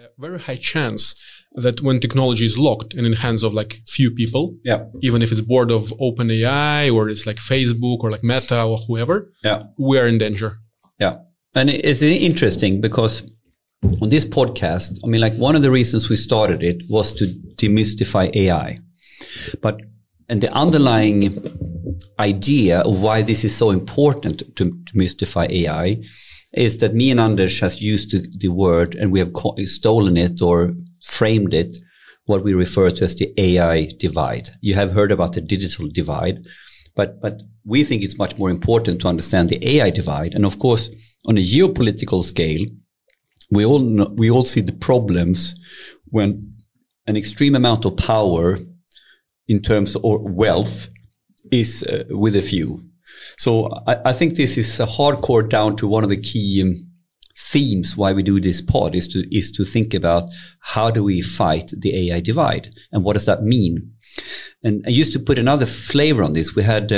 very high chance that when technology is locked and in hands of like few people, even if it's board of OpenAI or it's like Facebook or like Meta or whoever, we are in danger. Yeah. And it's interesting because on this podcast, I mean, like one of the reasons we started it was to demystify AI. And the underlying idea of why this is so important to demystify AI is that me and Anders has used the word, and we have stolen it or framed it, what we refer to as the AI divide. You have heard about the digital divide, but we think it's much more important to understand the AI divide. And of course, on a geopolitical scale, we all see the problems when an extreme amount of power in terms of wealth is with a few. So I think this is a hardcore down to one of the key themes why we do this pod is to think about how do we fight the AI divide and what does that mean? And I used to put another flavor on this. We had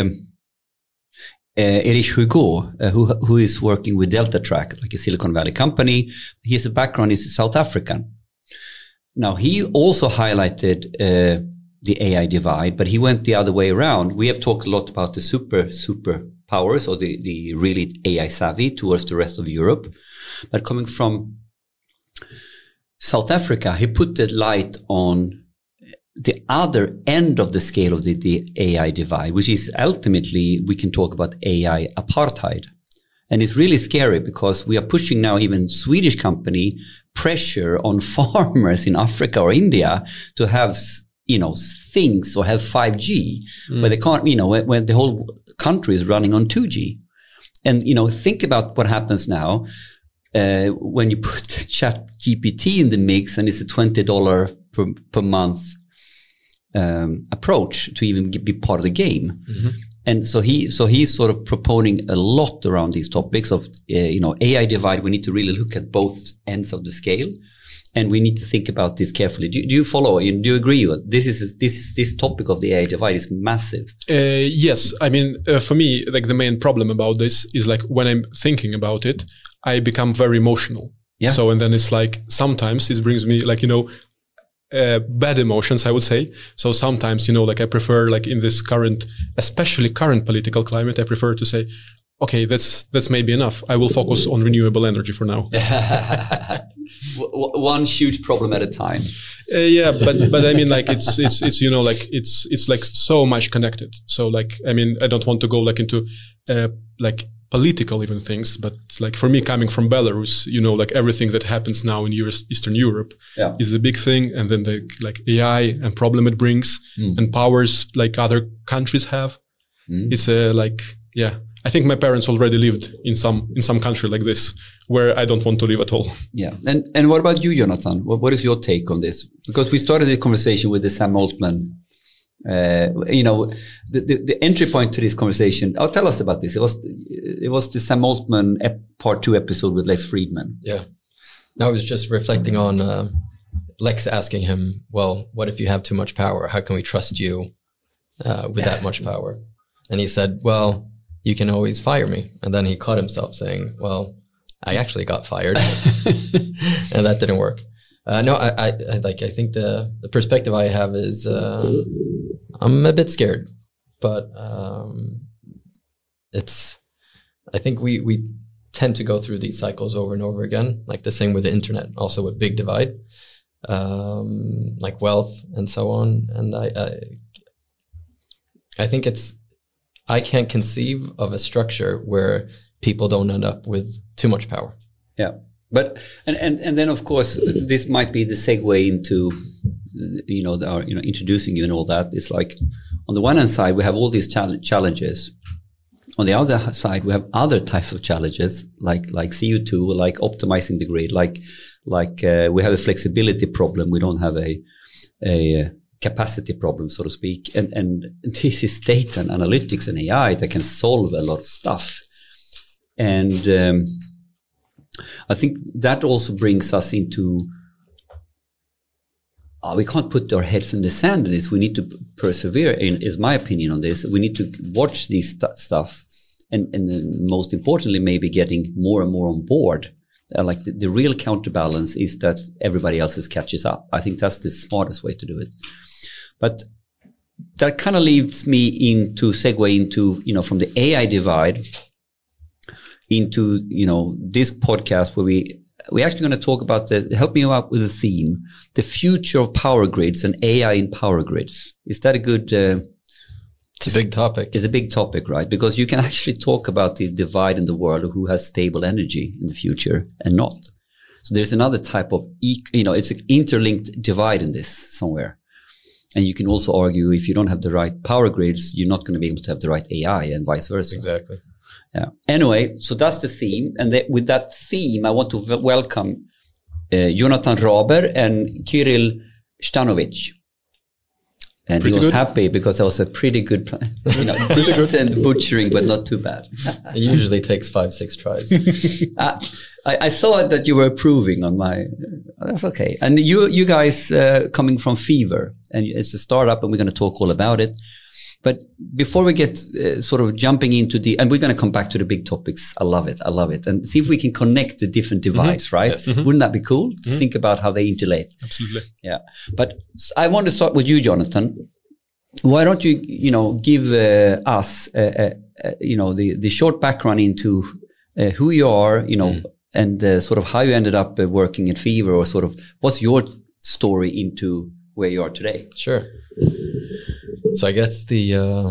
Erich Hugo, who is working with DeltaTrack, like a Silicon Valley company. His background is South African. Now, he also highlighted the AI divide, but he went the other way around. We have talked a lot about the super powers or the really AI savvy towards the rest of Europe. But coming from South Africa, he put the light on the other end of the scale of the AI divide, which is ultimately, we can talk about AI apartheid. And it's really scary because we are pushing now even Swedish company pressure on farmers in Africa or India to have, things or have 5G where they can't, when the whole country is running on 2G. And, think about what happens now when you put ChatGPT in the mix and it's a $20 per month approach to even be part of the game. Mm-hmm. And so he's sort of proponing a lot around these topics of, AI divide. We need to really look at both ends of the scale. And we need to think about this carefully. Do you follow? Do you agree with this topic of the AI divide is massive? Yes. I mean, for me, like the main problem about this is like when I'm thinking about it, I become very emotional. Yeah. So, and then it's like sometimes it brings me like, bad emotions, I would say. So sometimes, like I prefer like in this especially current political climate, I prefer to say, okay, that's maybe enough. I will focus on renewable energy for now. One huge problem at a time. But I mean, like it's like it's like so much connected. So like, I mean, I don't want to go like into like political even things, but like for me coming from Belarus, like everything that happens now in Eastern Europe is the big thing. And then the like AI and problem it brings and powers like other countries have. It's I think my parents already lived in some country like this where I don't want to live at all. Yeah. And what about you, Jonathan? What is your take on this? Because we started the conversation with the Sam Altman. The entry point to this conversation. Tell us about this. It was the Sam Altman part 2 episode with Lex Friedman. Yeah. I was just reflecting on Lex asking him, well, what if you have too much power? How can we trust you with that much power? And he said, well, you can always fire me. And then he caught himself saying, well, I actually got fired and that didn't work. No, I think the perspective I have is I'm a bit scared, but I think we tend to go through these cycles over and over again, like the same with the internet, also with big divide, like wealth and so on. And I think I can't conceive of a structure where people don't end up with too much power. Yeah. But and then of course this might be the segue into introducing you and all that. It's like on the one hand side we have all these challenges. On the other side we have other types of challenges like CO2, like optimizing the grid, like we have a flexibility problem. We don't have a capacity problem, so to speak. And this is data and analytics and AI that can solve a lot of stuff. And I think that also brings us into, we can't put our heads in the sand in this. We need to persevere, is my opinion on this. We need to watch these stuff and most importantly, maybe getting more and more on board like the real counterbalance is that everybody else catches up. I think that's the smartest way to do it. But that kind of leaves me into segue into, you know, from the AI divide into, you know, this podcast where we're actually going to talk about help me out with the theme, the future of power grids and AI in power grids. Is that a good... it's a big topic. It's a big topic, right? Because you can actually talk about the divide in the world of who has stable energy in the future and not. So there's another type of, you know, it's an interlinked divide in this somewhere. And you can also argue if you don't have the right power grids, you're not going to be able to have the right AI and vice versa. Exactly. Yeah. Anyway, so that's the theme. And with that theme, I want to welcome Jonathan Raber and Kirill Stanovic. And he was happy because that was a pretty good, you know, decent butchering, but not too bad. It usually takes 5-6 tries. I saw that you were approving on my. That's okay. And you guys coming from Fever, and it's a startup, and we're going to talk all about it. But before we get sort of jumping into and we're going to come back to the big topics. I love it, and see if we can connect the different divides, right? Yes. Wouldn't that be cool to think about how they interlate? Absolutely. Yeah. But I want to start with you, Jonathan. Why don't you, you know, give us, you know, the short background into who you are, you know, and sort of how you ended up working at Fever, or sort of what's your story into where you are today? Sure. So I guess the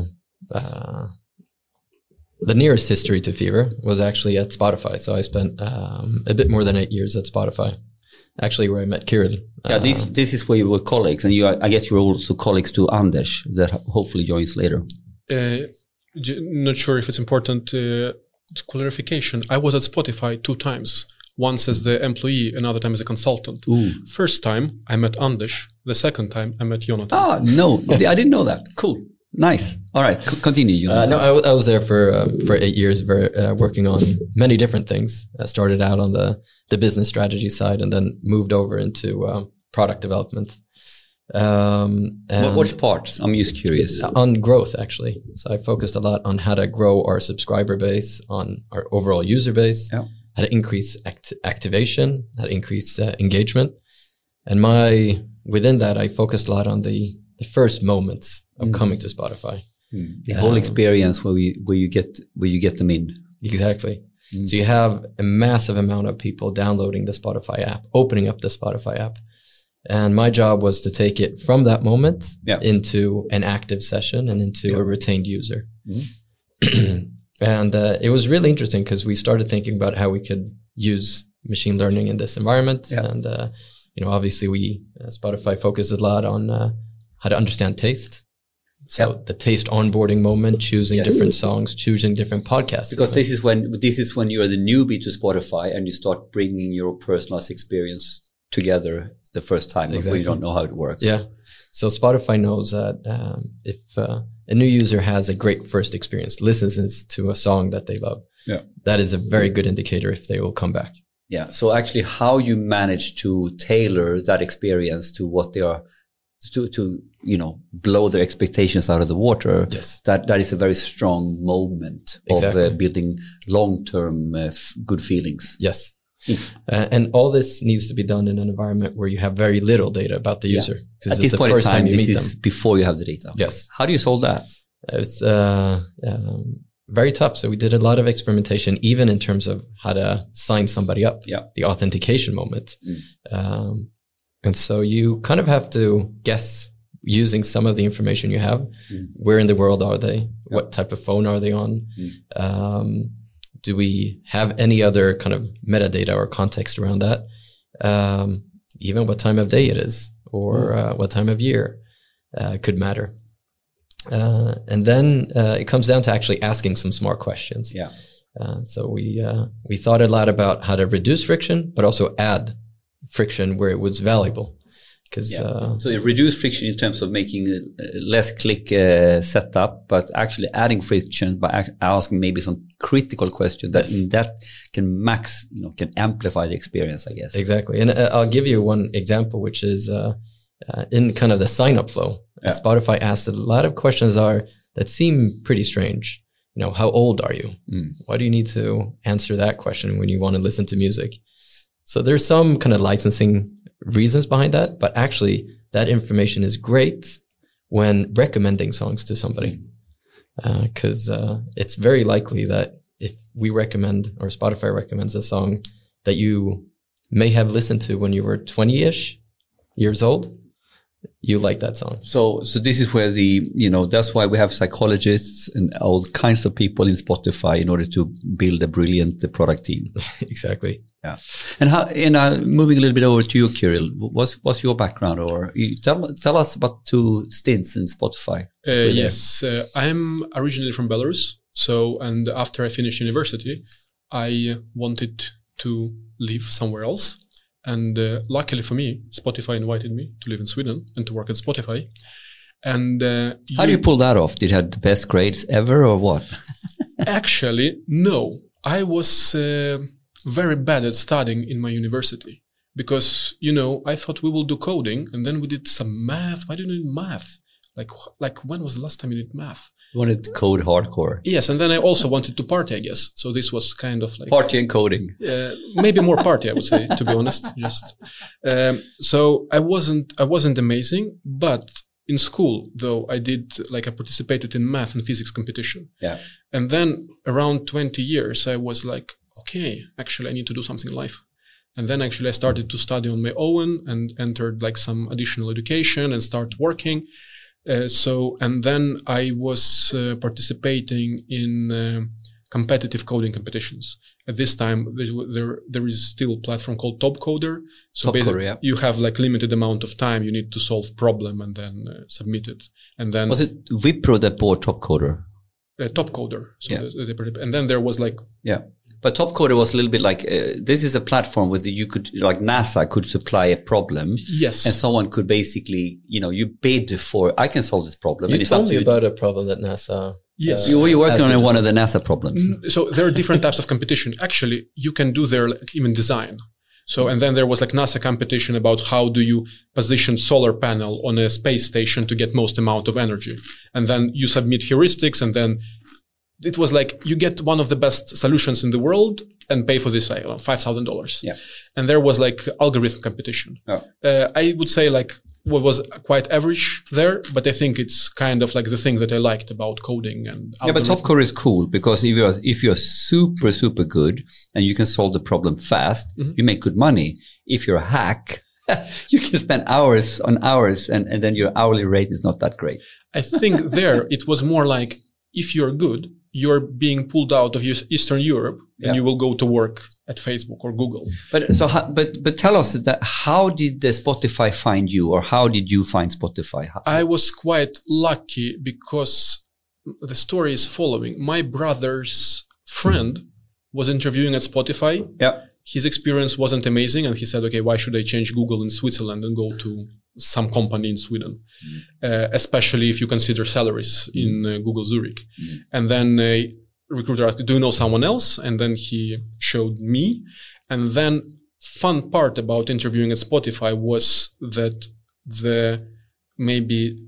nearest history to Fever was actually at Spotify. So I spent a bit more than 8 years at Spotify, actually, where I met Kirill. Yeah, this is where you were colleagues, and I guess you were also colleagues to Anders, that hopefully joins later. Not sure if it's important clarification. I was at Spotify 2 times. Once as the employee, another time as a consultant. Ooh. First time I met Anders. The second time I met Jonathan. Ah, no, I didn't know that. Cool, nice. All right, continue, Jonathan. No, I was there for 8 years, working on many different things. I started out on the business strategy side, and then moved over into product development. What parts? I'm just curious. On growth, actually. So I focused a lot on how to grow our subscriber base, on our overall user base. Yeah. How to increase activation, how to increase engagement. And within that, I focused a lot on the first moments of coming to Spotify. The whole experience where you get them in. Exactly. So you have a massive amount of people downloading the Spotify app, opening up the Spotify app. And my job was to take it from that moment into an active session and into a retained user. And it was really interesting because we started thinking about how we could use machine learning in this environment. Yeah. And, you know, obviously Spotify focuses a lot on how to understand taste. So the taste onboarding moment, choosing different songs, choosing different podcasts. Because this is when you're the newbie to Spotify and you start bringing your personalized experience together the first time when you don't know how it works. Yeah. So Spotify knows that if a new user has a great first experience, listens to a song that they love, that is a very good indicator if they will come back. Yeah. So actually how you manage to tailor that experience to what they are, to you know, blow their expectations out of the water. Yes. That is a very strong moment of building long-term good feelings. Yes. And all this needs to be done in an environment where you have very little data about the user. At this point in time, this is before you have the data. Yes. How do you solve that? It's very tough. So we did a lot of experimentation, even in terms of how to sign somebody up, the authentication moment. And so you kind of have to guess, using some of the information you have, where in the world are they? What type of phone are they on? Do we have any other kind of metadata or context around that? Even what time of day it is, or what time of year could matter. And then it comes down to actually asking some smart questions. Yeah. So we thought a lot about how to reduce friction, but also add friction where it was valuable. So it reduced friction in terms of making less click setup, but actually adding friction by asking maybe some critical questions that can can amplify the experience, I guess. Exactly. And I'll give you one example, which is in kind of the sign-up flow. Spotify asks a lot of questions that seem pretty strange. You know, how old are you? Why do you need to answer that question when you want to listen to music? So there's some kind of licensing reasons behind that, but actually that information is great when recommending songs to somebody. Because it's very likely that if we recommend or Spotify recommends a song that you may have listened to when you were 20-ish years old, you like that song. So this is where that's why we have psychologists and all kinds of people in Spotify in order to build a brilliant product team. Exactly. Yeah. And how, moving a little bit over to you, Kirill, what's your background, or tell us about 2 stints in Spotify? Yes, I'm originally from Belarus. So, and after I finished university, I wanted to live somewhere else. And luckily for me, Spotify invited me to live in Sweden and to work at Spotify. And how do you pull that off? Did you have the best grades ever, or what? Actually, no. I was very bad at studying in my university because, I thought we will do coding, and then we did some math. Why do you need math? Like when was the last time you did math? You wanted to code hardcore. Yes, and then I also wanted to party, I guess. So this was kind of like party and coding. Maybe more party, I would say, to be honest. So I wasn't amazing, but in school, though, I participated in math and physics competition. Yeah. And then around 20 years, I was like, okay, actually, I need to do something in life. And then actually I started to study on my own and entered some additional education and start working. And then I was participating in competitive coding competitions. At this time, there is still a platform called Top Coder. So basically, you have limited amount of time. You need to solve problem and then submit it. And then was it Wipro that bought Top Coder? Top Coder. So and then there was But Top Coder was a little bit this is a platform where you could, NASA could supply a problem. Yes. And someone could basically, you bid for, I can solve this problem. You told me about a problem that NASA... Yes. You were working on one of the NASA problems. So there are different types of competition. Actually, you can do their even design. So, and then there was NASA competition about how do you position solar panel on a space station to get most amount of energy. And then you submit heuristics, and then it was you get one of the best solutions in the world and pay for this, $5,000. Yeah. And there was algorithm competition. Oh. I would say what was quite average there, but I think it's kind of the thing that I liked about coding and algorithm. Yeah, but Top Coder is cool because if you're super, super good and you can solve the problem fast, you make good money. If you're a hack, you can spend hours on hours and then your hourly rate is not that great. I think there it was more if you're good, you're being pulled out of Eastern Europe and you will go to work at Facebook or Google. But tell us that how did the Spotify find you, or how did you find Spotify? I was quite lucky because the story is following. My brother's friend was interviewing at Spotify. Yeah. His experience wasn't amazing, and he said, okay, why should I change Google in Switzerland and go to some company in Sweden, especially if you consider salaries in Google Zurich. And then a recruiter asked, do you know someone else? And then he showed me. And then fun part about interviewing at Spotify was that the maybe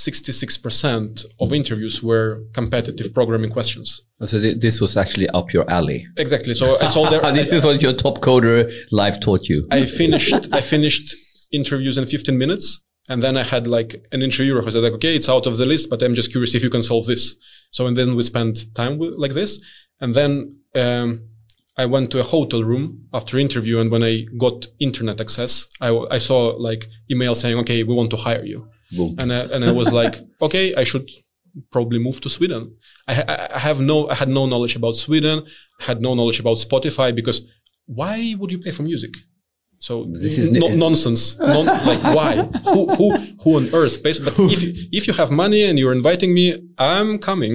66% of interviews were competitive programming questions. So this was actually up your alley. Exactly. So I saw there. This is what your Top Coder life taught you. I finished interviews in 15 minutes. And then I had an interviewer who said okay, it's out of the list, but I'm just curious if you can solve this. So, and then we spent time like this. And then, I went to a hotel room after interview. And when I got internet access, I saw email saying, okay, we want to hire you. Boom. And I was okay, I should probably move to Sweden. I had no knowledge about Sweden, had no knowledge about Spotify, because why would you pay for music? So this is nonsense. Why? Who on earth pays? But if you have money and you're inviting me, I'm coming.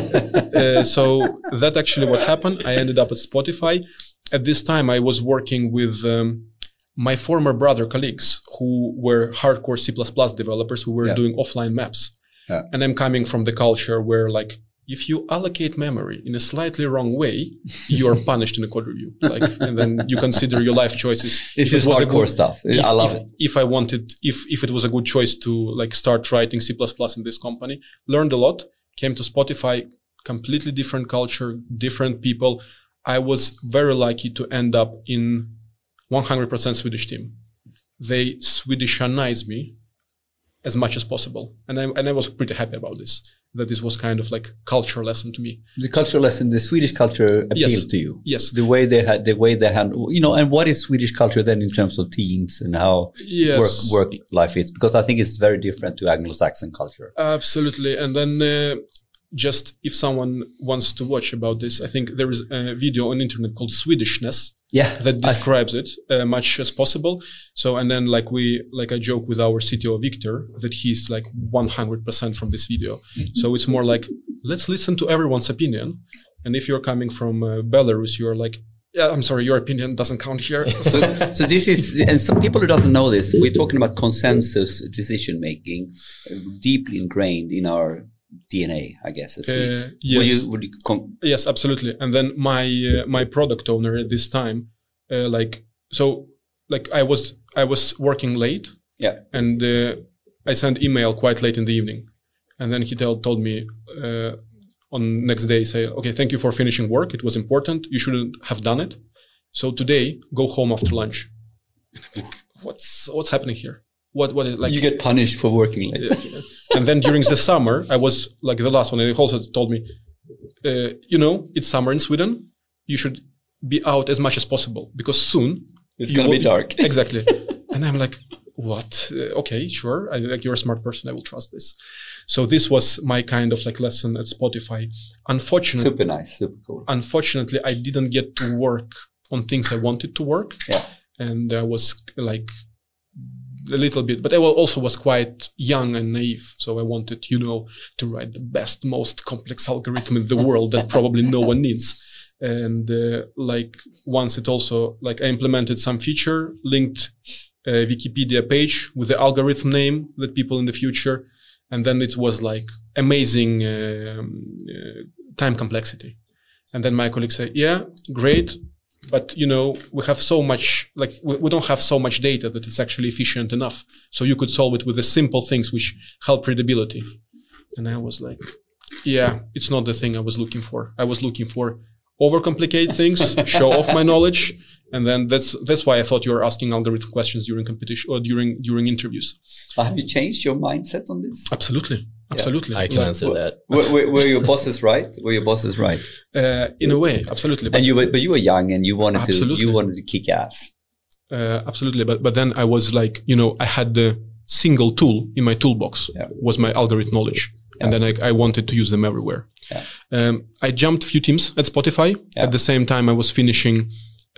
So that's actually what happened. I ended up at Spotify. At this time, I was working with my former brother colleagues who were hardcore C++ developers who were doing offline maps. Yeah. And I'm coming from the culture where if you allocate memory in a slightly wrong way, you are punished in a code review. And then you consider your life choices. This is hardcore stuff. I love it. If it was a good choice to start writing C++ in this company, learned a lot, came to Spotify, completely different culture, different people. I was very lucky to end up in 100% Swedish team. They Swedishanize me as much as possible. And I was pretty happy about this, that this was kind of like culture lesson to me. The cultural lesson, the Swedish culture appealed to you. Yes. The way they handle, and what is Swedish culture then in terms of teams and how work life is? Because I think it's very different to Anglo-Saxon culture. Absolutely. And then just if someone wants to watch about this, I think there is a video on the internet called Swedishness. Yeah, that describes it much as possible. So, and then I joke with our CTO Victor that he's like 100% from this video. So it's more like, let's listen to everyone's opinion. And if you're coming from Belarus, you're like, yeah, I'm sorry, your opinion doesn't count here. So this is, and some people who doesn't know this, we're talking about consensus decision making, deeply ingrained in our DNA, I guess. Yes. Yes, absolutely. And then my product owner at this time, I was working late. Yeah. And I sent email quite late in the evening, and then he told me on next day, say, okay, thank you for finishing work. It was important. You shouldn't have done it. So today, go home after lunch. What's happening here? What is like? You get punished for working late. And then during the summer, I was like the last one, and he also told me, it's summer in Sweden. You should be out as much as possible because soon it's going to be dark. Exactly. And I'm like, what? Okay, sure. You're a smart person. I will trust this. So this was my kind of like lesson at Spotify. Unfortunately, super nice, super cool. Unfortunately, I didn't get to work on things I wanted to work. Yeah. And I was like, a little bit, but I also was quite young and naive. So I wanted, to write the best, most complex algorithm in the world that probably no one needs. And once it also, I implemented some feature, linked a Wikipedia page with the algorithm name that people in the future. And then it was like amazing time complexity. And then my colleagues say, yeah, great. But, we have so much, we don't have so much data that it's actually efficient enough. So you could solve it with the simple things which help readability. And I was like, yeah, it's not the thing I was looking for. I was looking for overcomplicate things, show off my knowledge. And then that's why I thought you were asking algorithm questions during competition or during interviews. Have you changed your mindset on this? Absolutely. Absolutely. I can answer that. Were your bosses right? In a way, absolutely. But you were young and you wanted to kick ass. Absolutely. But then I was like, I had the single tool in my toolbox was my algorithm knowledge. And then I wanted to use them everywhere. Yeah. I jumped a few teams at Spotify. Yeah. At the same time, I was finishing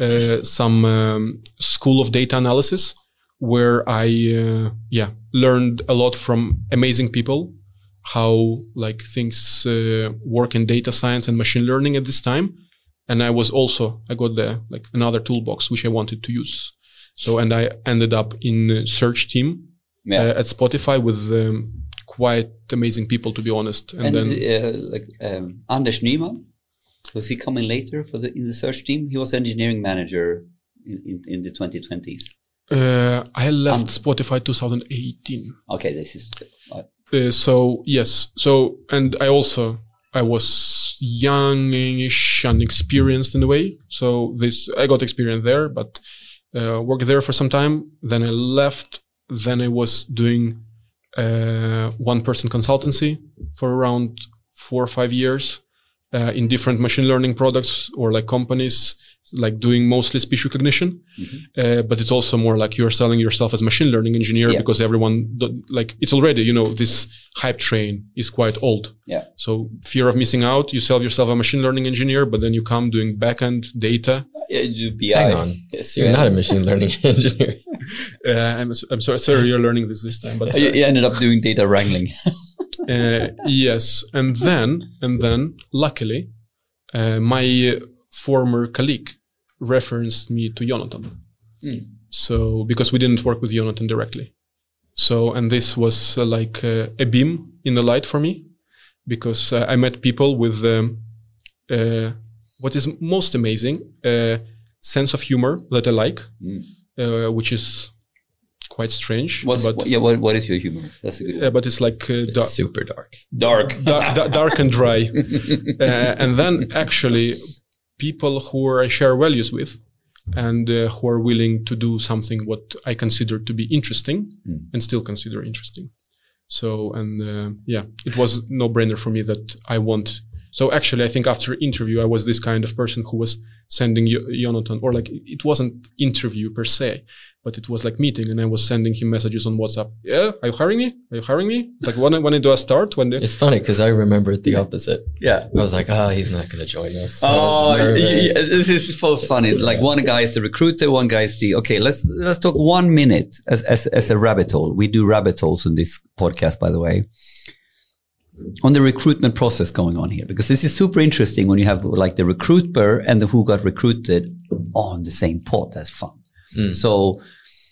some school of data analysis where I learned a lot from amazing people, how things work in data science and machine learning at this time. And I got another toolbox which I wanted to use. So, and I ended up in search team at Spotify with quite amazing people, to be honest. And then Anders Nyman, was he coming later in the search team? He was engineering manager in the 2020s. I left Spotify 2018. Okay, this is. So yes. So, and I was youngish, unexperienced in a way. So I got experience there, but worked there for some time. Then I left. Then I was doing one-person consultancy for around 4 or 5 years in different machine learning products or companies, doing mostly speech recognition. Mm-hmm. But it's also more you're selling yourself as a machine learning engineer because everyone, it's already, this hype train is quite old. Yeah. So fear of missing out, you sell yourself a machine learning engineer, but then you come doing backend data. Hang on. Yes, you're not a machine learning engineer. I'm sorry you're learning this time. But you ended up doing data wrangling. Yes. And then luckily, my former colleague referenced me to Jonathan. So, because we didn't work with Jonathan directly. So, and this was a beam in the light for me because I met people with what is most amazing, sense of humor that I like, which is quite strange. What is your humor? That's a good one. But it's it's super dark. Dark and dry. And then actually people who I share values with, and who are willing to do something what I consider to be interesting and still consider interesting. So, and it was no brainer for me that I want. So actually, I think after interview, I was this kind of person who was sending Jonathan, or like it wasn't interview per se, but it was like meeting, and I was sending him messages on WhatsApp. Yeah, are you hiring me? Are you hiring me? It's like when do I start? It's funny because I remember the opposite. Yeah, I was like, he's not going to join us. This is so funny. Like one guy is the recruiter, one guy is the Let's talk 1 minute as a rabbit hole. We do rabbit holes in this podcast, by the way. On the recruitment process going on here, because this is super interesting when you have like the recruiter and the who got recruited on the same pod. That's fun. So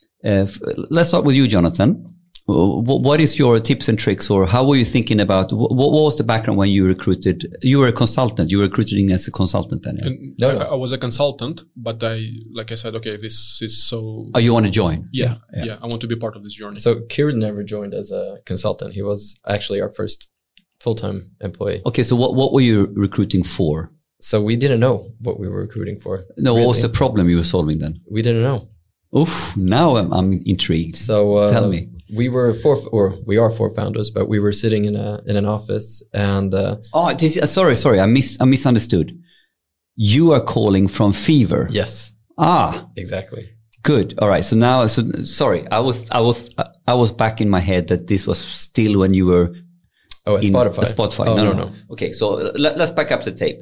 let's start with you, Jonathan. What is your tips and tricks, or how were you thinking about, what was the background when you recruited? You were a consultant. You were recruiting as a consultant then? No. I was a consultant, but like I said, okay, this is so... Oh, you want to join? Yeah. I want to be part of this journey. So Kieran never joined as a consultant. He was actually our first full-time employee. Okay, so what were you recruiting for? So we didn't know what we were recruiting for. No, really. What was the problem you were solving then? We didn't know. Oof, now I'm intrigued. So tell me. We are four founders, but we were sitting in an office and... sorry, I misunderstood. You are calling from Fever. Yes. Exactly. Good. All right. So now, sorry, I was back in my head that this was still when you were... Oh, at Spotify. Spotify. Oh, no. Okay, so let's back up the tape.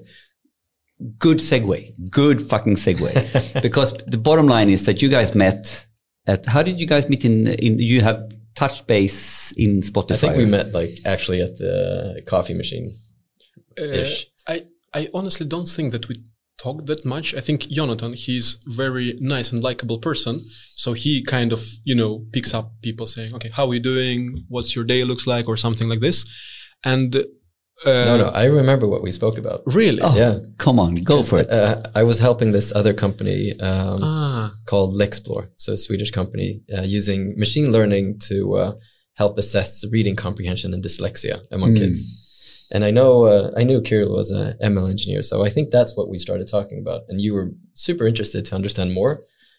Good segue. Good fucking segue. Because the bottom line is that you guys met at... How did you guys meet you have touched base in Spotify? I think we met actually at the coffee machine-ish. I honestly don't think that we talked that much. I think Jonathan, he's very nice and likable person. So he kind of, picks up people saying, okay, how are you doing? What's your day looks like? Or something like this. And no, I remember what we spoke about. Really? Oh, yeah. Come on, go for it. I was helping this other company called Lexplore, so a Swedish company, using machine learning to help assess reading comprehension and dyslexia among kids. And I knew Kirill was an ML engineer, so I think that's what we started talking about. And you were super interested to understand more.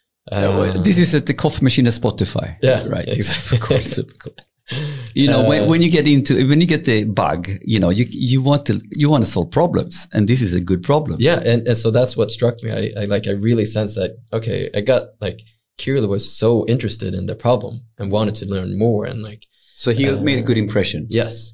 This is at the coffee machine at Spotify. Yeah, right. Exactly. Super cool. When you get the bug, you want to solve problems, and this is a good problem. Yeah, and so that's what struck me. I really sensed that. Okay, I got Kirill was so interested in the problem and wanted to learn more, and so he made a good impression. Yes,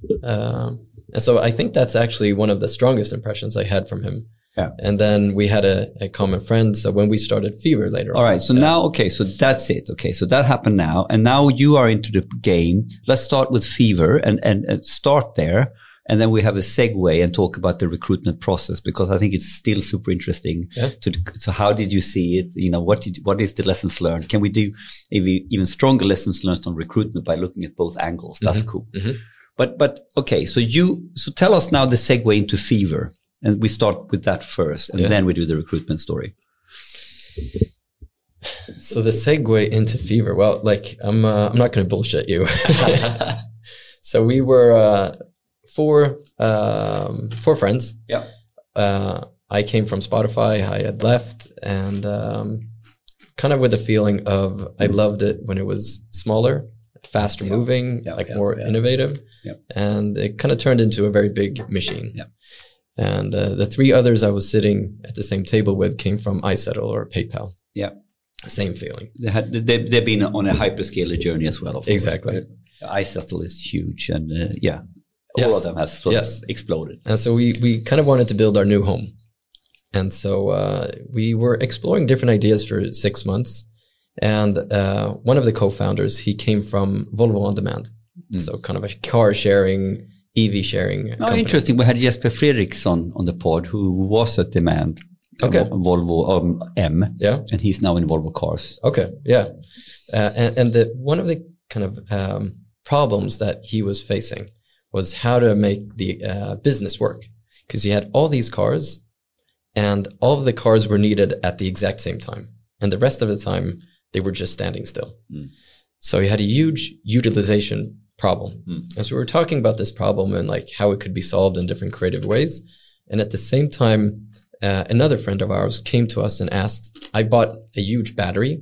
and so I think that's actually one of the strongest impressions I had from him. Yeah. And then we had a common friend. So when we started Fever later All right. So now, okay. So that's it. Okay. So that happened now. And now you are into the game. Let's start with Fever and start there. And then we have a segue and talk about the recruitment process, because I think it's still super interesting. Yeah. So how did you see it? What is the lessons learned? Can we do even stronger lessons learned on recruitment by looking at both angles? That's cool. Mm-hmm. But okay. So tell us now the segue into Fever. And we start with that first, and then we do the recruitment story. So the segue into Fever. Well, I'm not going to bullshit you. So we were four friends. Yeah. I came from Spotify. I had left, and kind of with the feeling of I loved it when it was smaller, faster moving, more innovative, and it kind of turned into a very big machine. Yeah. And the three others I was sitting at the same table with came from iSettle or PayPal. Yeah. Same feeling. They've been on a hyperscaler journey as well. Of course. Exactly. iSettle is huge, and all of them has sort of exploded. And so we kind of wanted to build our new home. And so we were exploring different ideas for 6 months. And one of the co-founders, he came from Volvo On Demand. So kind of a car sharing, EV sharing company. Interesting. We had Jesper Fredriksson on the pod, who was at Demand. Okay. Volvo M. Yeah. And he's now in Volvo Cars. Okay. Yeah. And one of the kind of problems that he was facing was how to make the business work. Because he had all these cars, and all of the cars were needed at the exact same time. And the rest of the time, they were just standing still. So he had a huge utilization problem. As we were talking about this problem and how it could be solved in different creative ways. And at the same time, another friend of ours came to us and asked, I bought a huge battery.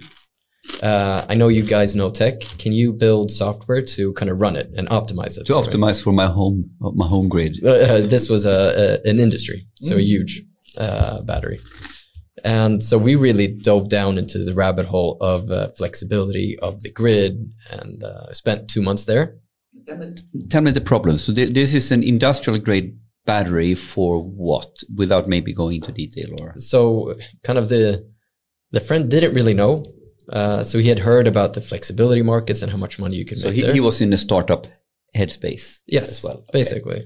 I know you guys know tech. Can you build software to kind of run it and optimize it? To optimize for my home grid. This was an industry, so a huge battery. And so we really dove down into the rabbit hole of flexibility of the grid and spent 2 months there. Tell me the problem. So this is an industrial grade battery for what? Without maybe going into detail, or so kind of the friend didn't really know. So he had heard about the flexibility markets and how much money you can make. So he was in a startup headspace. Yes, as well. Basically.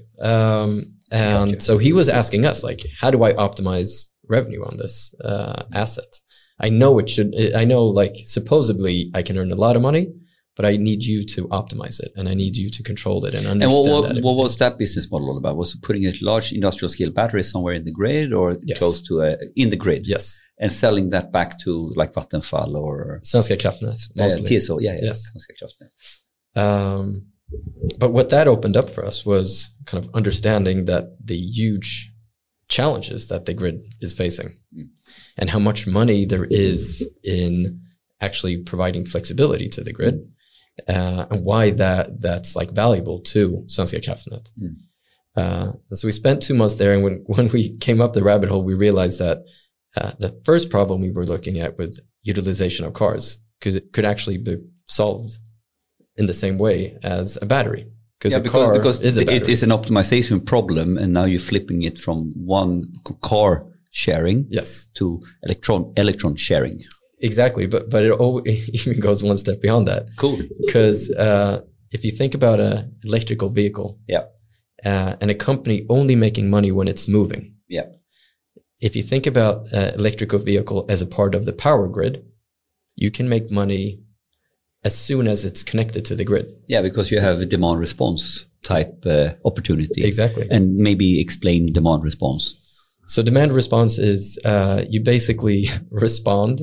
And so he was asking us, like, how do I optimize revenue on this asset? I know like supposedly I can earn a lot of money, but I need you to optimize it and I need you to control it and understand what was that business model all about? Was it putting a large industrial scale battery somewhere in the grid or close to in the grid? Yes. And selling that back to like Vattenfall or Svenska Kraftnät, mostly. TSO, yeah. Yes. Svenska Kraftnät. But what that opened up for us was kind of understanding that the huge challenges that the grid is facing and how much money there is in actually providing flexibility to the grid and why that's like valuable to Svenska Kraftnät. And so we spent 2 months there, and when we came up the rabbit hole, we realized that the first problem we were looking at with utilization of cars could actually be solved in the same way as a battery. Because it is an optimization problem, and now you're flipping it from one car sharing to electron sharing. Exactly, but it even goes one step beyond that. Cool. Because if you think about an electrical vehicle, and a company only making money when it's moving, if you think about an electrical vehicle as a part of the power grid, you can make money as soon as it's connected to the grid. Yeah, because you have a demand response type opportunity. Exactly. And maybe explain demand response. So demand response is you basically respond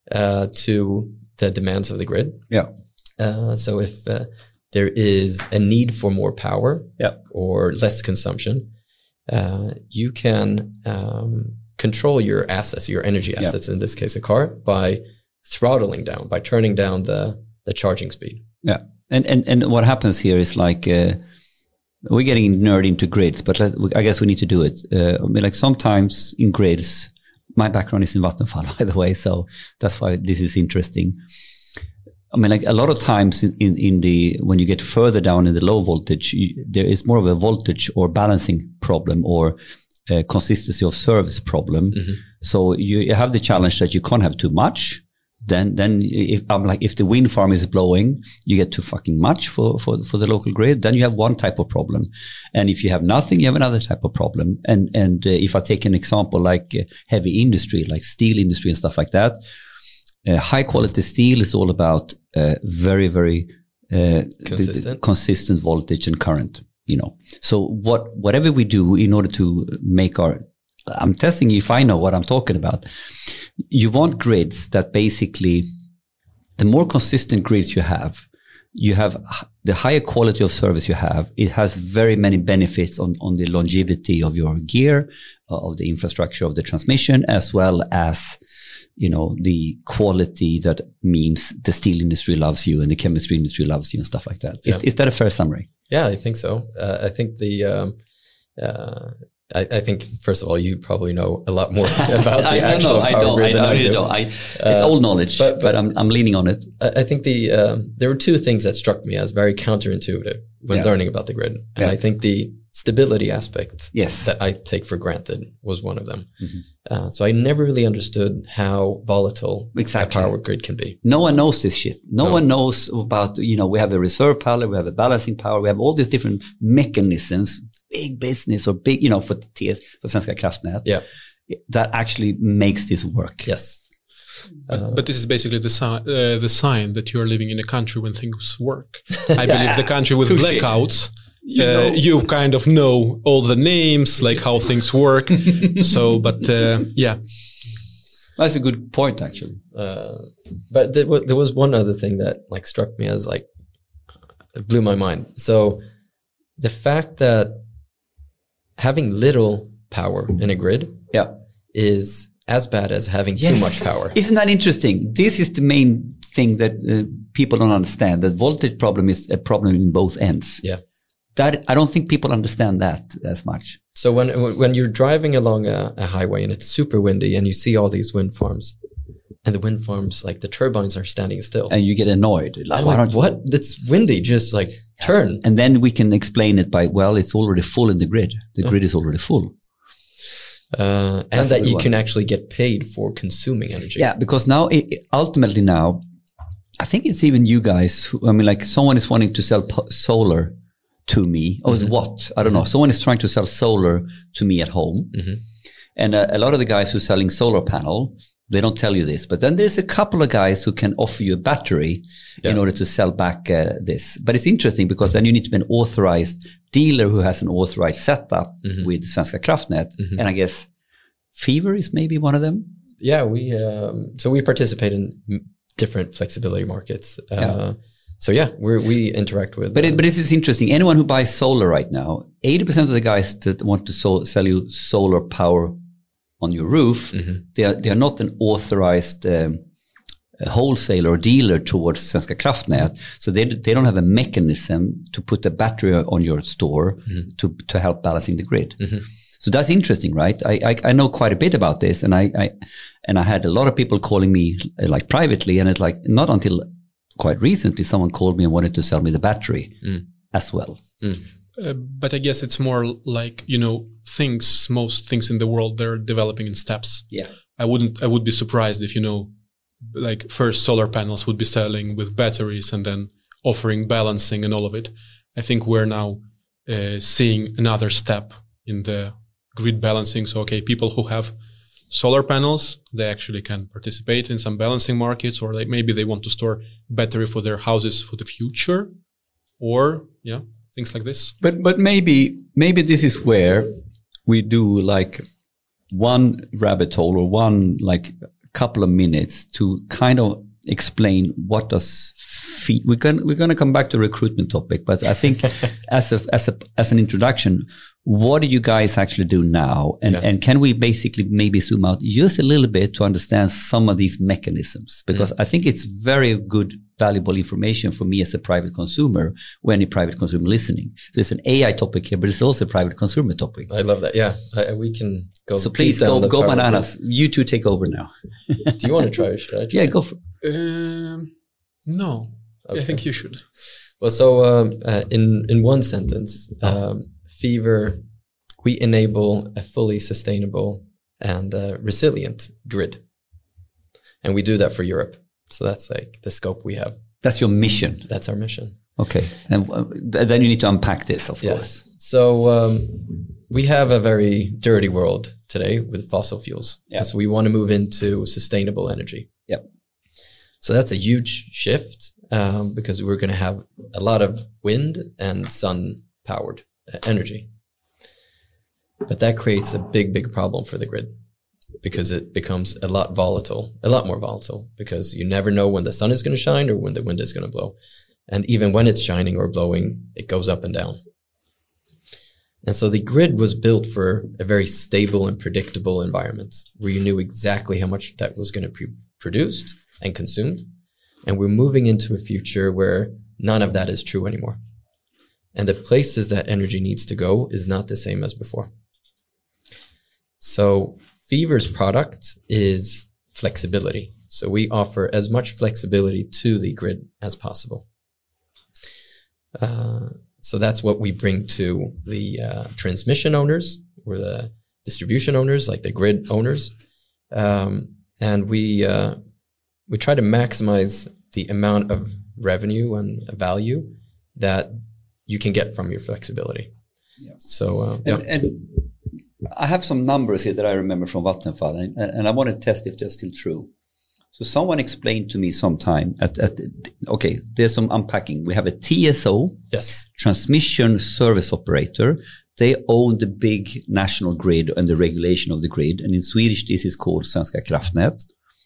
to the demands of the grid. Yeah. So if there is a need for more power or less consumption, you can control your assets, your energy assets, in this case a car, by throttling down, by turning down the charging speed. Yeah. And what happens here is like, we're getting nerd into grids, but I guess we need to do it. I mean, like sometimes in grids, my background is in Vattenfall, by the way, so that's why this is interesting. I mean, like a lot of times when you get further down in the low voltage, there is more of a voltage or balancing problem or consistency of service problem. Mm-hmm. So you have the challenge that you can't have too much. Then if the wind farm is blowing, you get too fucking much for the local grid. Then you have one type of problem, and if you have nothing, you have another type of problem. And if I take an example like heavy industry, like steel industry and stuff like that, high quality steel is all about very very consistent voltage and current. You know, so whatever we do in order to make I'm testing if I know what I'm talking about. You want grids that basically, the more consistent grids you have the higher quality of service you have. It has very many benefits on the longevity of your gear, of the infrastructure of the transmission, as well as, you know, the quality that means the steel industry loves you and the chemistry industry loves you and stuff like that. Yeah. Is that a fair summary? Yeah, I think so. I think I think, first of all, you probably know a lot more about the actual power grid than I do. It's old knowledge, but I'm leaning on it. I think there were two things that struck me as very counterintuitive when learning about the grid. And I think the stability aspect that I take for granted was one of them. Mm-hmm. So I never really understood how volatile a power grid can be. No one knows this shit. No one knows about, you know, we have a reserve power, we have a balancing power, we have all these different mechanisms, big business or big, you know, for Svenska Kraftnät, that actually makes this work. Yes. But this is basically the sign that you're living in a country when things work. I believe the country with blackouts, you kind of know all the names, like how things work. So, but that's a good point, actually. But there was one other thing that like struck me as like it blew my mind. So the fact that having little power in a grid is as bad as having too much power. Isn't that interesting? This is the main thing that people don't understand. That voltage problem is a problem in both ends. Yeah. That I don't think people understand that as much. So when you're driving along a highway and it's super windy and you see all these wind farms, and the wind farms, like the turbines are standing still. And you get annoyed. Like, what? It's windy. Just like turn. And then we can explain it by, well, it's already full in the grid. The grid is already full. And that you can actually get paid for consuming energy. Yeah, because now, ultimately now, I think it's even you guys who, I mean, like someone is wanting to sell solar to me. Or what? I don't know. Someone is trying to sell solar to me at home. And a lot of the guys who are selling solar panel, they don't tell you this, but then there's a couple of guys who can offer you a battery in order to sell back this. But it's interesting because then you need to be an authorized dealer who has an authorized setup with Svenska Kraftnät. And I guess Fever is maybe one of them. Yeah, we participate in different flexibility markets. So we interact with. But this is interesting. Anyone who buys solar right now, 80% of the guys that want to sell you solar power on your roof, they are not an authorized wholesaler or dealer towards Svenska Kraftnät. So they don't have a mechanism to put a battery on your store to help balancing the grid. So that's interesting, right? I know quite a bit about this, and I had a lot of people calling me like privately, and it's like not until quite recently someone called me and wanted to sell me the battery as well. But I guess it's more like, most things in the world, they're developing in steps. Yeah. I would be surprised if, like first solar panels would be selling with batteries and then offering balancing and all of it. I think we're now seeing another step in the grid balancing. So, okay, people who have solar panels, they actually can participate in some balancing markets, or maybe they want to store battery for their houses for the future, or things like this. But maybe this is where we do like one rabbit hole or one like couple of minutes to kind of explain what does we're going to come back to the recruitment topic, but I think as an introduction, what do you guys actually do now? And can we basically maybe zoom out just a little bit to understand some of these mechanisms? Because I think it's very good, valuable information for me as a private consumer, or any private consumer listening. There's an AI topic here, but it's also a private consumer topic. I love that. Yeah, we can go. So please go bananas. You two take over now. Do you want to try? Or should I try? Yeah, go for No. Okay. I think you should. Well, so in one sentence, Fever, we enable a fully sustainable and resilient grid. And we do that for Europe. So that's like the scope we have. That's your mission. That's our mission. Okay. And then you need to unpack this, of course. So we have a very dirty world today with fossil fuels. Yeah. So we want to move into sustainable energy. Yep. So that's a huge shift. Because we're going to have a lot of wind and sun-powered energy. But that creates a big problem for the grid because it becomes a lot more volatile, because you never know when the sun is going to shine or when the wind is going to blow. And even when it's shining or blowing, it goes up and down. And so the grid was built for a very stable and predictable environment where you knew exactly how much that was going to be produced and consumed. And we're moving into a future where none of that is true anymore. And the places that energy needs to go is not the same as before. So Fever's product is flexibility. So we offer as much flexibility to the grid as possible. So that's what we bring to the transmission owners or the distribution owners, like the grid owners. And we try to maximize the amount of revenue and value that you can get from your flexibility. Yeah. So, and I have some numbers here that I remember from Vattenfall, and I want to test if they're still true. So someone explained to me sometime okay, there's some unpacking. We have a TSO, yes, transmission service operator. They own the big national grid and the regulation of the grid. And in Swedish, this is called Svenska Kraftnät.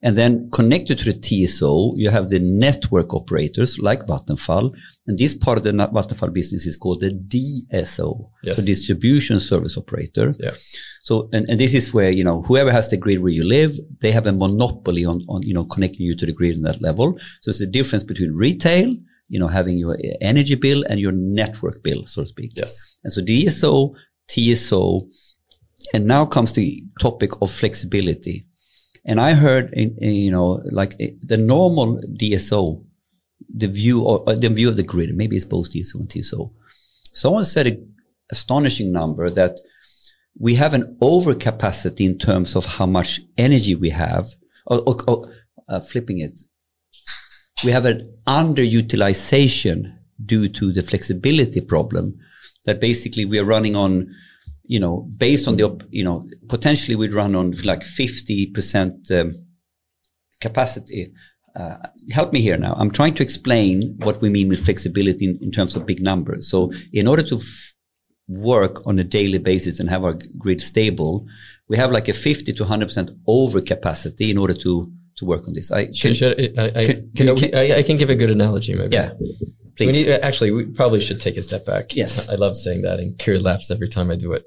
And then connected to the TSO, you have the network operators like Vattenfall. And this part of the Vattenfall business is called the DSO, Yes. so distribution service operator. Yeah. So, and this is where, whoever has the grid where you live, they have a monopoly on connecting you to the grid on that level. So it's the difference between retail, having your energy bill and your network bill, so to speak. Yes. And so DSO, TSO, and now comes the topic of flexibility. And I heard, the normal DSO, the view of the grid, maybe it's both DSO and TSO. Someone said an astonishing number that we have an overcapacity in terms of how much energy we have. Flipping it, we have an underutilization due to the flexibility problem. That basically we are running on, based on the, potentially we'd run on like 50% capacity. Help me here now. I'm trying to explain what we mean with flexibility in terms of big numbers. So in order to work on a daily basis and have our grid stable, we have like a 50 to 100% overcapacity in order to work on this. I can give a good analogy maybe. Yeah. So we probably should take a step back. Yes. I love saying that, and Kira laughs every time I do it.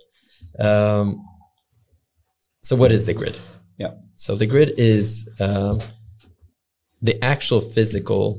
So what is the grid? Yeah. So the grid is the actual physical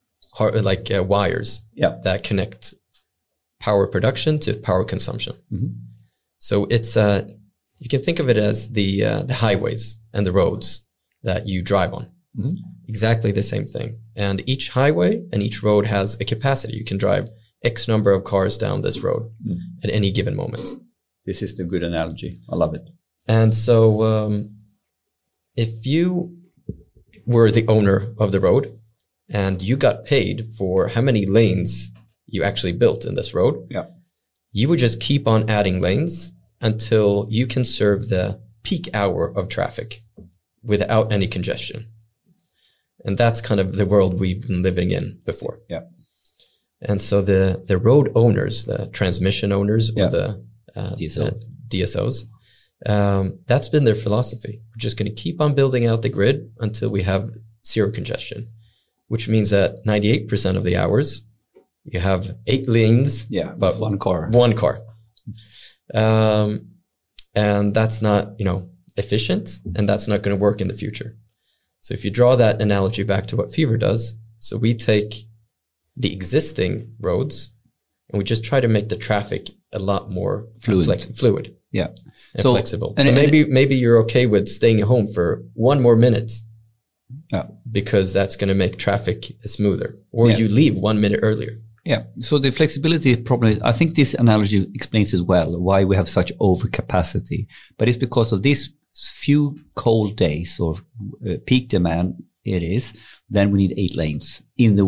wires that connect power production to power consumption. Mm-hmm. So it's you can think of it as the highways and the roads that you drive on. Mm-hmm. Exactly the same thing. And each highway and each road has a capacity. You can drive X number of cars down this road at any given moment. This is the good analogy. I love it. And so if you were the owner of the road and you got paid for how many lanes you actually built in this road, you would just keep on adding lanes until you can serve the peak hour of traffic without any congestion. And that's kind of the world we've been living in before. Yeah. And so the road owners, the transmission owners, or the DSOs, that's been their philosophy. We're just going to keep on building out the grid until we have zero congestion, which means that 98% of the hours you have 8 lanes, but one car. And that's not, efficient, and that's not going to work in the future. So if you draw that analogy back to what Fever does, so we take the existing roads and we just try to make the traffic a lot more fluid. Yeah. And flexible. So maybe you're okay with staying at home for 1 more minute. Yeah. Because that's going to make traffic smoother. Or you leave 1 minute earlier. Yeah. So the flexibility problem, I think this analogy explains as well why we have such overcapacity. But it's because of these few cold days or peak demand it is, then we need 8 lanes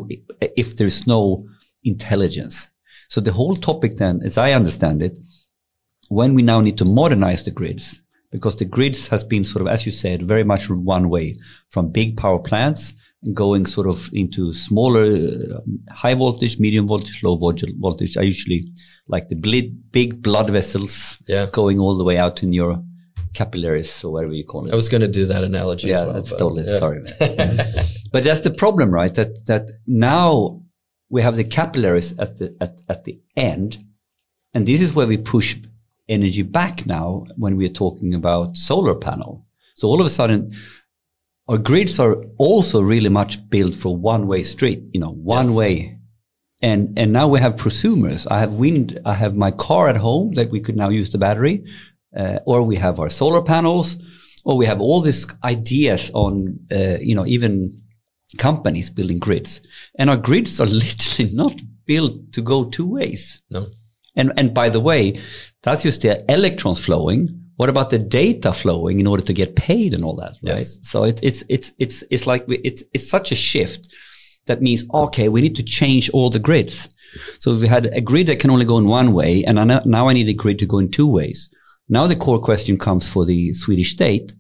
if there's no intelligence. So the whole topic then, as I understand it, when we now need to modernize the grids, because the grids has been sort of, as you said, very much one way from big power plants going sort of into smaller, high voltage, medium voltage, low voltage. I usually like the big blood vessels going all the way out in your capillaries or whatever you call it. I was going to do that analogy as well. That's totally, sorry, man. But that's the problem, right? That now we have the capillaries at the end, and this is where we push energy back now when we're talking about solar panel. So all of a sudden, our grids are also really much built for one-way street, one way. And now we have prosumers. I have wind. I have my car at home that we could now use the battery, or we have our solar panels, or we have all these ideas on, even companies building grids. And our grids are literally not built to go 2 ways. No. And by the way, that's just the electrons flowing. What about the data flowing in order to get paid and all that, right? Yes. So it's like it's such a shift that means, okay, we need to change all the grids. So if we had a grid that can only go in one way, and now I need a grid to go in 2 ways. Now the core question comes for the Swedish state.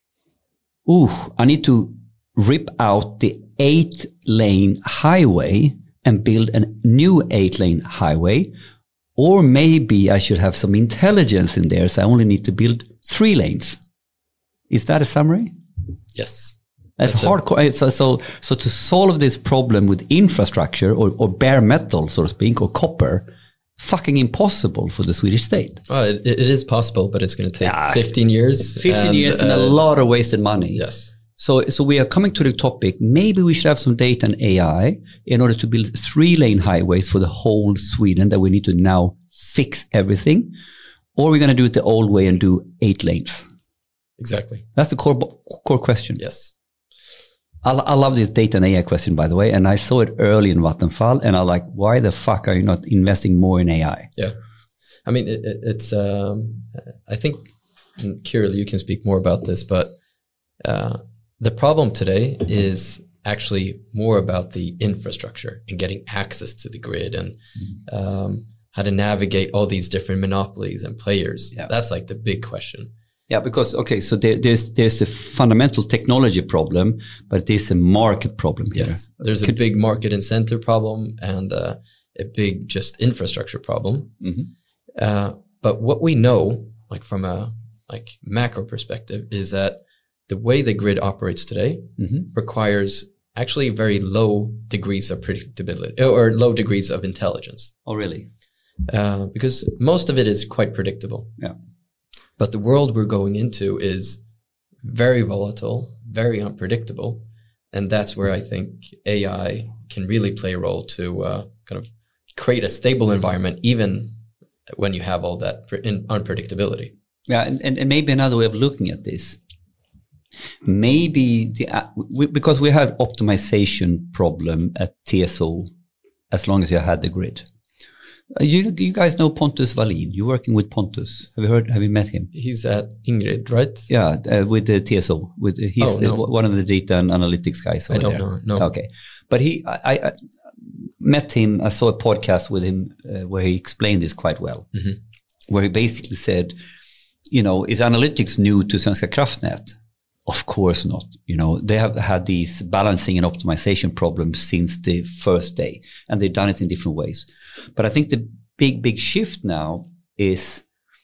I need to rip out the 8-lane highway and build a new 8-lane highway. Or maybe I should have some intelligence in there, so I only need to build 3 lanes. Is that a summary? Yes. That's hardcore. So to solve this problem with infrastructure or bare metal, so to speak, or copper, fucking impossible for the Swedish state. Well, it is possible, but it's going to take 15 years. 15 years and a lot of wasted money. Yes. So we are coming to the topic. Maybe we should have some data and AI in order to build 3-lane highways for the whole Sweden that we need to now fix everything. Or we're going to do it the old way and do 8 lanes. Exactly. That's the core question. Yes. I love this data and AI question, by the way. And I saw it early in Vattenfall and I'm like, why the fuck are you not investing more in AI? Yeah. I mean, it's, I think, and Kirill, you can speak more about this, but the problem today is actually more about the infrastructure and getting access to the grid and how to navigate all these different monopolies and players. Yeah. That's like the big question. Yeah, because, okay, so there's a fundamental technology problem, but there's a market problem here. Yes, there's a big market incentive problem and a big just infrastructure problem. But what we know, like from a macro perspective, is that the way the grid operates today requires actually very low degrees of predictability or low degrees of intelligence. Oh, really? Because most of it is quite predictable. Yeah. But the world we're going into is very volatile, very unpredictable. And that's where I think AI can really play a role to kind of create a stable environment, even when you have all that unpredictability. Yeah, and maybe another way of looking at this, maybe because we have optimization problem at TSO as long as you had the grid. You guys know Pontus Wallin. You're working with Pontus. Have you met him? He's at Ingrid, right? Yeah, with the TSO. He's one of the data and analytics guys. I don't know. No. Okay. But I met him. I saw a podcast with him where he explained this quite well, where he basically said, is analytics new to Svenska Kraftnät? Of course not. They have had these balancing and optimization problems since the first day, and they've done it in different ways. But I think the big shift now is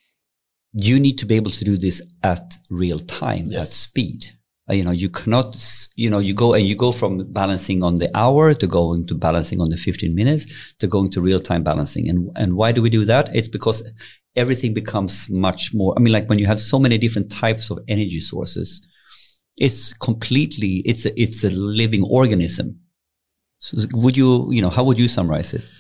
you need to be able to do this at real time, at speed. You cannot, you go from balancing on the hour to going to balancing on the 15 minutes to going to real time balancing. And why do we do that? It's because everything becomes much more, like when you have so many different types of energy sources, it's completely, it's a living organism. So how would you summarize it?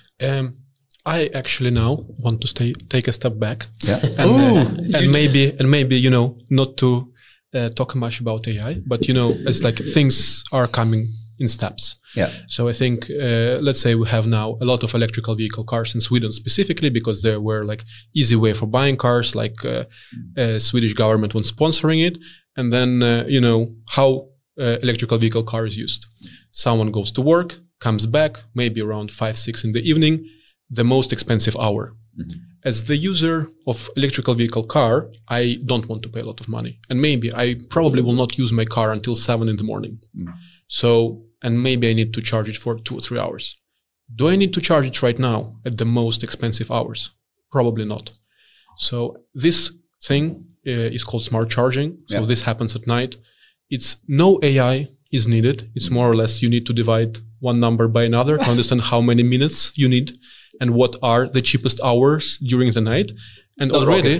I actually now want to take a step back. Yeah. And maybe, not to talk much about AI, but, it's like things are coming in steps. Yeah. So I think, let's say we have now a lot of electrical vehicle cars in Sweden specifically because there were like easy way for buying cars, like Swedish government was sponsoring it. And then, how electrical vehicle car is used. Someone goes to work, comes back, maybe around 5-6 in the evening, the most expensive hour. As the user of electrical vehicle car, I don't want to pay a lot of money. And maybe I probably will not use my car until 7 in the morning. So, and maybe I need to charge it for 2 or 3 hours. Do I need to charge it right now at the most expensive hours? Probably not. So this thing is called smart charging. So this happens at night. It's no AI is needed. It's more or less you need to divide one number by another to understand how many minutes you need and what are the cheapest hours during the night. And already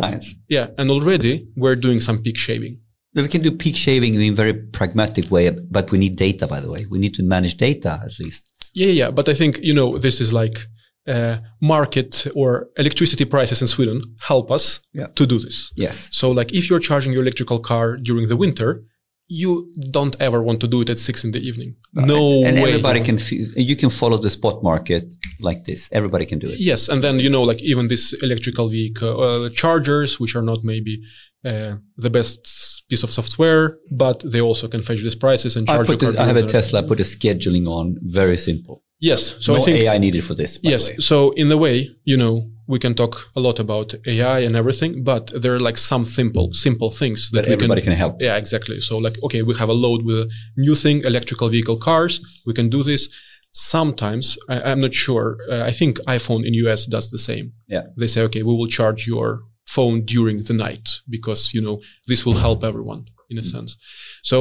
we're doing some peak shaving. We can do peak shaving in a very pragmatic way, but we need data, by the way. We need to manage data at least. Yeah. But I think, this is like market or electricity prices in Sweden help us to do this. Yes. So like if you're charging your electrical car during the winter, you don't ever want to do it at 6 in the evening. No and way. Everybody you can follow the spot market like this. Everybody can do it. Yes. And then, like even this electrical vehicle chargers, which are not maybe the best piece of software, but they also can fetch these prices and charge. I have a Tesla, I put a scheduling on, very simple. Yes. So no I think AI needed for this. Yes. So in a way, we can talk a lot about AI and everything, but there are like some simple things that everybody can help. Yeah, exactly. So like, okay, we have a load with a new thing, electrical vehicle cars. We can do this. Sometimes I'm not sure. I think iPhone in US does the same. Yeah. They say, okay, we will charge your phone during the night because, this will help everyone in a sense. So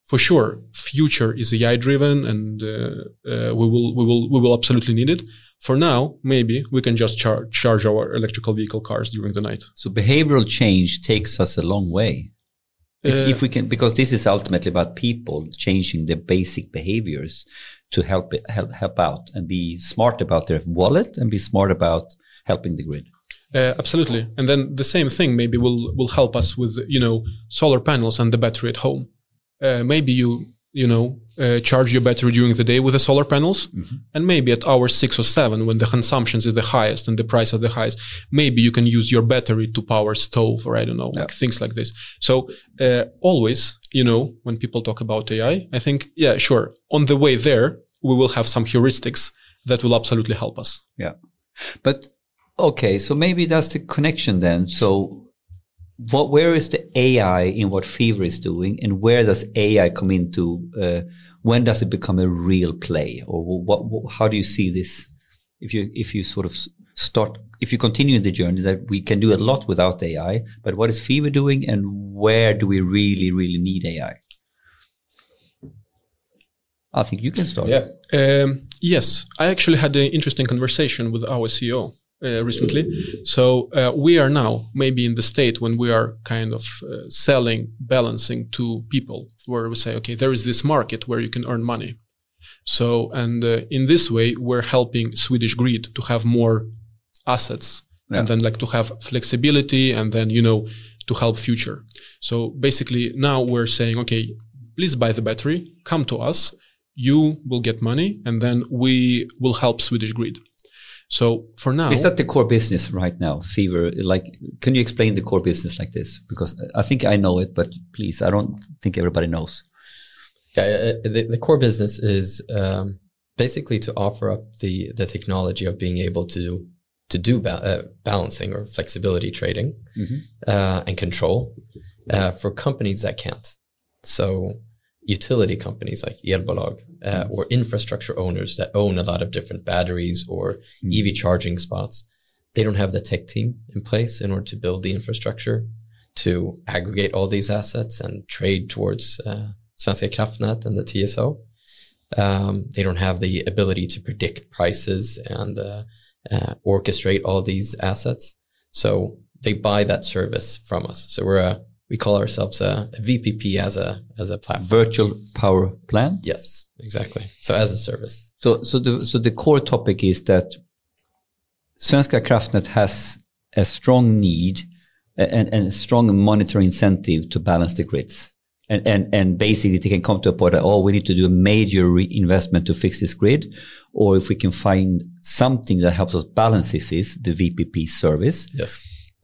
for sure, future is AI driven, and we will absolutely need it. For now, maybe we can just charge our electrical vehicle cars during the night. So behavioral change takes us a long way. If we can, because this is ultimately about people changing their basic behaviors to help out and be smart about their wallet and be smart about helping the grid. Absolutely. And then the same thing maybe will help us with, solar panels and the battery at home. Maybe you charge your battery during the day with the solar panels, and maybe at hour 6 or 7, when the consumption is the highest and the price is the highest, maybe you can use your battery to power stove, or I don't know, like things like this. So always, when people talk about AI, I think, yeah, sure, on the way there, we will have some heuristics that will absolutely help us. Yeah. But okay, so maybe that's the connection then. So where is the AI in what Fever is doing, and where does AI come into? When does it become a real play, or how do you see this? If you sort of start, if you continue the journey that we can do a lot without AI, but what is Fever doing, and where do we really, really need AI? I think you can start. Yeah. Yes, I actually had an interesting conversation with our CEO. Recently. So we are now maybe in the state when we are kind of balancing to people, where we say, okay, there is this market where you can earn money. So, and in this way, we're helping Swedish Grid to have more assets, and then like to have flexibility, and then, to help future. So basically now we're saying, okay, please buy the battery, come to us, you will get money, and then we will help Swedish Grid. So for now, is that the core business right now, Fever? Like, can you explain the core business like this? Because I think I know it, but please, I don't think everybody knows. Yeah, the core business is basically to offer up the technology of being able to do balancing or flexibility trading and control for companies that can't. So utility companies like elbolag or infrastructure owners that own a lot of different batteries or EV charging spots, they don't have the tech team in place in order to build the infrastructure to aggregate all these assets and trade towards Svenska Kraftnät and the TSO. They don't have the ability to predict prices and orchestrate all these assets. So they buy that service from us. So we call ourselves a VPP as a platform. Virtual power plant? Yes, exactly. So as a service. So the core topic is that Svenska Kraftnät has a strong need and a strong monetary incentive to balance the grids. And basically they can come to a point that, we need to do a major investment to fix this grid. Or if we can find something that helps us balance this, is the VPP service. Yes.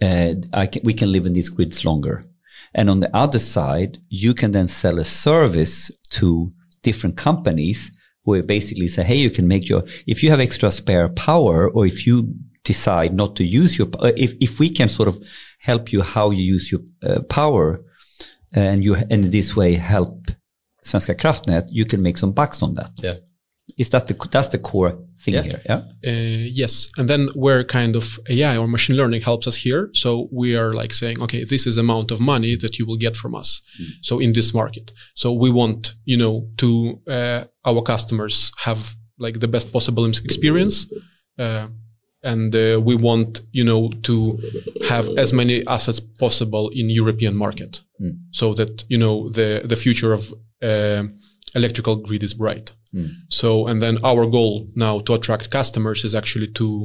We can live in these grids longer. And on the other side, you can then sell a service to different companies where basically say, hey, you can make if you have extra spare power, or if you decide not to use if we can sort of help you how you use your power, and in this way help Svenska Kraftnät, you can make some bucks on that. Yeah. Is that's the core thing here? Yeah. Yes. And then where kind of AI or machine learning helps us here. So we are like saying, okay, this is amount of money that you will get from us. So in this market. So we want, to our customers have like the best possible experience. And we want, to have as many assets possible in European market. So that, the future of electrical grid is bright. So, and then our goal now to attract customers is actually to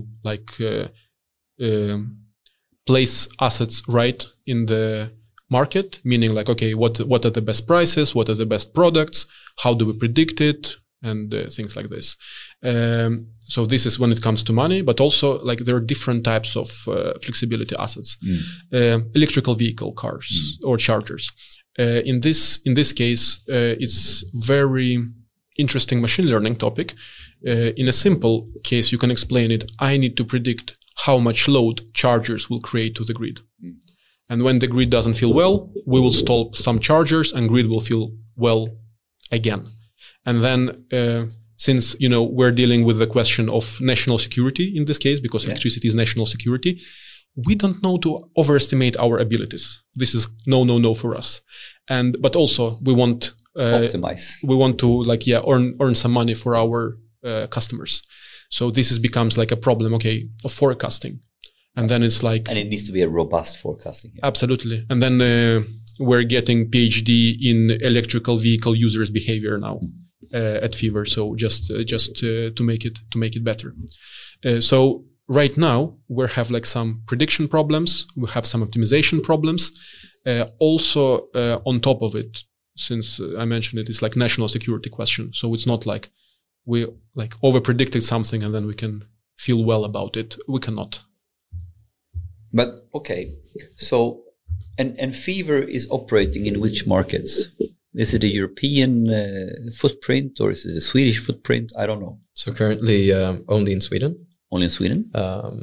place assets right in the market, meaning like, okay, what are the best prices? What are the best products? How do we predict it? And things like this. So this is when it comes to money, but also like there are different types of flexibility assets, electrical vehicle cars or chargers. In this case, it's very interesting machine learning topic. In a simple case, you can explain it. I need to predict how much load chargers will create to the grid. And when the grid doesn't feel well, we will stall some chargers and grid will feel well again. And then, since, we're dealing with the question of national security in this case, because electricity is national security, we don't know to overestimate our abilities. This is no for us. But also we want optimize. We want to earn some money for our customers. So this becomes like a problem, of forecasting. And then it's like... And it needs to be a robust forecasting. Yeah. Absolutely. And then we're getting PhD in electrical vehicle users' behavior now at Fever. So just to make it better. So right now we have like some prediction problems. We have some optimization problems. Also on top of it, since I mentioned it, it's like national security question. So it's not like we like over predicted something and then we can feel well about it. We cannot. But okay, so and Fever is operating in which markets? Is it a European footprint or is it a Swedish footprint? I don't know. So currently only in Sweden. Only in Sweden? But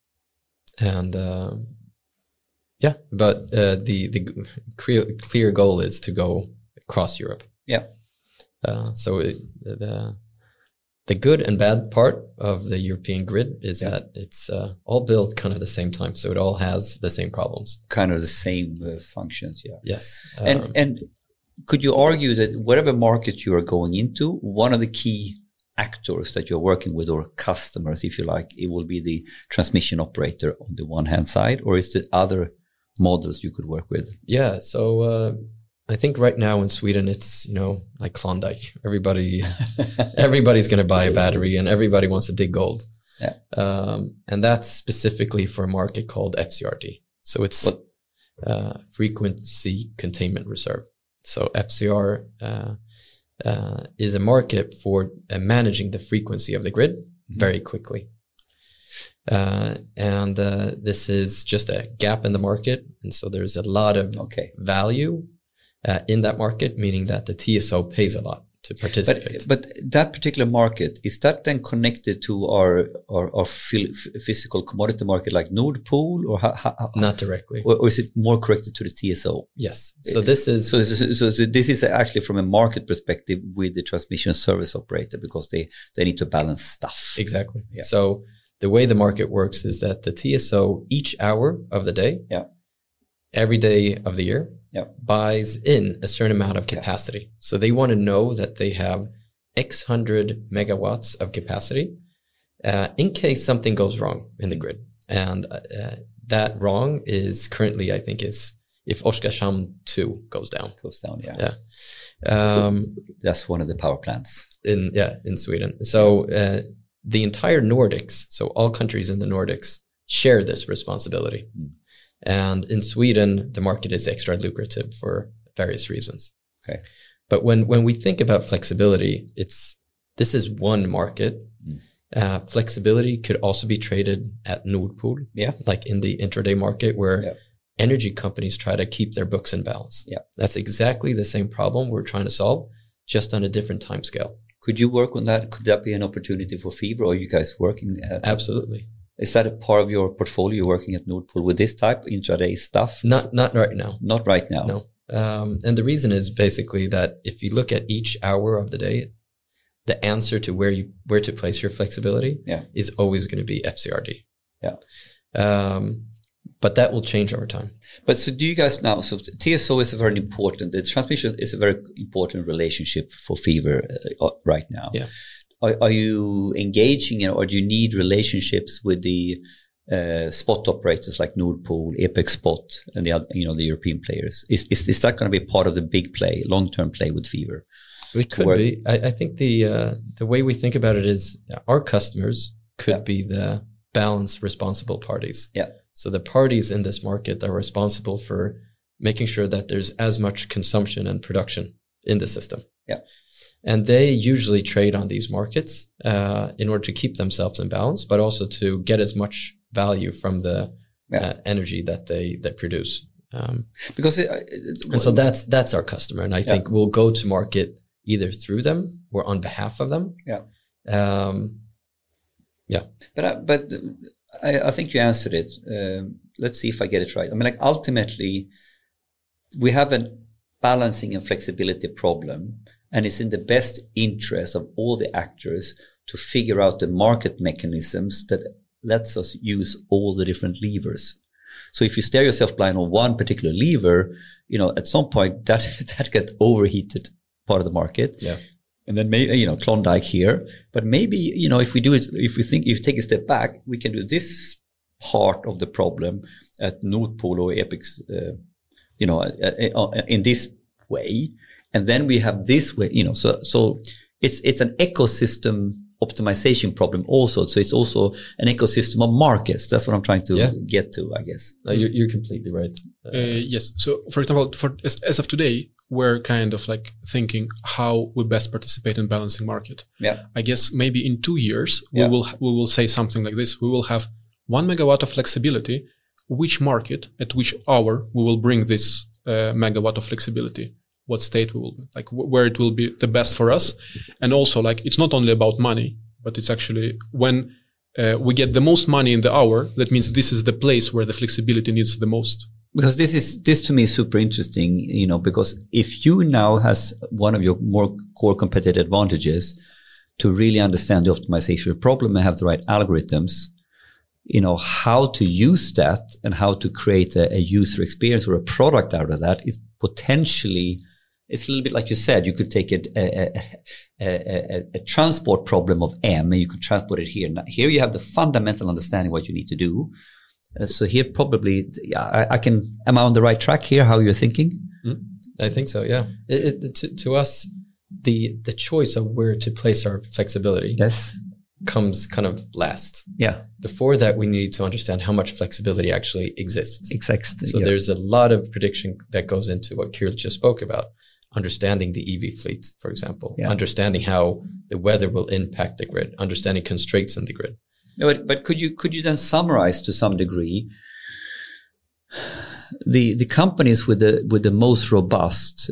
the clear goal is to go across Europe. Yeah. So the good and bad part of the European grid is that it's all built kind of the same time. So it all has the same problems. Kind of the same functions, yeah. Yes. And could you argue that whatever market you are going into, one of the key actors that you're working with or customers, if you like, it will be the transmission operator on the one hand side, or is it other models you could work with? Yeah. So I think right now in Sweden, it's, like Klondike. Everybody's going to buy a battery and everybody wants to dig gold. Yeah. And that's specifically for a market called FCRD. So it's frequency containment reserve. So FCR is a market for managing the frequency of the grid very quickly. And this is just a gap in the market. And so there's a lot of value in that market, meaning that the TSO pays a lot to participate. But that particular market, is that then connected to our physical commodity market like Nord Pool, or how? Not directly, or is it more connected to the TSO? Yes. So this is so this is actually from a market perspective with the transmission service operator, because they need to balance stuff. Exactly. Yeah. So the way the market works is that the TSO each hour of the day, every day of the year, buys in a certain amount of capacity. So they want to know that they have X hundred megawatts of capacity in case something goes wrong in the grid. And that wrong is currently, I think, is if Oskarshamn 2 goes down. That's one of the power plants. In Sweden. So the entire Nordics, so all countries in the Nordics, share this responsibility. And in Sweden, the market is extra lucrative for various reasons. Okay. But when we think about flexibility, this is one market. Flexibility could also be traded at Nord Pool, like in the intraday market where energy companies try to keep their books in balance. Yeah. That's exactly the same problem we're trying to solve, just on a different time scale. Could you work on that? Could that be an opportunity for Fever? Or are you guys working at Absolutely. Is that a part of your portfolio, working at Nord Pool with this type intraday stuff? Not right now. Not right now. No. And the reason is basically that if you look at each hour of the day, the answer to where to place your flexibility is always going to be FCRD. Yeah. But that will change over time. But so do you guys now, so TSO is the transmission is a very important relationship for Fever right now. Yeah. Are you engaging, or do you need relationships with the spot operators like Nord Pool, Apex Spot, and the other, the European players? Is that going to be part of the big play, long-term play with Fever? It could be. I think the way we think about it is our customers could be the balanced, responsible parties. Yeah. So the parties in this market are responsible for making sure that there's as much consumption and production in the system. Yeah. And they usually trade on these markets in order to keep themselves in balance, but also to get as much value from the energy that they produce. Because and so that's our customer, and I think we'll go to market either through them or on behalf of them. But I think you answered it. Let's see if I get it right. I mean, like ultimately, we have a balancing and flexibility problem. And it's in the best interest of all the actors to figure out the market mechanisms that lets us use all the different levers. So if you stare yourself blind on one particular lever, at some point that gets overheated. part of the market. Yeah. And then maybe, Klondike here, but maybe, if you take a step back, we can do this part of the problem at Nord Pool or Epix, in this way. And then we have this way, so it's an ecosystem optimization problem also. So it's also an ecosystem of markets. That's what I'm trying to get to, I guess. No, you're completely right. Yes. So, for example, as of today, we're kind of like thinking how we best participate in balancing market. Yeah. I guess maybe in 2 years we will say something like this. We will have 1 megawatt of flexibility. Which market at which hour we will bring this megawatt of flexibility? What state we will like where it will be the best for us, and also like it's not only about money, but it's actually when we get the most money in the hour. That means this is the place where the flexibility needs the most. Because this to me is super interesting, because if you now has one of your more core competitive advantages to really understand the optimization problem and have the right algorithms, how to use that and how to create a user experience or a product out of that is potentially, it's a little bit like you said, you could take a transport problem of M and you could transport it here. Now, here you have the fundamental understanding what you need to do. So here probably, am I on the right track here, how you're thinking? I think so, yeah. To us, the choice of where to place our flexibility comes kind of last. Yeah. Before that, we need to understand how much flexibility actually exists. Exactly. So there's a lot of prediction that goes into what Kirill just spoke about. Understanding the EV fleet, for example, understanding how the weather will impact the grid, understanding constraints in the grid. No, but could you then summarize to some degree the companies with the most robust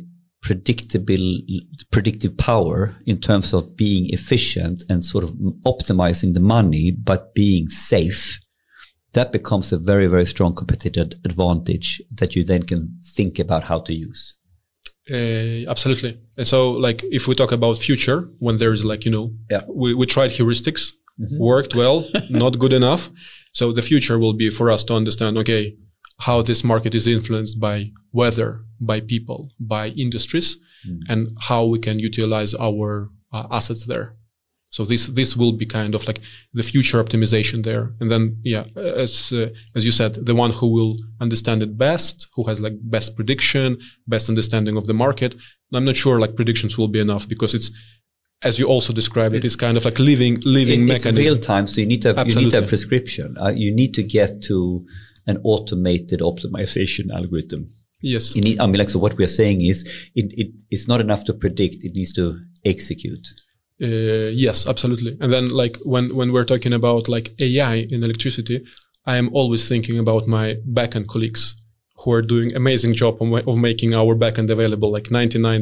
predictive power in terms of being efficient and sort of optimizing the money, but being safe? That becomes a very, very strong competitive advantage that you then can think about how to use. Absolutely. And so like if we talk about future, when there's like, we tried heuristics, worked well, not good enough. So the future will be for us to understand, okay, how this market is influenced by weather, by people, by industries, and how we can utilize our assets there. So this will be kind of like the future optimization there. And then, as you said, the one who will understand it best, who has like best prediction, best understanding of the market. I'm not sure like predictions will be enough because it's, as you also described it, is kind of like living mechanism. It's real time, so you need to have prescription. You need to get to an automated optimization algorithm. Yes. You need. So what we are saying is, it's not enough to predict; it needs to execute. Yes, absolutely. And then like when we're talking about like AI in electricity, I am always thinking about my backend colleagues who are doing amazing job of making our backend available, like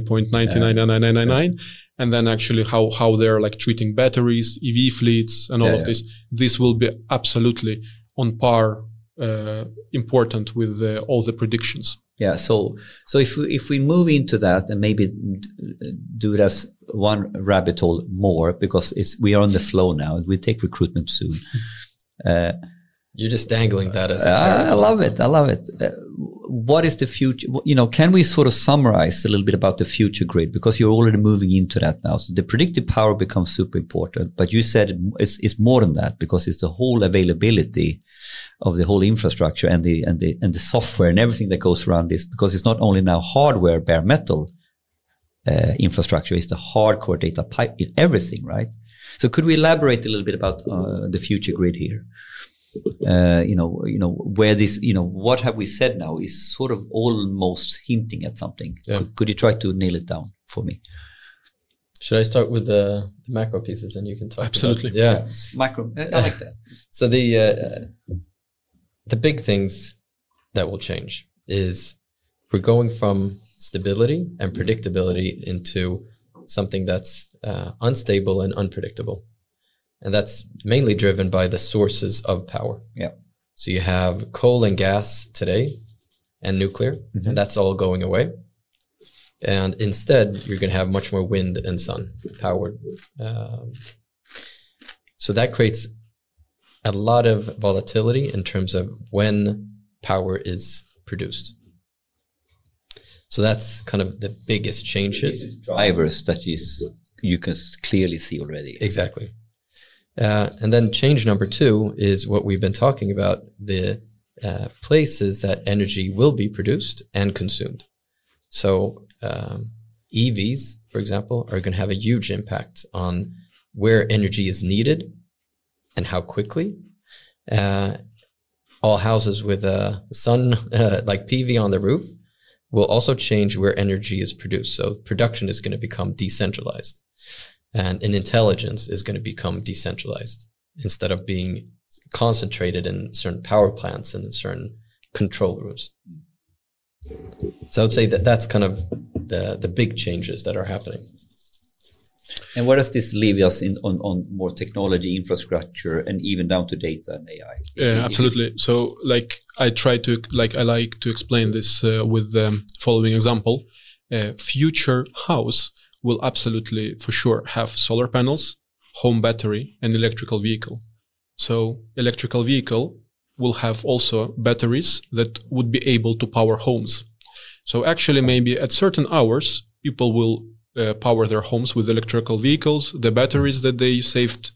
99.999999. And then actually how they're like treating batteries, EV fleets, and all of this. This will be absolutely on par, important with all the predictions. Yeah. So if we move into that and maybe do it as one rabbit hole more, because we are on the flow now. We take recruitment soon. You're just dangling that as I love it. What is the future? Can we sort of summarize a little bit about the future grid? Because you're already moving into that now. So the predictive power becomes super important, but you said it's more than that because it's the whole availability of the whole infrastructure and the software and everything that goes around this, because it's not only now hardware, bare metal infrastructure, it's the hardcore data pipe, everything, right? So could we elaborate a little bit about the future grid here? Where this, what have we said now is sort of almost hinting at something. Yeah. Could you try to nail it down for me? Should I start with the macro pieces and you can talk? Absolutely. Macro. I like that. So the big things that will change is we're going from stability and predictability into something that's unstable and unpredictable. And that's mainly driven by the sources of power. Yeah. So you have coal and gas today and nuclear, and that's all going away. And instead, you're going to have much more wind and sun powered. So that creates a lot of volatility in terms of when power is produced. So that's kind of the biggest changes. Drivers that you can clearly see already. Exactly. And then change number 2 is what we've been talking about, the places that energy will be produced and consumed. So EVs, for example, are going to have a huge impact on where energy is needed and how quickly. All houses with a sun, like PV on the roof, will also change where energy is produced. So production is going to become decentralized, and intelligence is going to become decentralized instead of being concentrated in certain power plants and in certain control rooms. So I would say that that's kind of the big changes that are happening. And where does this leave us on more technology, infrastructure, and even down to data and AI? Yeah, absolutely. So like I like to explain this with the following example. Future house will absolutely for sure have solar panels, home battery, and electrical vehicle. So electrical vehicle will have also batteries that would be able to power homes. So actually maybe at certain hours, people will power their homes with electrical vehicles, the batteries that they saved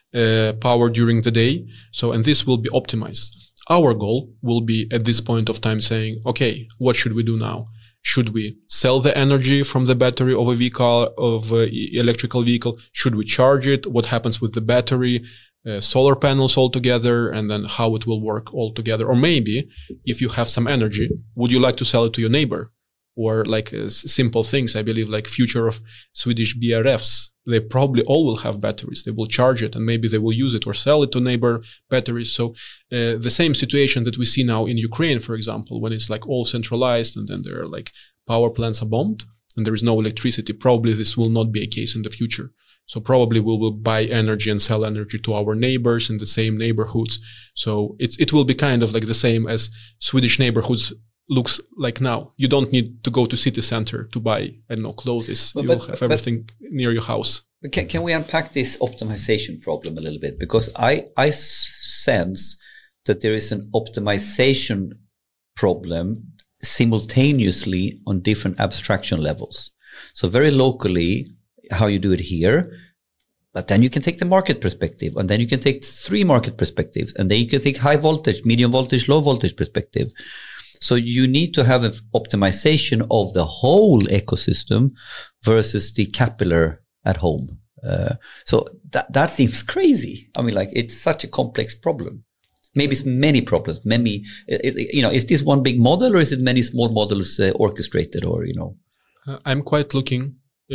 power during the day. So, and this will be optimized. Our goal will be at this point of time saying, okay, what should we do now? Should we sell the energy from the battery of a vehicle, of electrical vehicle? Should we charge it? What happens with the battery? Solar panels altogether, and then how it will work altogether. Or maybe if you have some energy, would you like to sell it to your neighbor? Or like simple things, I believe, like future of Swedish BRFs, they probably all will have batteries. They will charge it and maybe they will use it or sell it to neighbor batteries. So the same situation that we see now in Ukraine, for example, when it's like all centralized and then there are like power plants are bombed and there is no electricity, probably this will not be a case in the future. So probably we will buy energy and sell energy to our neighbors in the same neighborhoods. So it will be kind of like the same as Swedish neighborhoods looks like now. You don't need to go to city center to buy, I don't know, clothes. You will have everything near your house. Can we unpack this optimization problem a little bit? Because I sense that there is an optimization problem simultaneously on different abstraction levels. So very locally, how you do it here, but then you can take the market perspective, and then you can take 3 market perspectives, and then you can take high voltage, medium voltage, low voltage perspective. So you need to have an optimization of the whole ecosystem versus the capillary at home. So that seems crazy. I mean, like, it's such a complex problem. Maybe it's many problems. Maybe, is this one big model or is it many small models orchestrated or, I'm quite looking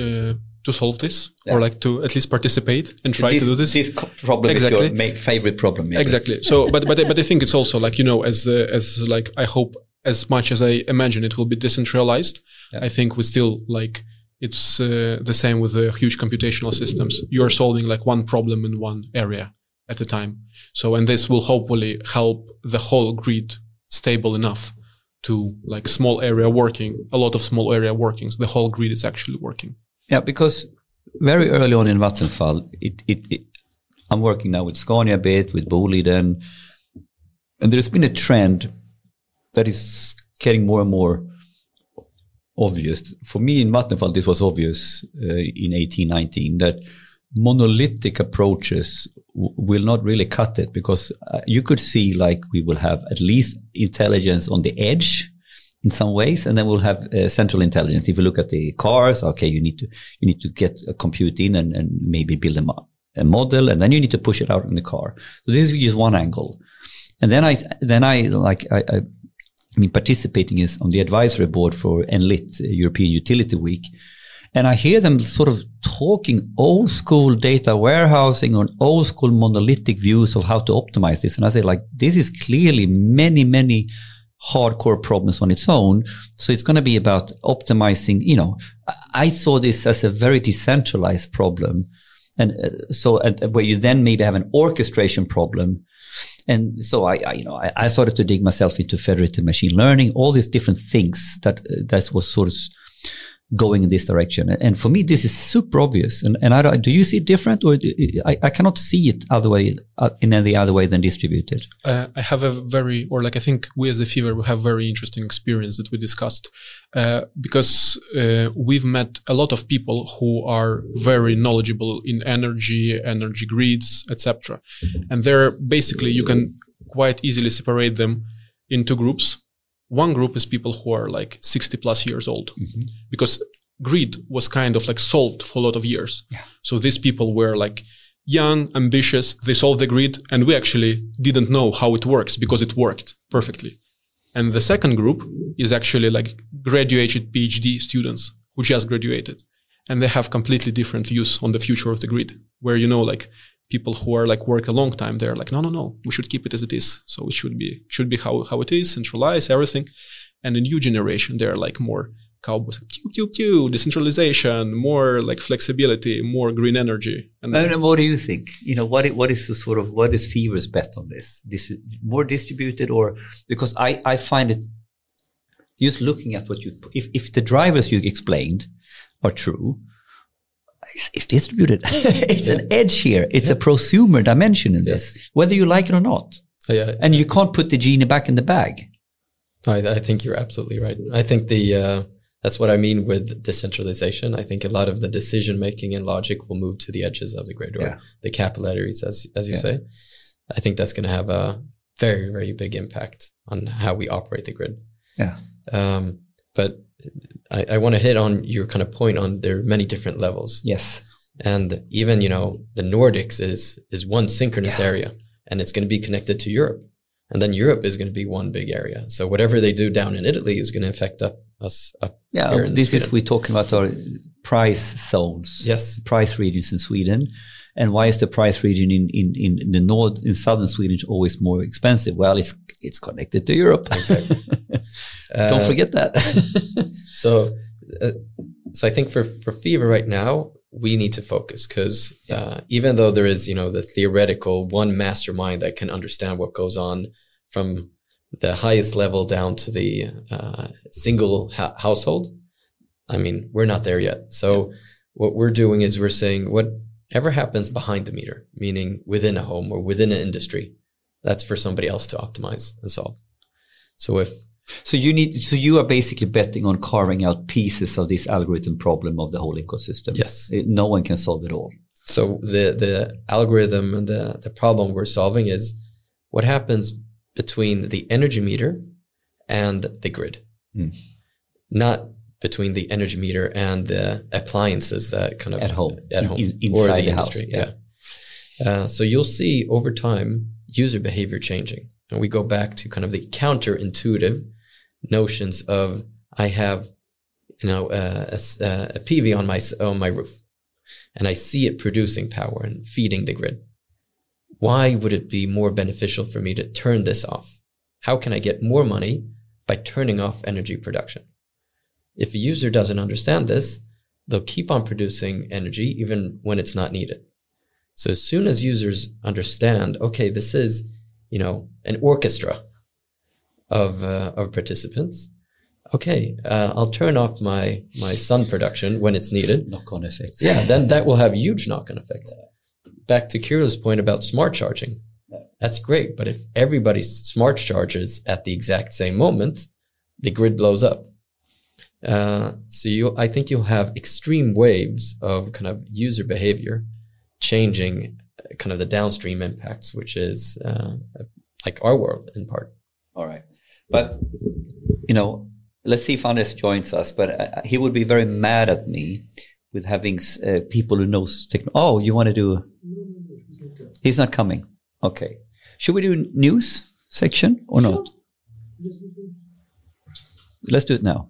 to solve this or like to at least participate and try to do this. This problem exactly. Is your favorite problem. Maybe. Exactly. So, but I think it's also like, as like, I hope as much as I imagine it will be decentralized. Yeah. I think we still like, it's the same with the huge computational systems. You're solving like one problem in one area at a time. So, and this will hopefully help the whole grid stable enough to like small area working, a lot of small area workings. The whole grid is actually working. Yeah, because very early on in Vattenfall, I'm working now with Scania a bit, with Boliden, and there's been a trend that is getting more and more obvious. For me in Vattenfall, this was obvious in 1819, that monolithic approaches will not really cut it, because you could see like we will have at least intelligence on the edge in some ways, and then we'll have central intelligence. If you look at the cars, okay, you need to get a compute in and maybe build a model, and then you need to push it out in the car. So this is just one angle. And then I mean, participating is on the advisory board for Enlit, European Utility Week. And I hear them sort of talking old school data warehousing or old school monolithic views of how to optimize this. And I say, like, this is clearly many, many hardcore problems on its own. So it's going to be about optimizing, I saw this as a very decentralized problem. And where you then maybe have an orchestration problem. And so I started to dig myself into federated machine learning, all these different things that was sort of going in this direction. And for me, this is super obvious. And do you see it different, or I cannot see it in any other way than distributed? I have I think we as the Fever have very interesting experience that we discussed because we've met a lot of people who are very knowledgeable in energy grids, etc. And they're basically, you can quite easily separate them into groups. One group is people who are like 60 plus years old, because grid was kind of like solved for a lot of years. Yeah. So these people were like young, ambitious, they solved the grid, and we actually didn't know how it works because it worked perfectly. And the second group is actually like graduated PhD students who just graduated, and they have completely different views on the future of the grid, where, you know, like people who are like work a long time, they're like, no, we should keep it as it is. So it should be how it is, centralize everything. And the new generation, they're like more cowboys, decentralization, more like flexibility, more green energy. And what do you think? You know, what is Fever's bet on this? More distributed, or because I find it, just looking at what if the drivers you explained are true, it's distributed. It's an edge here. It's a prosumer dimension in this, whether you like it or not. And you can't put the genie back in the bag. I think you're absolutely right. I think that's what I mean with decentralization. I think a lot of the decision making and logic will move to the edges of the grid, or the capillaries, as you say. I think that's going to have a very, very big impact on how we operate the grid. Yeah. But I want to hit on your kind of point on there are many different levels. Yes. And even, you know, the Nordics is one synchronous area, and it's going to be connected to Europe. And then Europe is going to be one big area. So whatever they do down in Italy is going to affect us up here in Sweden. We're talking about our price zones. Yes. Price regions in Sweden. And why is the price region in the north, in southern Sweden, always more expensive? Well, it's connected to Europe. Exactly. Don't forget that. So I think for Fever right now, we need to focus, because even though there is, you know, the theoretical one mastermind that can understand what goes on from the highest level down to the single household, I mean, we're not there yet. So what we're doing is we're saying whatever happens behind the meter, meaning within a home or within an industry, that's for somebody else to optimize and solve. So you are basically betting on carving out pieces of this algorithm problem of the whole ecosystem. Yes. No one can solve it all. So the algorithm and the problem we're solving is what happens between the energy meter and the grid, not between the energy meter and the appliances that kind of at home inside or the industry. House. So you'll see over time user behavior changing. And we go back to kind of the counterintuitive notions of, I have, you know, a PV on my roof, and I see it producing power and feeding the grid. Why would it be more beneficial for me to turn this off? How can I get more money by turning off energy production? If a user doesn't understand this, they'll keep on producing energy even when it's not needed. So as soon as users understand, okay, this is, you know, an orchestra of participants. Okay, I'll turn off my sun production when it's needed. Knock-on effects. Yeah, then that will have huge knock-on effects. Back to Kyril's point about smart charging. That's great, but if everybody smart charges at the exact same moment, the grid blows up. I think you'll have extreme waves of kind of user behavior changing kind of the downstream impacts, which is like our world in part. All right. But, you know, let's see if Anders joins us, but he would be very mad at me with having people who knows technology. Oh, you want to do? He's not coming. Okay. Should we do news section or not? Let's do it now.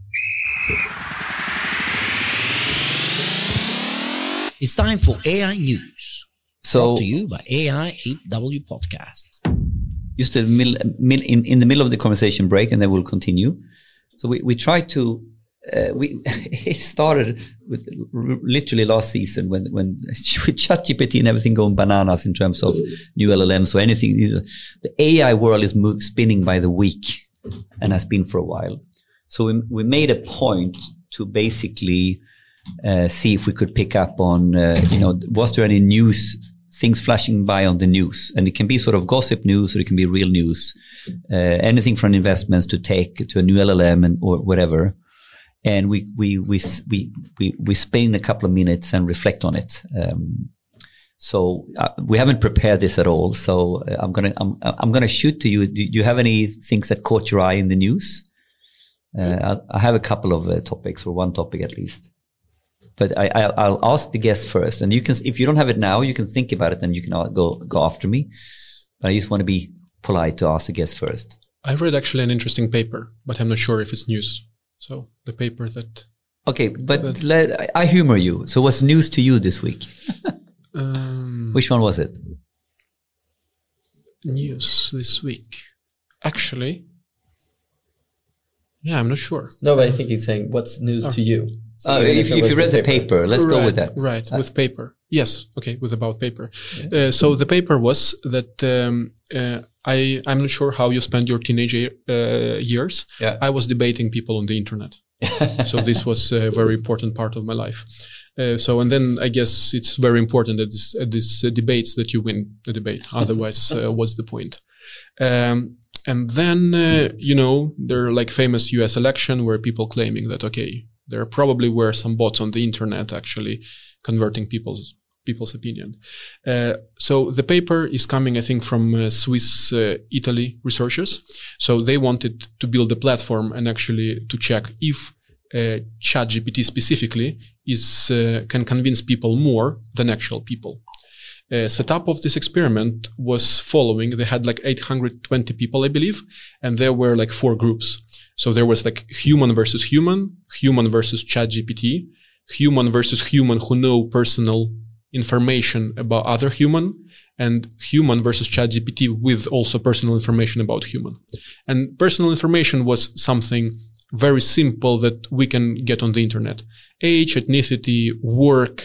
It's time for AI News. So, brought to you by AI8W Podcast. Just in the middle of the conversation break, and then we'll continue. So we try to. It started with literally last season when with ChatGPT and everything going bananas in terms of new LLMs or anything. The AI world is spinning by the week and has been for a while. So we made a point to basically see if we could pick up on, was there any news, things flashing by on the news? And it can be sort of gossip news, or it can be real news, anything from investments to tech to a new LLM or whatever. And we spend a couple of minutes and reflect on it. So we haven't prepared this at all. So I'm gonna shoot to you. Do you have any things that caught your eye in the news? I have a couple of topics, or one topic at least. But I'll ask the guest first, and you can, if you don't have it now, you can think about it, and you can go after me. But I just want to be polite to ask the guest first. I read actually an interesting paper, but I'm not sure if it's news. So the paper that. Okay, but I humor you. So what's news to you this week? Which one was it? News this week. Actually, yeah, I'm not sure. No, but I think he's saying, what's news to you? So if you read the paper, let's go with that. Right, with paper. Yes, okay, with about paper. Yeah. So the paper was that I'm not sure how you spend your teenage years. Yeah. I was debating people on the internet. So this was a very important part of my life. And then I guess it's very important that this debates that you win the debate. Otherwise, what's the point? And then, there are like famous US election where people claiming that, okay, there probably were some bots on the internet actually converting people's opinion. So the paper is coming, I think, from Swiss, Italy researchers. So they wanted to build a platform and actually to check if ChatGPT specifically can convince people more than actual people. Setup of this experiment was following. They had like 820 people, I believe, and there were like 4 groups. So there was like human versus human versus ChatGPT, human versus human who know personal information about other human, and human versus ChatGPT with also personal information about human. And personal information was something very simple that we can get on the internet. Age, ethnicity, work,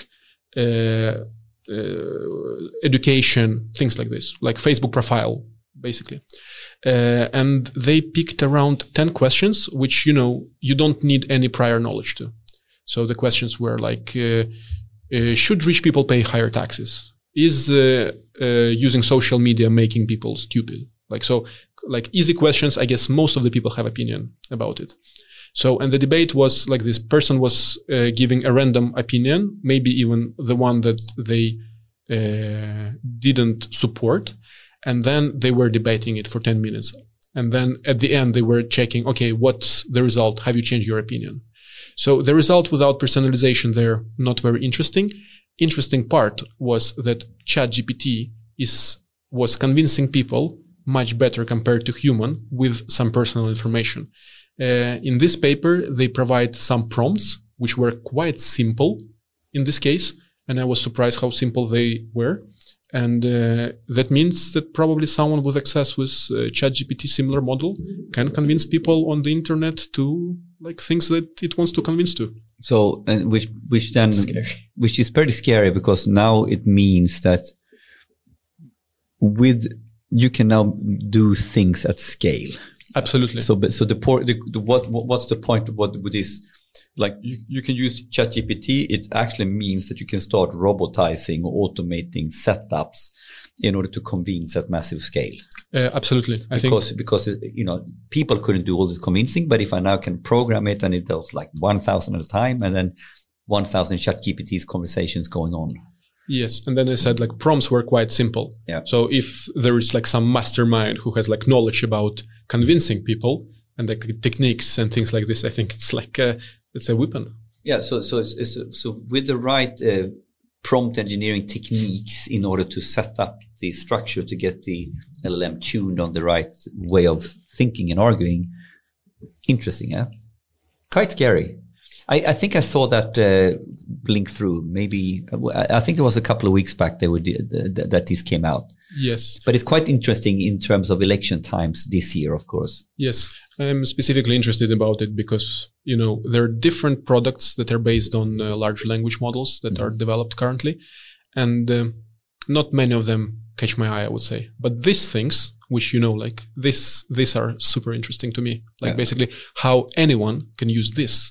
education, things like this, like Facebook profile, basically. And they picked around 10 questions, which, you don't need any prior knowledge to. So the questions were like, should rich people pay higher taxes? Is using social media making people stupid? Like easy questions. I guess most of the people have opinion about it. So, and the debate was like this person was giving a random opinion, maybe even the one that they didn't support. And then they were debating it for 10 minutes. And then at the end, they were checking, okay, what's the result? Have you changed your opinion? So the result without personalization there, not very interesting. Interesting part was that ChatGPT was convincing people much better compared to human with some personal information. In this paper, they provide some prompts, which were quite simple in this case. And I was surprised how simple they were. And that means that probably someone with access with ChatGPT similar model can convince people on the internet to like things that it wants to convince to. So, and which is pretty scary, because now it means that you can now do things at scale. Absolutely. So what's the point of what with this? Like you can use ChatGPT. It actually means that you can start robotizing or automating setups in order to convince at massive scale. Absolutely. Because people couldn't do all this convincing, but if I now can program it and it does like 1,000 at a time, and then 1,000 ChatGPT's conversations going on. Yes. And then I said like prompts were quite simple. Yeah. So if there is like some mastermind who has like knowledge about convincing people and like techniques and things like this, I think it's like it's a weapon. Yeah. So with the right prompt engineering techniques in order to set up the structure to get the LLM tuned on the right way of thinking and arguing. Interesting, yeah? Quite scary. I think I saw that blink through. Maybe I think it was a couple of weeks back that this came out. Yes, but it's quite interesting in terms of election times this year, of course. Yes, I'm specifically interested about it because there are different products that are based on large language models that are developed currently, and not many of them catch my eye, I would say. But these things, which like these are super interesting to me. Like basically how anyone can use this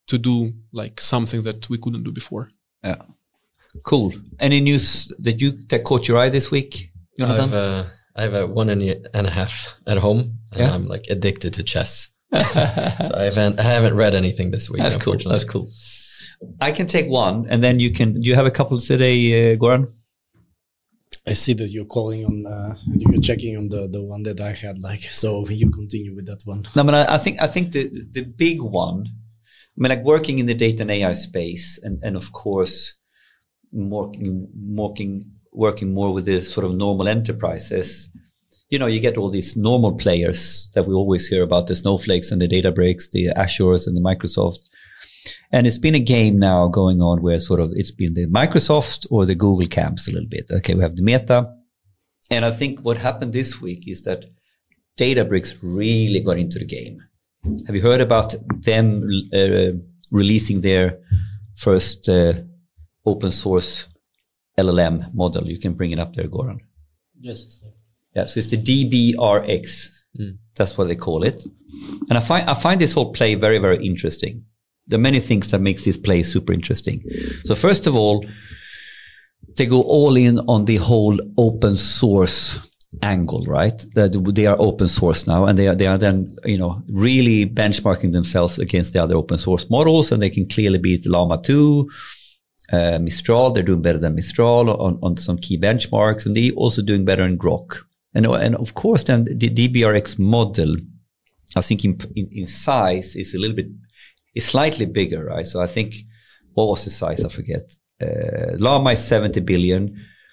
to do like something that we couldn't do before. Yeah. Cool. Any news that caught your eye this week, Jonathan? I have a 1.5 at home, and Yeah. I'm like addicted to chess. So I haven't read anything this week. That's cool. Unfortunately. That's cool. I can take one, and then you can. Do you have a couple today, Goran? I see that you're calling on, you're checking on the one that I had, like, so you continue with that one. No, but I think the big one. I mean, like working in the data and AI space, and of course, working more with the sort of normal enterprises. You know, you get all these normal players that we always hear about, the Snowflakes and the Databricks, the Azures and the Microsoft. And it's been a game now going on where sort of it's been the Microsoft or the Google camps a little bit. Okay, we have the Meta. And I think what happened this week is that Databricks really got into the game. Have you heard about them releasing their first open source LLM model? You can bring it up there, Goran. Yes. Yeah, so it's the DBRX. That's what they call it. And I find this whole play very, very interesting. There are many things that makes this play super interesting. So first of all, they go all in on the whole open source angle, right? That they are open source now, and they are then, you know, really benchmarking themselves against the other open source models, and they can clearly beat Llama 2, Mistral. They're doing better than Mistral on some key benchmarks, and they're also doing better in Grok. And of course, then the DBRX model, I think in size is a little bit, is slightly bigger, right? So I think, what was the size? I forget. Llama is 70 billion,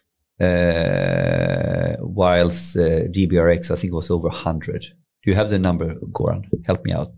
whilst DBRX, I think, was over 100. Do you have the number, Goran? Help me out.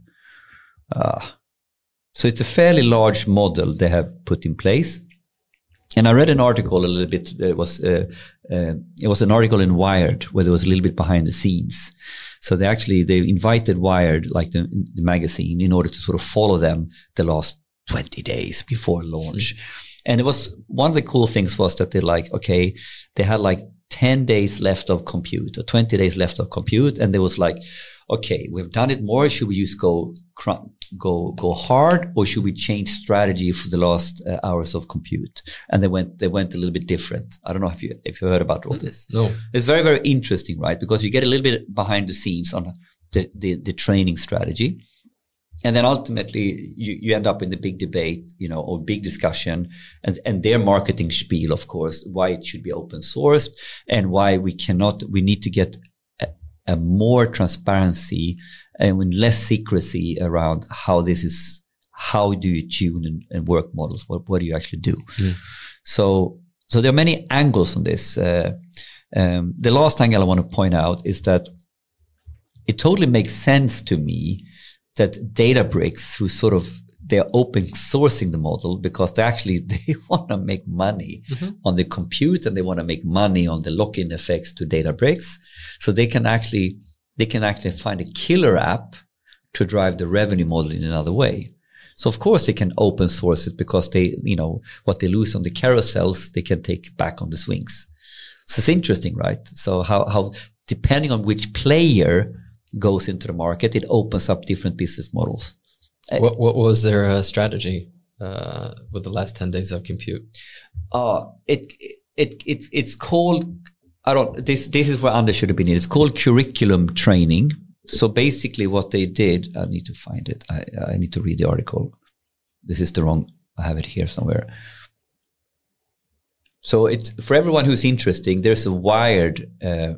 So it's a fairly large model they have put in place. And I read an article a little bit. It was an article in Wired where there was a little bit behind the scenes. So they invited Wired, like the magazine, in order to sort of follow them the last 20 days before launch. And it was one of the cool things was that they had like 10 days left of compute or 20 days left of compute. And they was like, okay, we've done it more. Should we just go hard, or should we change strategy for the last hours of compute? And they went a little bit different. I don't know if you heard about all this. No. It's very, very interesting, right? Because you get a little bit behind the scenes on the training strategy. And then ultimately you end up in the big debate, you know, or big discussion and their marketing spiel, of course, why it should be open sourced and why we need to get a more transparency and with less secrecy around how do you tune and work models? What do you actually do? So there are many angles on this. The last angle I want to point out is that it totally makes sense to me that Databricks, who sort of, they're open sourcing the model because they want to make money on the compute, and they want to make money on the lock-in effects to Databricks. So they can actually find a killer app to drive the revenue model in another way. So of course they can open source it because they, you know, what they lose on the carousels, they can take back on the swings. So it's interesting, right? So how depending on which player goes into the market, it opens up different business models. What was their strategy with the last 10 days of compute? It's called, this is where Anders should have been in. It's called curriculum training. So basically what they did, I need to find it. I need to read the article. This is the wrong, I have it here somewhere. So it's, for everyone who's interested, there's a Wired,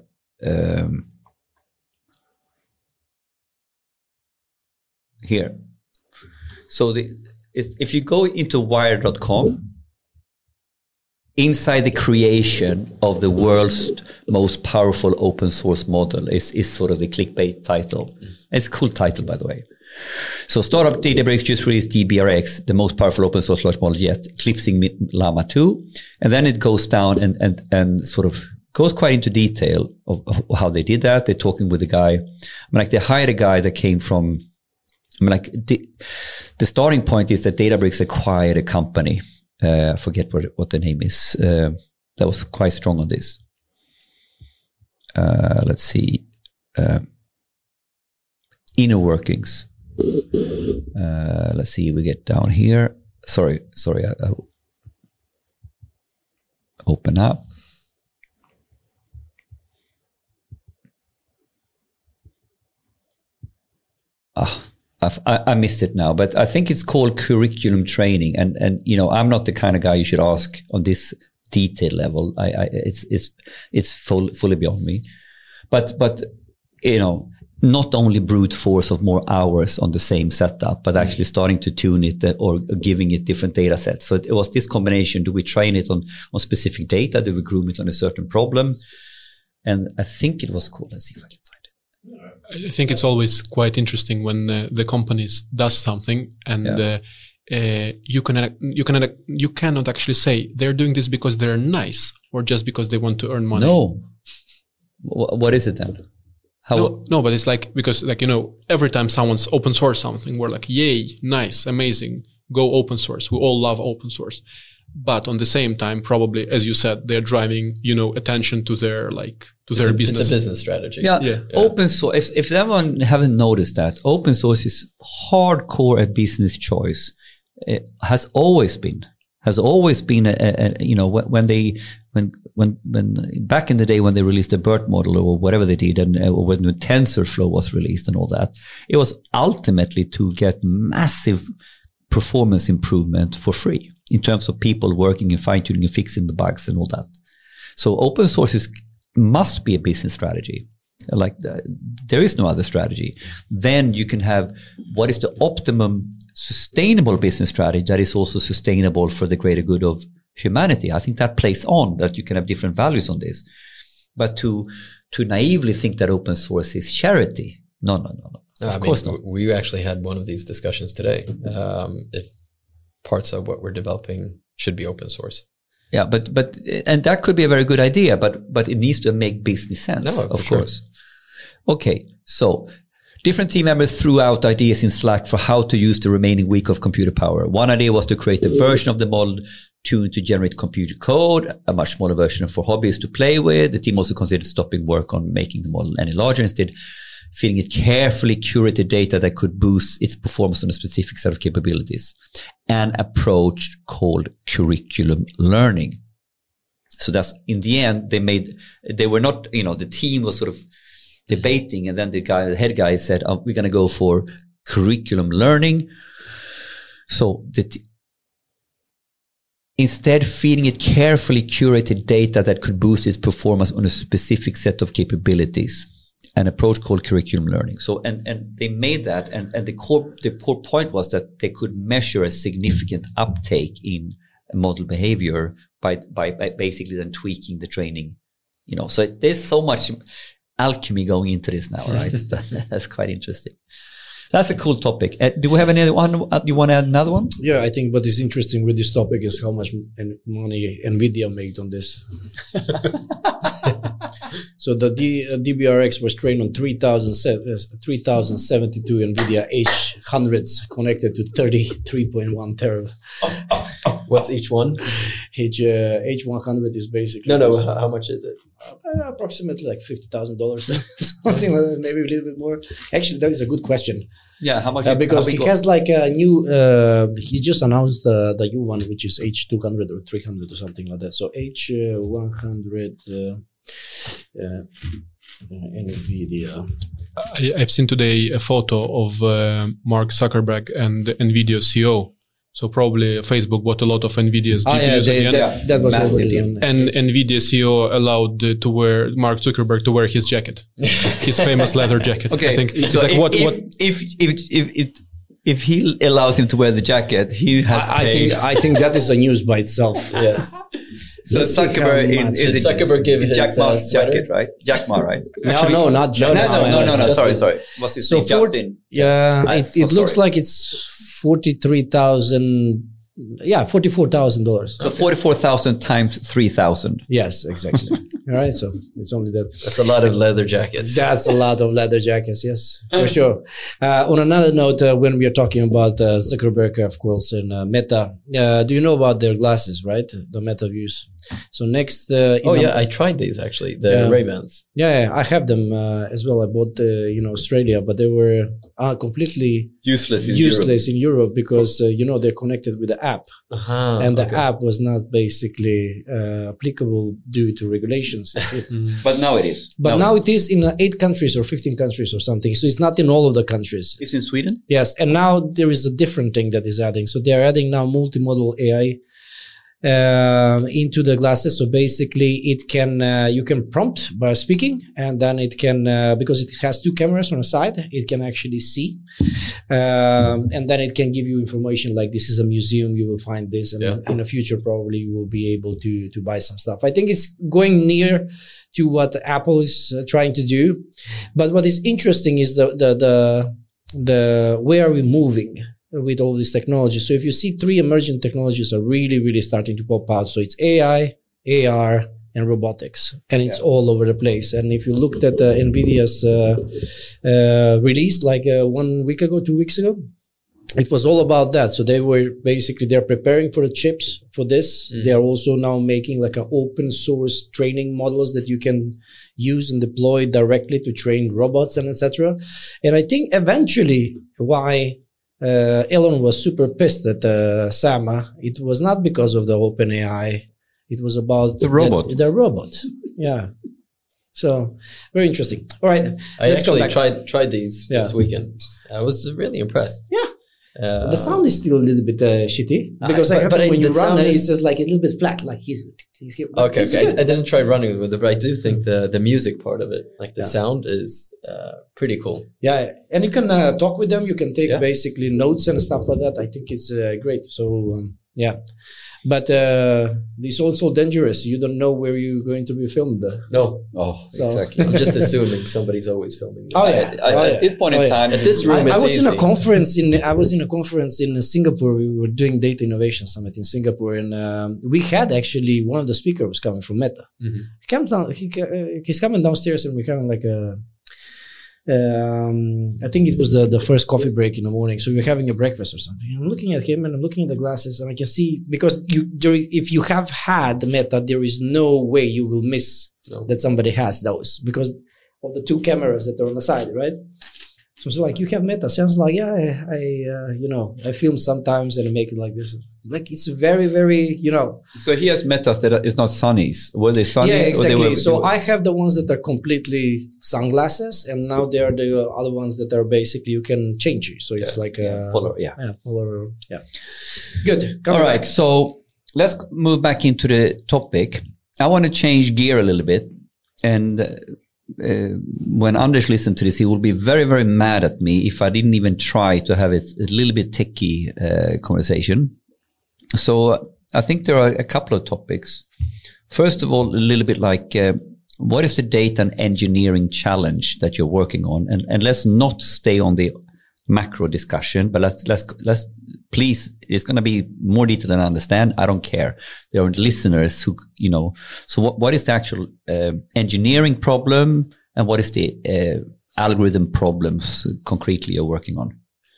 here. So if you go into wired.com, inside the creation of the world's most powerful open source model is sort of the clickbait title. It's a cool title, by the way. So startup Databricks just released DBRX, the most powerful open source large model yet, eclipsing Llama 2. And then it goes down and sort of goes quite into detail of how they did that. They're talking with a guy. I mean, like they hired a guy that came from, I mean, like the starting point is that Databricks acquired a company. I forget what the name is. That was quite strong on this. Let's see. Inner Workings. Let's see, we get down here. Sorry, I open up. I missed it now, but I think it's called curriculum training. And you know, I'm not the kind of guy you should ask on this detail level. It's fully beyond me. But you know, not only brute force of more hours on the same setup, but actually starting to tune it or giving it different data sets. So it was this combination. Do we train it on specific data? Do we groom it on a certain problem? And I think it was called, let's see if I can find it. I think it's always quite interesting when the companies does something and you cannot actually say they're doing this because they're nice or just because they want to earn money. No. What is it then? No, but it's like, because like, you know, every time someone's open source something, we're like, yay, nice, amazing, go open source. We all love open source. But on the same time, probably, as you said, they're driving, you know, attention to their, like, to their business. It's a business strategy. Yeah. Open source, if anyone haven't noticed that, open source is hardcore a business choice. It has always been you know, when back in the day when they released the BERT model or whatever they did, and when the TensorFlow was released and all that, it was ultimately to get massive performance improvement for free in terms of people working and fine-tuning and fixing the bugs and all that. So open source must be a business strategy. Like there is no other strategy. Then you can have what is the optimum sustainable business strategy that is also sustainable for the greater good of humanity. I think that plays on that you can have different values on this. But to naively think that open source is charity, no. Of course not. We actually had one of these discussions today. If parts of what we're developing should be open source. Yeah, but and that could be a very good idea, but it needs to make business sense. No, of course. Okay, so different team members threw out ideas in Slack for how to use the remaining week of computer power. One idea was to create a version of the model tuned to generate computer code, a much smaller version for hobbyists to play with. The team also considered stopping work on making the model any larger, instead feeding it carefully curated data that could boost its performance on a specific set of capabilities. An approach called curriculum learning. So that's, in the end, they were not, you know, the team was sort of debating, and then the head guy said, we're going to go for curriculum learning. So instead feeding it carefully curated data that could boost its performance on a specific set of capabilities. An approach called curriculum learning. So, and they made that, and the core point was that they could measure a significant uptake in model behavior by basically then tweaking the training, you know. So there's so much alchemy going into this now, right? That's quite interesting. That's a cool topic. Do we have any other one? Do you want to add another one? Yeah, I think what is interesting with this topic is how much money NVIDIA made on this. So the DBRX was trained on 3,072 NVIDIA H100s connected to 33.1 terabyte. What's each one? Each H100 is basically... No, how much is it? Approximately like $50,000, something like that, maybe a little bit more. Actually, that is a good question. Yeah, how much? Because he has like a new, he just announced the new one, which is H200 or 300 or something like that. So H100 NVIDIA. I've seen today a photo of Mark Zuckerberg and the NVIDIA CEO. So probably Facebook bought a lot of NVIDIA's GPUs that was already on. And NVIDIA CEO allowed Mark Zuckerberg to wear his jacket, his famous leather jacket. Okay, I think so like if he allows him to wear the jacket, he has to pay. I think that is a news by itself. Yes. So Zuckerberg is Zuckerberg give his Jack Ma's jacket, right? Jack Ma, right? No, not Jack. No. Sorry. What's his name? Justin. Yeah, it looks like it's $43,000. Yeah, $44,000. So 44,000 times 3,000. Yes, exactly. All right, so it's only that. That's a lot of leather jackets. That's a lot of leather jackets, yes, for sure. On another note, when we are talking about Zuckerberg, of course, and Meta, do you know about their glasses, right? The Meta Views. So next, I tried these actually, the Ray-Bans. Yeah, I have them as well. I bought in Australia, but they were completely useless in Europe because they're connected with the app, and the app was not basically applicable due to regulations. But now it is. But now it is in 8 countries or 15 countries or something. So it's not in all of the countries. It's in Sweden? Yes, and now there is a different thing that is adding. So they are adding now multimodal AI into the glasses. So basically it can you can prompt by speaking, and then it can because it has 2 cameras on the side, it can actually see, and then it can give you information like this is a museum, you will find this, and in the future probably you will be able to buy some stuff. I think it's going near to what Apple is trying to do, but what is interesting is the where are we moving with all this technology. So if you see 3 emerging technologies are really, really starting to pop out. So it's AI, AR, and robotics, and it's all over the place. And if you looked at NVIDIA's release like 1 week ago, 2 weeks ago, it was all about that. So they're preparing for the chips for this. They are also now making like an open source training models that you can use and deploy directly to train robots and etc. And I think eventually why Elon was super pissed at Sam. It was not because of the OpenAI. It was about the robot. The robot. Yeah. So very interesting. All right. I actually tried these this weekend. I was really impressed. Yeah. The sound is still a little bit shitty because when you run, it's just like a little bit flat. Like he's here. Okay. I didn't try running with it, but I do think the music part of it, like the sound, is pretty cool. Yeah, and you can talk with them. You can take basically notes and stuff like that. I think it's great. So but it's also dangerous. You don't know where you're going to be filmed. No. Exactly. I'm just assuming somebody's always filming. At this point in time, at this room, I was easy. in a conference in Singapore. We were doing Data Innovation Summit in Singapore, and we had actually one of the speakers was coming from Meta. Mm-hmm. He comes down. He's coming downstairs, and we're having like a. I think it was the first coffee break in the morning. So we're having a breakfast or something. I'm looking at him and I'm looking at the glasses, and I can see because if you have had Meta, there is no way you will miss that somebody has those because of the 2 cameras that are on the side, right? So it's like, you have Meta. Sounds like, I film sometimes and I make it like this. Like, it's very, very, So he has Metas that is not Sunnies. Were they Sunny? Yeah, exactly. So I have the ones that are completely sunglasses, and now they are the other ones that are basically, you can change it. So it's like polar, polar, Good. All right. So let's move back into the topic. I want to change gear a little bit. And when Anders listens to this, he will be very, very mad at me if I didn't even try to have it a little bit techie conversation. So I think there are a couple of topics. First of all, a little bit like what is the data and engineering challenge that you're working on? And let's not stay on the macro discussion, but let's please, it's going to be more detailed than I understand. I don't care. There are listeners who, so what is the actual engineering problem, and what is the algorithm problems concretely you're working on?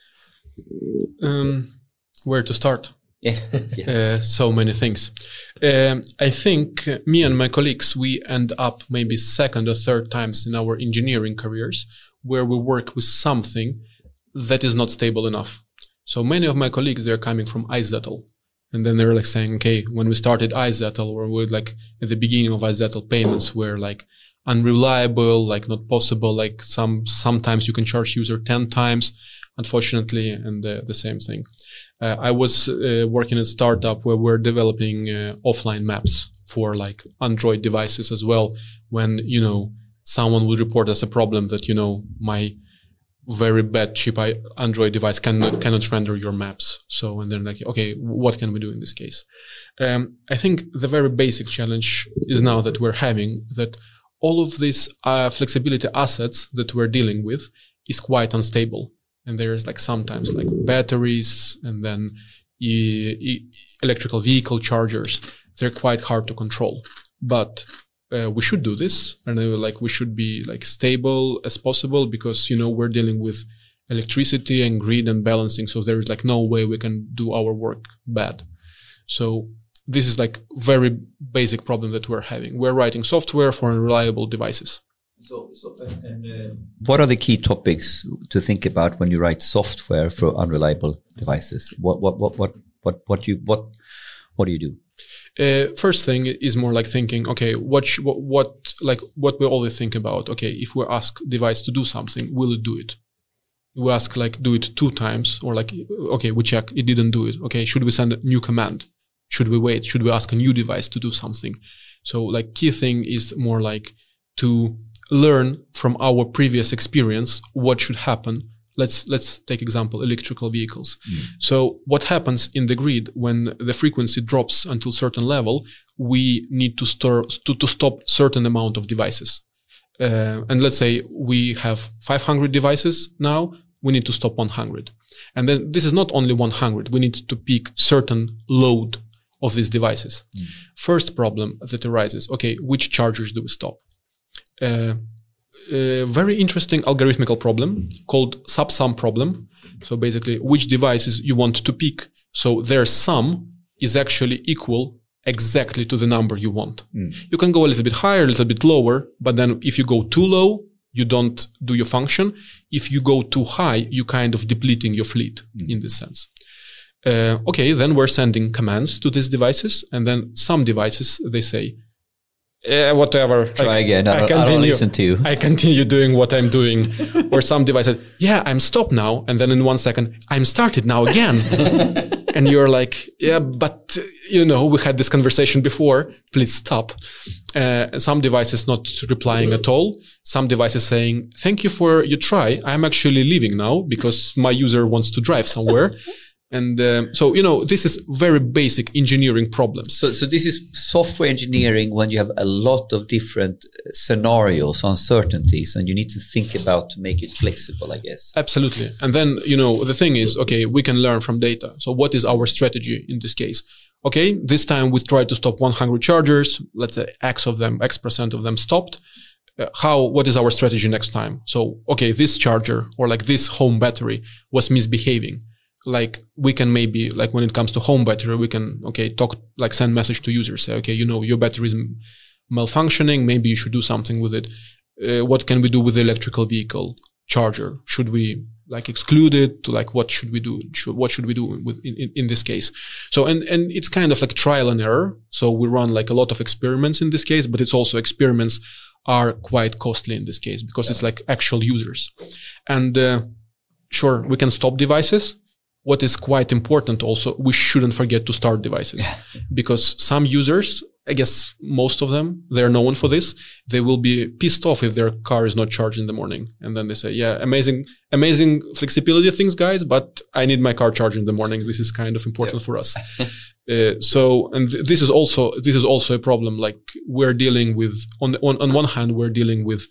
Where to start? Yeah. So many things. I think me and my colleagues, we end up maybe 2nd or 3rd times in our engineering careers where we work with something that is not stable enough. So many of my colleagues, they're coming from iZettle. And then they're like saying, okay, when we started iZettle, or we like at the beginning of iZettle, payments were like unreliable, like not possible. Like sometimes you can charge user 10 times, unfortunately, and the same thing. I was working in a startup where we're developing offline maps for like Android devices as well. When, someone would report us a problem that, my very bad cheap Android device cannot render your maps. So, and then like, okay, what can we do in this case? I think the very basic challenge is now that we're having that all of these flexibility assets that we're dealing with is quite unstable. And there's like sometimes like batteries and then electrical vehicle chargers. They're quite hard to control. But we should do this, and they were like, we should be like stable as possible because, you know, we're dealing with electricity and grid and balancing. So there is like no way we can do our work bad. So this is like very basic problem that we're having. We're writing software for unreliable devices. What are the key topics to think about when you write software for unreliable devices? What do you do? First thing is more like thinking, okay, what we always think about. Okay, if we ask device to do something, will it do it? We ask like, do it 2 times, or like, okay, we check, it didn't do it. Okay, should we send a new command? Should we wait? Should we ask a new device to do something? So like key thing is more like to learn from our previous experience what should happen. Let's take example, electrical vehicles. So what happens in the grid when the frequency drops until certain level, we need to stop certain amount of devices. And let's say we have 500 devices now, we need to stop 100. And then this is not only 100, we need to pick certain load of these devices. First problem that arises, okay, which chargers do we stop? Very interesting algorithmical problem called subsum problem. So basically, which devices you want to pick, so their sum is actually equal exactly to the number you want. You can go a little bit higher, a little bit lower, but then if you go too low, you don't do your function. If you go too high, you kind of depleting your fleet in this sense. Okay, then we're sending commands to these devices, and then some devices, they say, whatever. Try again. I don't listen to you. I continue doing what I'm doing. Or some devices, yeah, I'm stopped now. And then in 1 second, I'm started now again. And you're like, yeah, but you know, we had this conversation before. Please stop. Some devices not replying at all. Some devices saying, thank you for your try. I'm actually leaving now because my user wants to drive somewhere. And so, you know, this is very basic engineering problems. So this is software engineering when you have a lot of different scenarios, uncertainties, and you need to think about to make it flexible, I guess. Absolutely. And then, you know, the thing is, okay, we can learn from data. So what is our strategy in this case? Okay, this time we tried to stop 100 chargers. Let's say X percent of them stopped. What is our strategy next time? So, okay, this charger or like this home battery was misbehaving. Like we can maybe, like when it comes to home battery, we can, okay, send message to users, say, okay, you know, your battery is malfunctioning. Maybe you should do something with it. What can we do with the electrical vehicle charger? Should we like exclude it? To like, what should we do? What should we do in this case? So, and it's kind of like trial and error. So we run like a lot of experiments in this case, but it's also experiments are quite costly in this case because it's like actual users. And, sure, we can stop devices. What is quite important also, we shouldn't forget to start devices because some users, I guess most of them, they're known for this. They will be pissed off if their car is not charged in the morning. And then they say, yeah, amazing flexibility things, guys, but I need my car charged in the morning. This is kind of important for us. This is also a problem. Like we're dealing with, on one hand, we're dealing with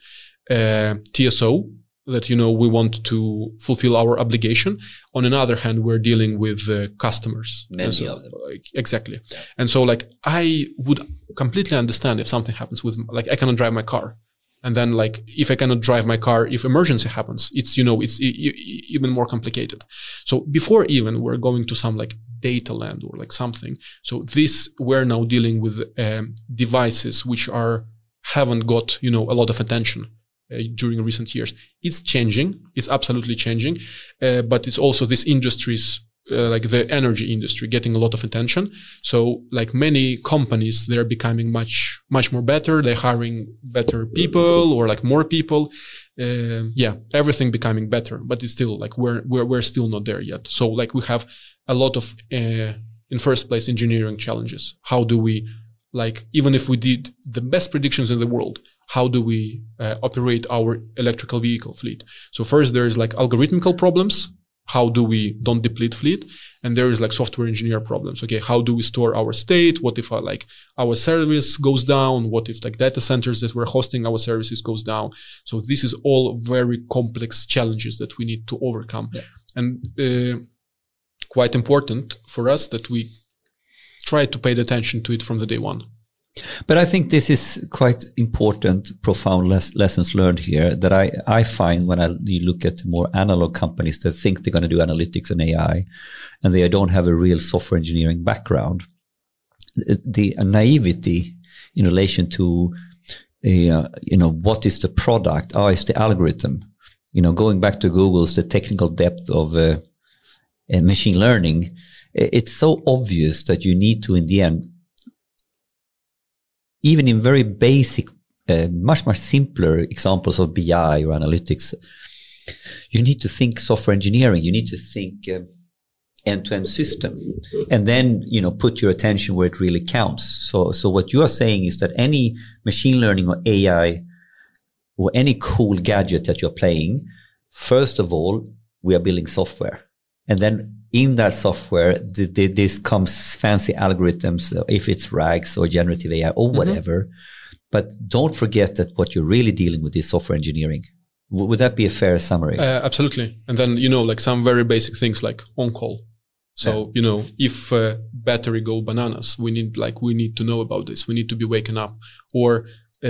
TSO, that, you know, we want to fulfill our obligation. On another hand, we're dealing with customers. Many of them. Exactly. Yeah. And so like, I would completely understand if something happens with, like, I cannot drive my car. And then like, if I cannot drive my car, if emergency happens, it's, you know, it's even more complicated. So before even we're going to some like data land or like something. So we're now dealing with devices which haven't got, you know, a lot of attention. During recent years. It's changing. It's absolutely changing. But it's also this industries, like the energy industry, getting a lot of attention. So like many companies, they're becoming much more better. They're hiring better people or like more people. Everything becoming better, but it's still like we're still not there yet. So like we have a lot of, in first place, engineering challenges. How do we, like, even if we did the best predictions in the world, how do we operate our electrical vehicle fleet? So first there is like algorithmical problems. How do we don't deplete fleet? And there is like software engineer problems. Okay, how do we store our state? What if our service goes down? What if like data centers that we're hosting our services goes down? So this is all very complex challenges that we need to overcome. Yeah. And quite important for us that we try to pay attention to it from the day one. But I think this is quite important, profound lessons learned here that I find when you look at more analog companies that think they're going to do analytics and AI, and they don't have a real software engineering background. The naivety in relation to, what is the product? Oh, it's the algorithm. Going back to Google's, the technical depth of machine learning, it's so obvious that you need to, in the end, even in very basic, much simpler examples of BI or analytics, you need to think software engineering. You need to think end-to-end system, and then put your attention where it really counts. So what you are saying is that any machine learning or AI or any cool gadget that you're playing, first of all, we are building software, and then in that software, this comes fancy algorithms, if it's RAGs or generative AI or whatever. But don't forget that what you're really dealing with is software engineering. Would that be a fair summary? Absolutely. And then, like some very basic things like on-call. So, if battery go bananas, we need to know about this. We need to be waking up. Or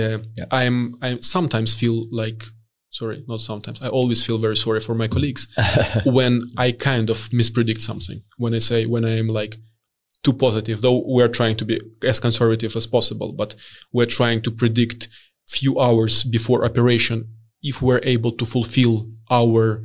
I sometimes feel like, sorry, not sometimes. I always feel very sorry for my colleagues when I kind of mispredict something. When I am like too positive, though we're trying to be as conservative as possible, but we're trying to predict few hours before operation if we're able to fulfill our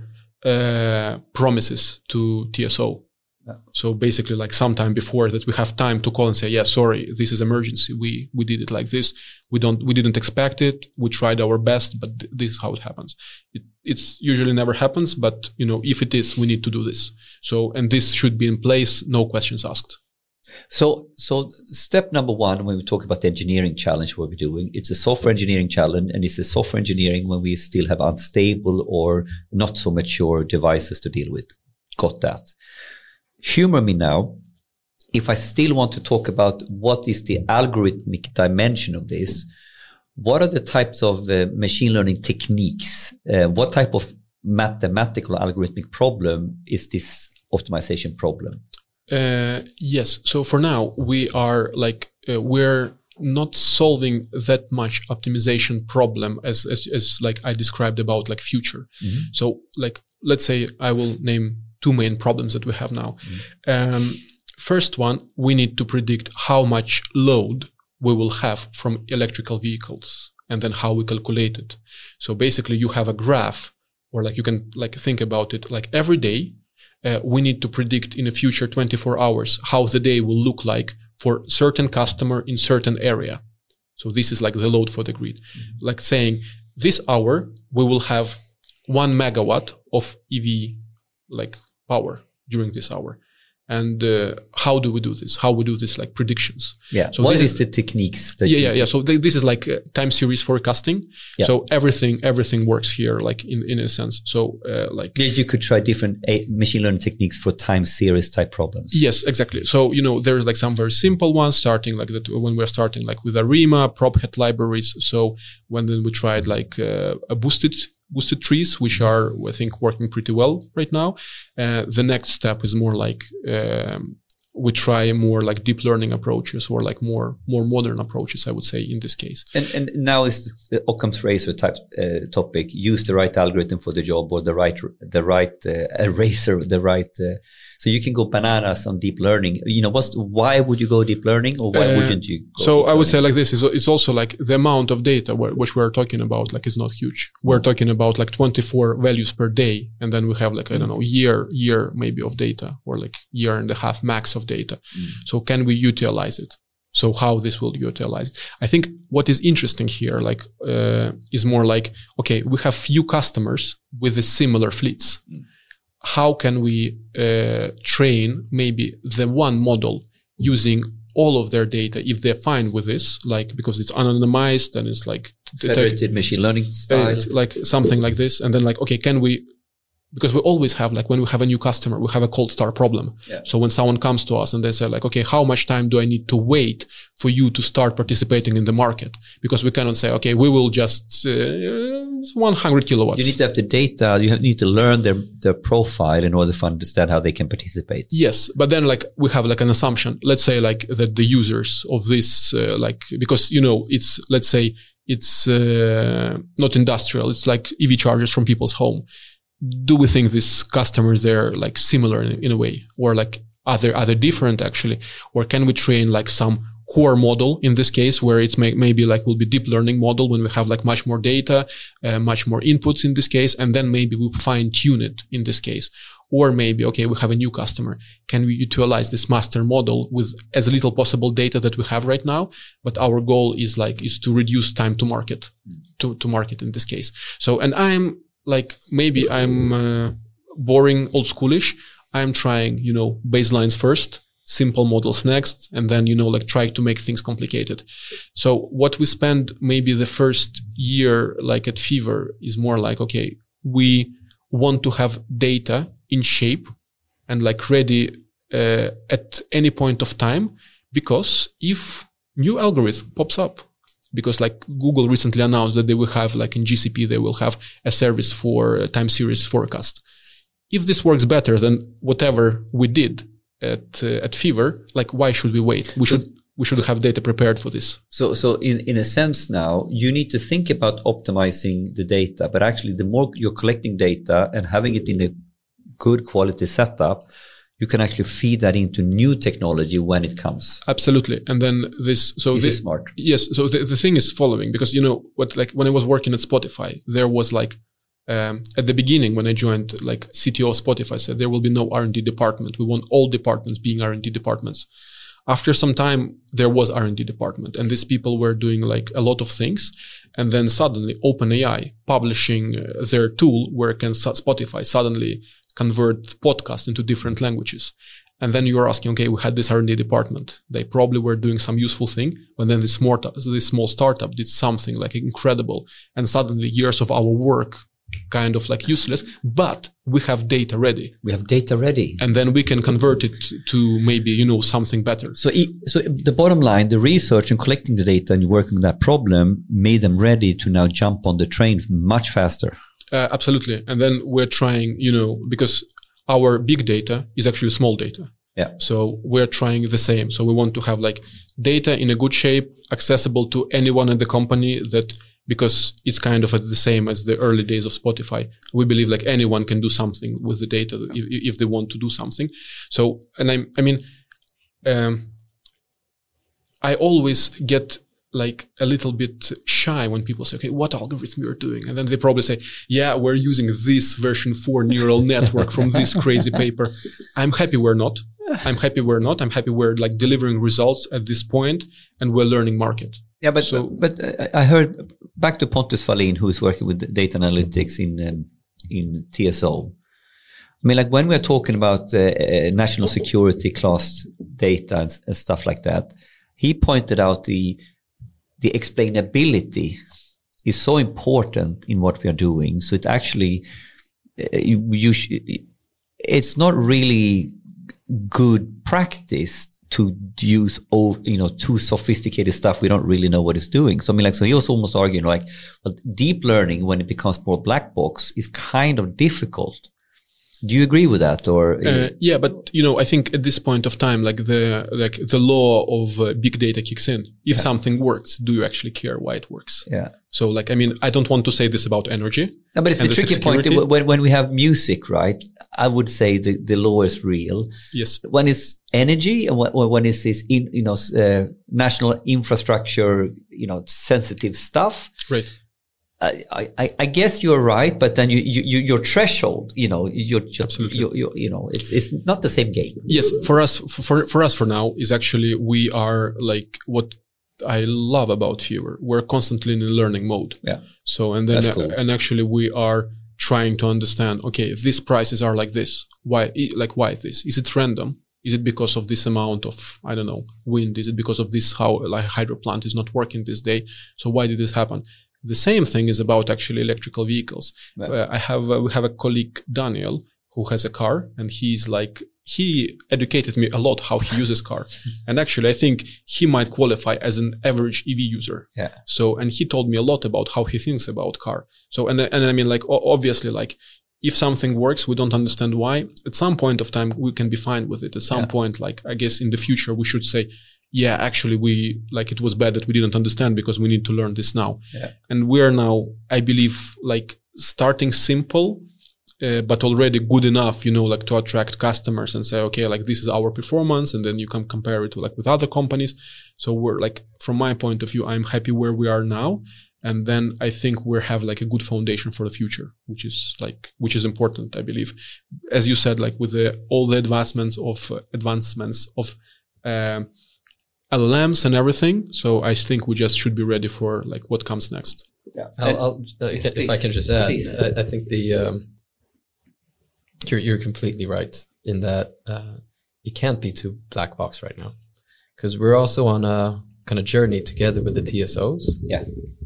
promises to TSO. So basically, like sometime before that, we have time to call and say, "Yeah, sorry, this is emergency. We did it like this. We didn't expect it. We tried our best, but this is how it happens." It's usually never happens, but if it is, we need to do this. So, and this should be in place, no questions asked. So step number one, when we talk about the engineering challenge, what we're doing, it's a software engineering challenge, and it's a software engineering when we still have unstable or not so mature devices to deal with. Got that. Humor me now, if I still want to talk about what is the algorithmic dimension of this, what are the types of machine learning techniques? What type of mathematical algorithmic problem is this optimization problem? Yes. So for now, we are we're not solving that much optimization problem as like I described about like future. Mm-hmm. So like, let's say I will name two main problems that we have now. Mm-hmm. First one, we need to predict how much load we will have from electrical vehicles and then how we calculate it. So basically you have a graph, or like you can like think about it like every day. We need to predict in the future 24 hours how the day will look like for certain customer in certain area. So this is like the load for the grid. Mm-hmm. Like saying this hour, we will have 1 megawatt of EV like power during this hour. And how do we do this? How we do this like predictions? Yeah. So what is the techniques? That yeah. So this is like time series forecasting. Yeah. So everything works here like in a sense. So like you could try different machine learning techniques for time series type problems. Yes, exactly. So there's like some very simple ones starting like that when we're starting like with ARIMA, PropHet libraries. So when then we tried like a boosted trees, which are, I think, working pretty well right now. The next step is more like we try more like deep learning approaches or like more modern approaches, I would say, in this case. And now is the Occam's razor type topic. Use the right algorithm for the job, or the right eraser, so you can go bananas on deep learning. Why would you go deep learning, or why wouldn't you go So I would say like this, it's also like the amount of data which we're talking about, like is not huge. We're talking about like 24 values per day. And then we have like, I don't know, year maybe of data, or like year and a half max of data. So can we utilize it? So how this will utilize it? I think what is interesting here, like, is more like, okay, we have few customers with the similar fleets. How can we train maybe the one model using all of their data if they're fine with this, like, because it's anonymized and it's like federated machine learning style, like something like this. And then like, okay, can we because we always have, like, when we have a new customer, we have a cold start problem. Yeah. So when someone comes to us and they say, like, okay, how much time do I need to wait for you to start participating in the market? Because we cannot say, okay, we will just 100 kilowatts. You need to have the data. You need to learn their profile in order to understand how they can participate. Yes, but then, like, we have, like, an assumption. Let's say, like, that the users of this, like, because, you know, it's, let's say it's not industrial. It's like EV chargers from people's home. Do we think these customers, they're, like, similar in a way, or, like, are they different actually? Or can we train, like, some core model in this case where it's maybe like will be deep learning model when we have, like, much more data, much more inputs in this case, and then maybe we fine tune it in this case. Or maybe, okay, we have a new customer. Can we utilize this master model with as little possible data that we have right now? But our goal is to reduce time to market, to market in this case. So, and I'm like, maybe I'm boring, old schoolish. I'm trying, you know, baselines first, simple models next, and then, you know, like, try to make things complicated. So what we spend maybe the first year, like, at Fever is more like, okay, we want to have data in shape and, like, ready at any point of time, because if new algorithm pops up, because, like, Google recently announced that they will have, like, in GCP, they will have a service for time series forecast. If this works better than whatever we did at Fever, like, why should we wait? We should have data prepared for this. So in a sense now, you need to think about optimizing the data, but actually the more you're collecting data and having it in a good quality setup, you can actually feed that into new technology when it comes. Absolutely. And then this is smart. Yes. So the thing is following, because, you know, what, like, when I was working at Spotify, there was, like, at the beginning when I joined, like, CTO of Spotify said there will be no R&D department. We want all departments being R&D departments. After some time, there was R&D department, and these people were doing, like, a lot of things. And then suddenly OpenAI publishing their tool where can Spotify suddenly convert podcasts into different languages. And then you are asking, okay, we had this R&D department. They probably were doing some useful thing, but then this small startup did something, like, incredible. And suddenly years of our work kind of, like, useless, but we have data ready. And then we can convert it to maybe, you know, something better. So the bottom line, the research and collecting the data and working on that problem made them ready to now jump on the train much faster. Absolutely. And then we're trying, you know, because our big data is actually small data. Yeah. So we're trying the same. So we want to have, like, data in a good shape, accessible to anyone at the company, that, because it's kind of the same as the early days of Spotify. We believe, like, anyone can do something with the data if they want to do something. So, and I always get, like, a little bit shy when people say, okay, what algorithm you're doing? And then they probably say, yeah, we're using this version 4 neural network from this crazy paper. I'm happy we're not. I'm happy we're, like, delivering results at this point, and we're learning market. Yeah, but I heard, back to Pontus Wallin, who is working with data analytics in TSO. I mean, like, when we're talking about national security class data and stuff like that, he pointed out the explainability is so important in what we are doing. So it actually, it's not really good practice to use, you know, too sophisticated stuff. We don't really know what it's doing. So I mean, like, so he was almost arguing, like, well, deep learning, when it becomes more black box, is kind of difficult. Do you agree with that, or? Yeah, but, you know, I think at this point of time, like, the law of big data kicks in. If something works, do you actually care why it works? Yeah. So, like, I mean, I don't want to say this about energy. No, but it's the tricky point. When we have music, right? I would say the law is real. Yes. When it's energy, and when it's this, national infrastructure, you know, sensitive stuff. Right. I guess you're right, but then your threshold, you know, absolutely, you know, it's not the same game. Yes, for us for now is actually, we are, like, what I love about Fever, we're constantly in a learning mode. Yeah. So and then cool. And actually we are trying to understand, okay, if these prices are like this, why this? Is it random? Is it because of this amount of, I don't know, wind? Is it because of this, how, like, hydro plant is not working this day? So why did this happen? The same thing is about actually electrical vehicles. Right. We have a colleague, Daniel, who has a car, and he educated me a lot how he uses car. And actually, I think he might qualify as an average EV user. Yeah. So, and he told me a lot about how he thinks about car. So, and I mean, like, obviously, like, if something works, we don't understand why. At some point of time, we can be fine with it. At some point, like, I guess in the future, we should say, yeah, actually, it was bad that we didn't understand because we need to learn this now. Yeah. And we are now, I believe, like, starting simple, but already good enough, like to attract customers and say, okay, like this is our performance. And then you can compare it to like with other companies. So we're like, from my point of view, I'm happy where we are now. And then I think we have like a good foundation for the future, which is important, I believe. As you said, like with all the advancements of LLMs and everything. So I think we just should be ready for like what comes next. Yeah. If I can just add, Please. I think you're completely right in that it can't be too black box right now, because we're also on a kind of journey together with the TSOs. Yeah.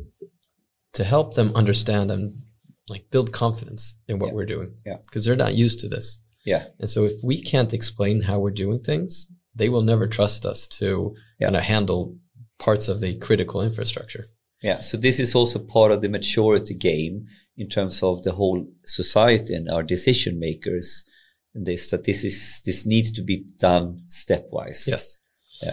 To help them understand and like build confidence in what we're doing. Yeah. Because they're not used to this. Yeah. And so if we can't explain how we're doing things, they will never trust us to kind of handle parts of the critical infrastructure. Yeah. So this is also part of the maturity game in terms of the whole society and our decision makers. And this needs to be done stepwise. Yes. Yeah.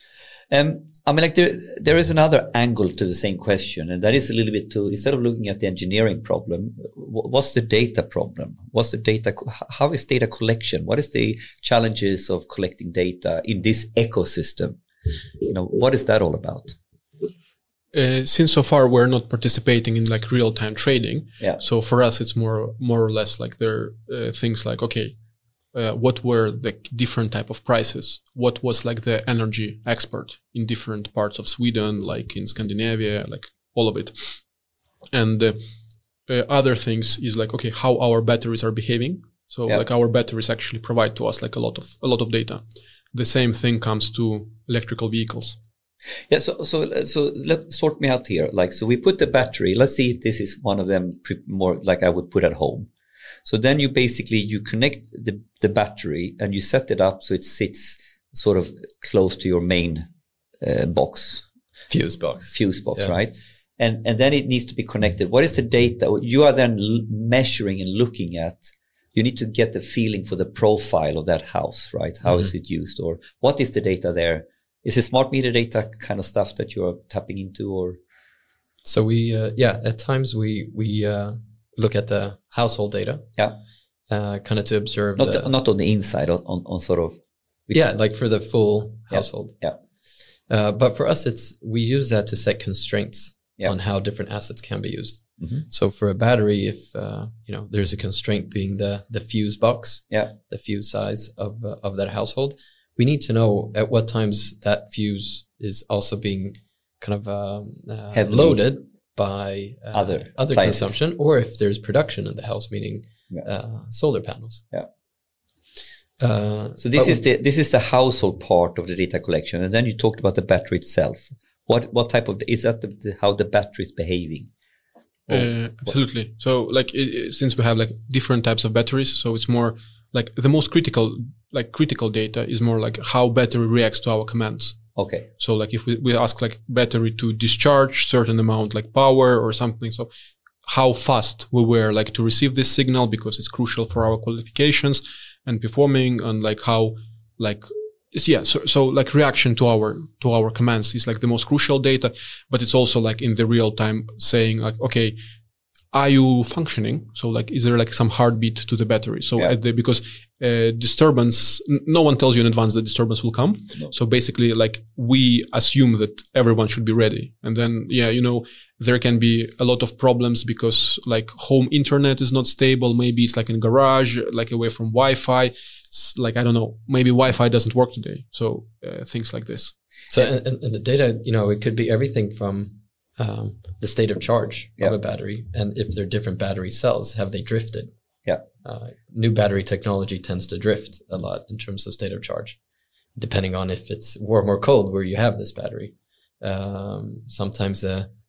I mean, like there is another angle to the same question, and that is a little bit to, instead of looking at the engineering problem, what's the data problem? How is data collection? What is the challenges of collecting data in this ecosystem? What is that all about? Since so far we're not participating in like real-time trading. Yeah. So for us, it's more or less like there are things like, okay, what were the different type of prices? What was like the energy export in different parts of Sweden, like in Scandinavia, like all of it. And other things is like, okay, how our batteries are behaving. So like our batteries actually provide to us like a lot of data. The same thing comes to electrical vehicles. Yeah. So let's sort me out here. Like, so we put the battery, let's see if this is one of them more like I would put at home. So then you connect the battery and you set it up so it sits sort of close to your main box. Fuse box, yeah. Right? And then it needs to be connected. What is the data you are then measuring and looking at? You need to get the feeling for the profile of that house, right? How is it used, or what is the data there? Is it smart meter data kind of stuff that you are tapping into, or? So we, at times we look at the household data. Yeah. Kind of to observe. Not on the inside, on sort of. Like for the full household. Yeah. But for us, we use that to set constraints on how different assets can be used. Mm-hmm. So for a battery, if, there's a constraint being the fuse box, the fuse size of that household, we need to know at what times that fuse is also being kind of loaded by other consumption, or if there's production in the house, meaning solar panels. Yeah. So this is the household part of the data collection, and then you talked about the battery itself. What type of is that? How the battery is behaving? Absolutely. So like since we have like different types of batteries, so it's more like the most critical data is more like how battery reacts to our commands. Okay. So like if we ask like battery to discharge certain amount like power or something, so how fast we were like to receive this signal, because it's crucial for our qualifications and performing, and like how like so like reaction to our commands is like the most crucial data, but it's also like in the real time saying like, okay, are you functioning? So like, is there like some heartbeat to the battery? So because disturbance, no one tells you in advance that disturbance will come. No. So basically like we assume that everyone should be ready. And then, there can be a lot of problems because like home internet is not stable. Maybe it's like in garage, like away from Wi-Fi. It's like, I don't know, maybe Wi-Fi doesn't work today. So things like this. So and the data, it could be everything from the state of charge of a battery, and if they're different battery cells, have they drifted? Yeah. New battery technology tends to drift a lot in terms of state of charge, depending on if it's warm or cold where you have this battery. Sometimes the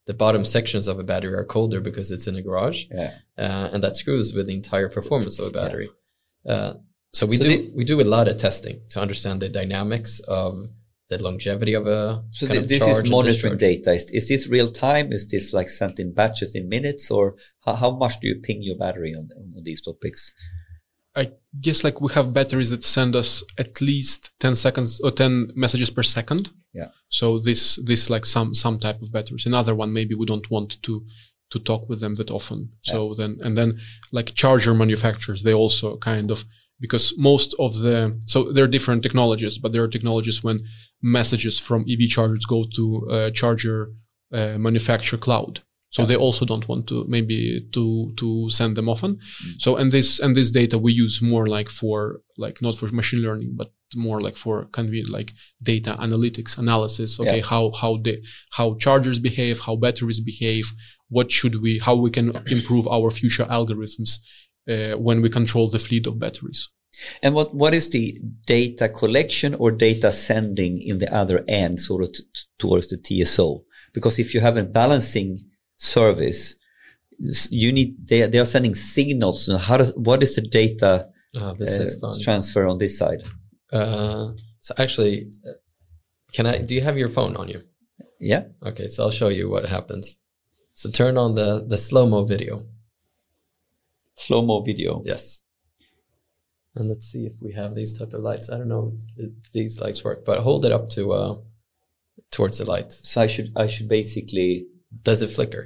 the bottom sections of a battery are colder because it's in a garage. Yeah. And that screws with the entire performance of a battery. So we do a lot of testing to understand the dynamics of the longevity of a So kind of this charge is and monitoring discharge. data. Is this real time? Is this like sent in batches in minutes, or how much do you ping your battery on these topics? I guess like we have batteries that send us at least 10 seconds or 10 messages per second. Yeah. So this like some type of batteries. Another one, maybe we don't want to talk with them that often. So then like charger manufacturers, they also kind of, because most of so there are different technologies, but there are technologies when messages from EV chargers go to charger manufacturer cloud. So they also don't want to maybe to send them often. So and this data we use more like for like not for machine learning, but more like for kind of like data analytics analysis. Okay, how chargers behave, how batteries behave, how we can improve our future algorithms when we control the fleet of batteries. And what is the data collection or data sending in the other end, sort of towards the TSO? Because if you have a balancing service, you need they are sending signals. What is the data This is fun. transfer on this side? So actually, do you have your phone on you? Yeah. Okay, so I'll show you what happens. So turn on the slow-mo video. Slow-mo video. Yes. And let's see if we have these type of lights. I don't know if these lights work, but hold it up to towards the light. So I should basically. Does it flicker?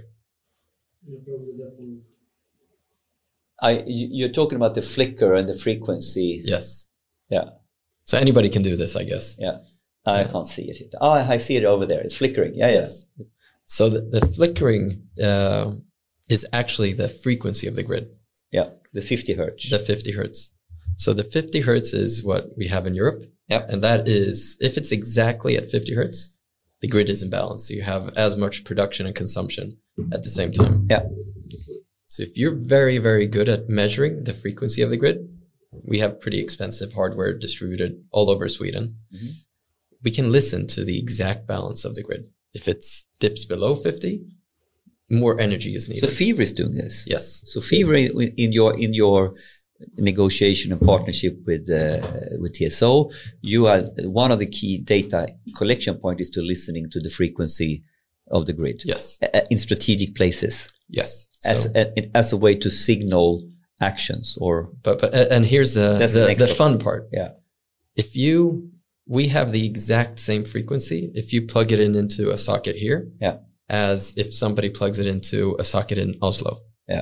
You're talking about the flicker and the frequency. Yes. Yeah. So anybody can do this, I guess. Yeah. I can't see it. Oh, I see it over there. It's flickering. Yeah, yes. So the flickering is actually the frequency of the grid. Yeah, the 50 hertz. The 50 hertz. So the 50 hertz is what we have in Europe. Yep. And that is, if it's exactly at 50 hertz, the grid is imbalanced. So you have as much production and consumption at the same time. Yeah. So if you're very, very good at measuring the frequency of the grid, we have pretty expensive hardware distributed all over Sweden. Mm-hmm. We can listen to the exact balance of the grid. If it dips below 50, more energy is needed. So Fever is doing this. Yes. So Fever in your negotiation and partnership with TSO, you are one of the key data collection point is to listening to the frequency of the grid. Yes. In strategic places. Yes. As a way to signal actions or. But and here's the fun part. Yeah. We have the exact same frequency if you plug it into a socket here. Yeah. As if somebody plugs it into a socket in Oslo. Yeah.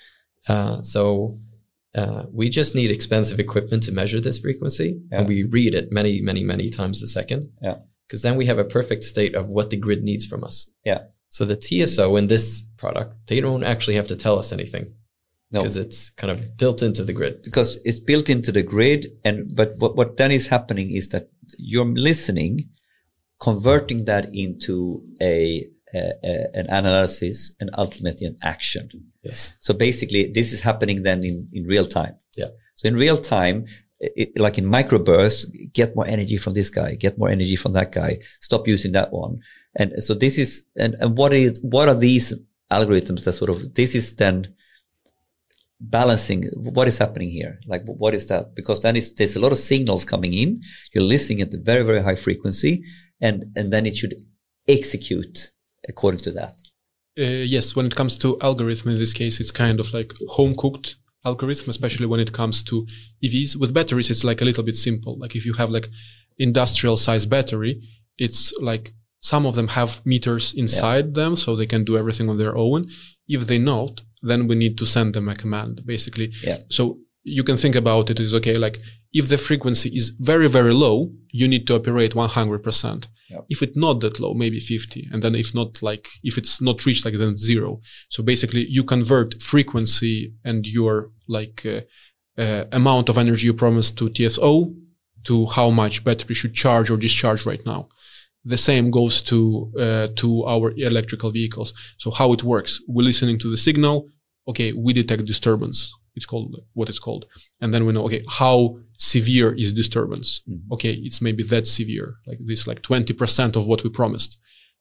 We just need expensive equipment to measure this frequency, and we read it many, many, many times a second. Yeah. Because then we have a perfect state of what the grid needs from us. Yeah. So the TSO in this product, they don't actually have to tell us anything. No. Because it's kind of built into the grid. Because it's built into the grid, but what then is happening is that you're listening, converting that into an analysis and ultimately an action. Yes. So basically, this is happening then in real time. Yeah. So in real time, like in microbursts, get more energy from this guy, get more energy from that guy, stop using that one. And so this is, and what are these algorithms that sort of, this is then balancing what is happening here. Like, what is that? Because then there's a lot of signals coming in. You're listening at a very, very high frequency, and then it should execute according to that. Yes, when it comes to algorithm, in this case, it's kind of like home-cooked algorithm, especially when it comes to EVs. With batteries, it's like a little bit simple. Like if you have like industrial size battery, it's like some of them have meters inside them, so they can do everything on their own. If they not, then we need to send them a command, basically. Yeah. So you can think about it as, okay, like if the frequency is very, very low, you need to operate 100%. Yep. If it's not that low, maybe 50. And then if it's not reached, like then 0. So basically you convert frequency and your amount of energy you promised to TSO to how much battery should charge or discharge right now. The same goes to our electrical vehicles. So how it works, we're listening to the signal. Okay, we detect disturbance. It's called what it's called. And then we know, okay, how severe is disturbance? Mm-hmm. Okay, it's maybe that severe, like this, like 20% of what we promised.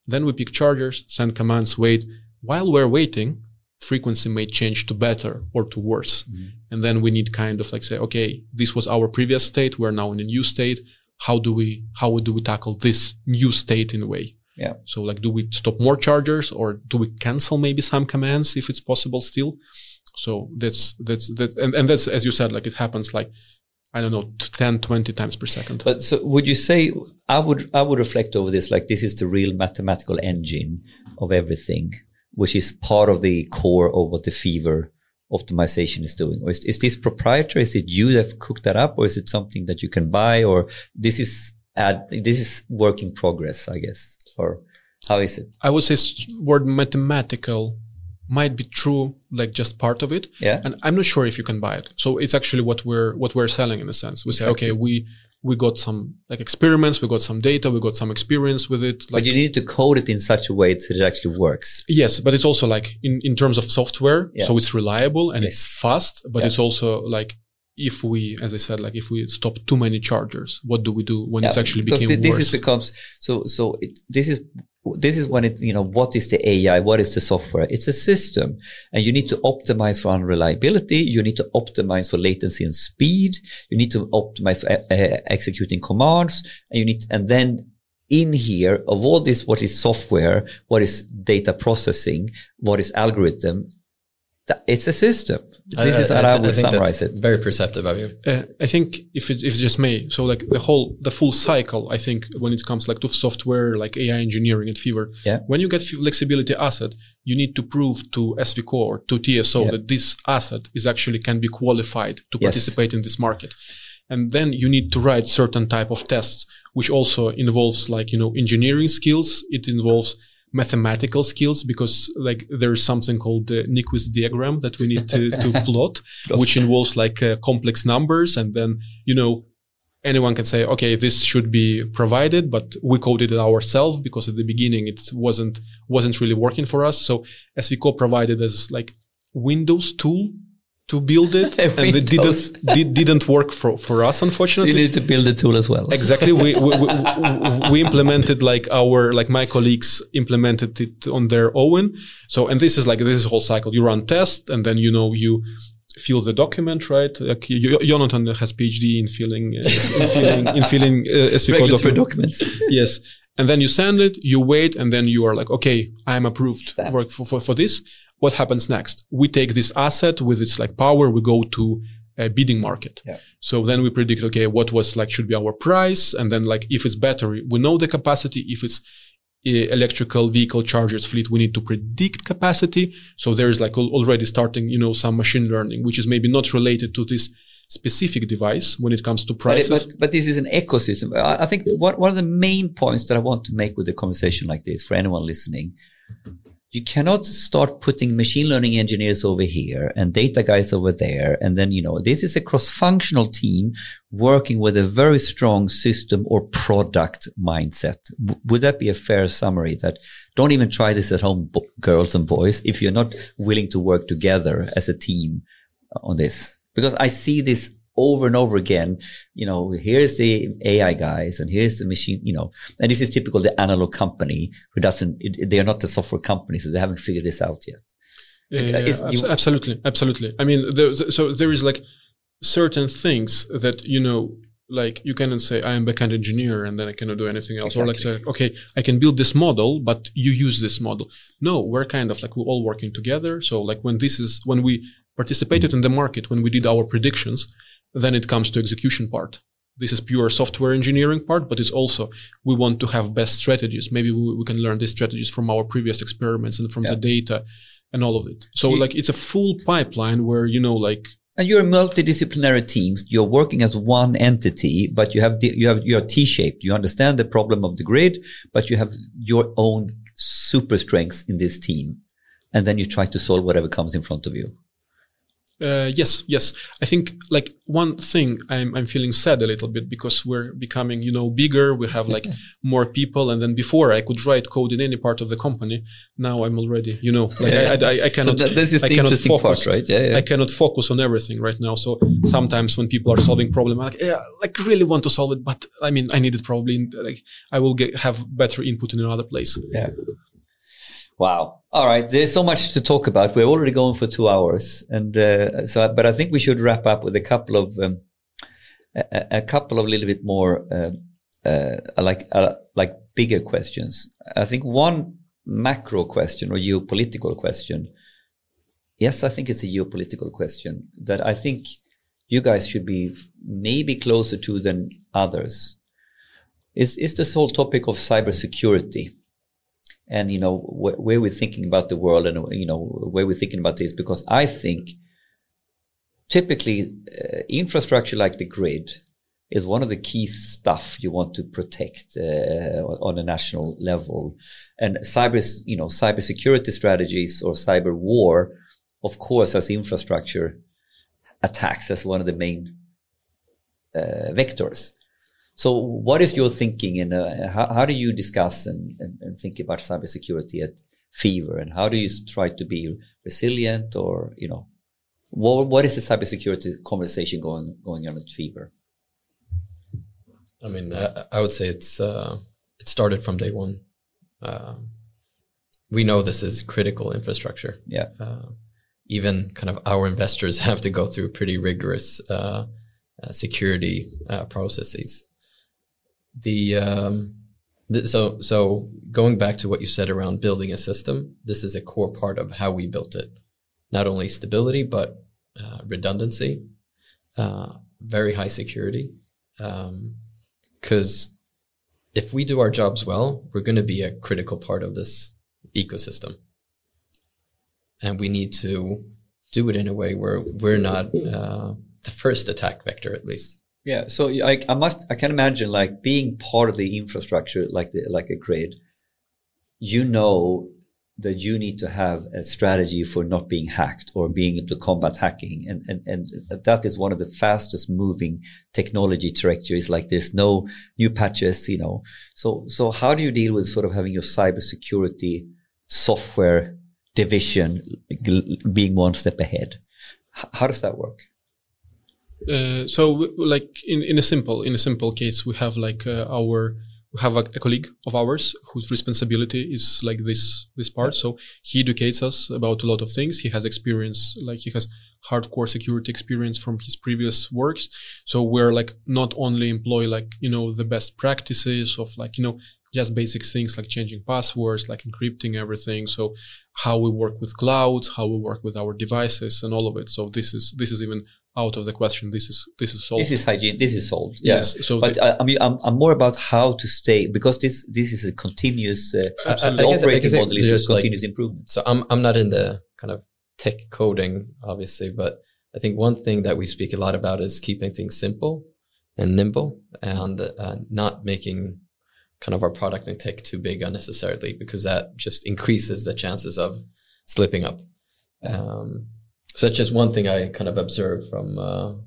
Then we pick chargers, send commands, wait. While we're waiting, frequency may change to better or to worse. And then we need kind of like say, okay, this was our previous state. We're now in a new state. How do we tackle this new state in a way? Yeah. So like, do we stop more chargers or do we cancel maybe some commands if it's possible still? So that's, and that's, as you said, like it happens like, I don't know, 10, 20 times per second. But so would you say, I would reflect over this, like this is the real mathematical engine of everything, which is part of the core of what the Fever optimization is doing? Or is this proprietary? Is it you that have cooked that up, or is it something that you can buy, or this is work in progress, I guess, or how is it? I would say word mathematical might be true, like just part of it. Yeah. And I'm not sure if you can buy it. So it's actually what we're selling in a sense. We say, okay, we got some like experiments, we got some data, we got some experience with it. Like, but you need to code it in such a way that it actually works. Yes, but it's also like in terms of software, Yeah. so it's reliable and Yes. it's fast, but Yeah. it's also like if we, as I said, like if we stop too many chargers, what do we do when it's actually because became this worse? This is when it, what is the AI? What is the software? It's a system, and you need to optimize for unreliability. You need to optimize for latency and speed. You need to optimize for executing commands, and then in here of all this, what is software? What is data processing? What is algorithm? It's a system. This is how I would summarize it. Very perceptive of you. I think if it just may, so like the full cycle, I think when it comes like to software, like AI engineering at Fever, Yeah. when you get flexibility asset, you need to prove to SVCO or to TSO that this asset is actually can be qualified to Yes. participate in this market. And then you need to write certain type of tests, which also involves like, engineering skills. It involves mathematical skills because like there is something called the Nyquist diagram that we need to plot, which involves like complex numbers. And then, anyone can say, okay, this should be provided, but we coded it ourselves because at the beginning it wasn't really working for us. So SVCO provided us like Windows tool to build it, and it didn't work for us, unfortunately. So you need to build a tool as well. Exactly. We implemented my colleagues implemented it on their own. So, and this is a whole cycle. You run tests, and then you fill the document, right? Like Jonathan has PhD in filling SVCO documents. Yes. And then you send it, you wait, and then you are like, okay, I'm approved work for this. What happens next? We take this asset with its like power, we go to a bidding market. Yeah. So then we predict, okay, what was like should be our price, and then like if it's battery, we know the capacity. If it's electrical vehicle chargers fleet, we need to predict capacity. So there is like already starting, some machine learning, which is maybe not related to this specific device when it comes to prices. But this is an ecosystem. I think one of the main points that I want to make with a conversation like this for anyone listening, you cannot start putting machine learning engineers over here and data guys over there. And then, this is a cross-functional team working with a very strong system or product mindset. Would that be a fair summary that don't even try this at home, girls and boys, if you're not willing to work together as a team on this? Because I see this over and over again, here's the AI guys and here's the machine, and this is typical the analog company who they are not the software company, so they haven't figured this out yet. Absolutely. I mean, there is like certain things that, like you cannot say I am backend engineer and then I cannot do anything else. Exactly. Or like say, okay, I can build this model, but you use this model. No, we're kind of like we're all working together. So like when we participated in the market, when we did our predictions, then it comes to execution part. This is pure software engineering part, but it's also, we want to have best strategies. Maybe we can learn these strategies from our previous experiments and from the data and all of it. So like it's a full pipeline where, and you're multidisciplinary teams. You're working as one entity, but you're T-shaped. You understand the problem of the grid, but you have your own super strengths in this team. And then you try to solve whatever comes in front of you. Yes. I think like one thing I'm feeling sad a little bit because we're becoming, bigger. We have like more people. And then before I could write code in any part of the company. Now I'm already, I cannot, so this is the interesting focus, part, right? Yeah. I cannot focus on everything right now. So sometimes when people are solving problem, I'm like, really want to solve it, but I mean, I need it probably I will have better input in another place. Yeah. Wow. All right. There's so much to talk about. We're already going for 2 hours. And but I think we should wrap up with a couple of little bit more, like bigger questions. I think one macro question or geopolitical question. Yes, I think it's a geopolitical question that I think you guys should be maybe closer to than others. Is this whole topic of cybersecurity. And, where we're thinking about the world and, where we're thinking about this, because I think typically infrastructure like the grid is one of the key stuff you want to protect on a national level. And cybersecurity strategies or cyber war, of course, as infrastructure attacks as one of the main vectors. So what is your thinking and how do you discuss and think about cybersecurity at Fever, and how do you try to be resilient or, what is the cybersecurity conversation going on at Fever? I mean, I would say it started from day one. We know this is critical infrastructure. Yeah. Even kind of our investors have to go through pretty rigorous security processes. So going back to what you said around building a system, this is a core part of how we built it. Not only stability, but redundancy, very high security. Because if we do our jobs well, we're going to be a critical part of this ecosystem. And we need to do it in a way where we're not the first attack vector, at least. Yeah, so I can imagine like being part of the infrastructure, like a grid. That you need to have a strategy for not being hacked or being able to combat hacking, and that is one of the fastest moving technology trajectories. Like there's no new patches, So how do you deal with sort of having your cybersecurity software division being one step ahead? How does that work? So like in a simple case, we have like we have a colleague of ours whose responsibility is like this part. So he educates us about a lot of things. He has experience, like he has hardcore security experience from his previous works. So we're like not only employ like, the best practices of like, just basic things like changing passwords, like encrypting everything. So how we work with clouds, how we work with our devices and all of it. So this is even out of the question. This is solved. This is hygiene. This is solved. Yes. Yeah. So, but I'm more about how to stay, because this is a continuous the operating model is a continuous improvement. So I'm not in the kind of tech coding, obviously, but I think one thing that we speak a lot about is keeping things simple and nimble, and not making kind of our product and tech too big unnecessarily, because that just increases the chances of slipping up. So that's just one thing I kind of observe from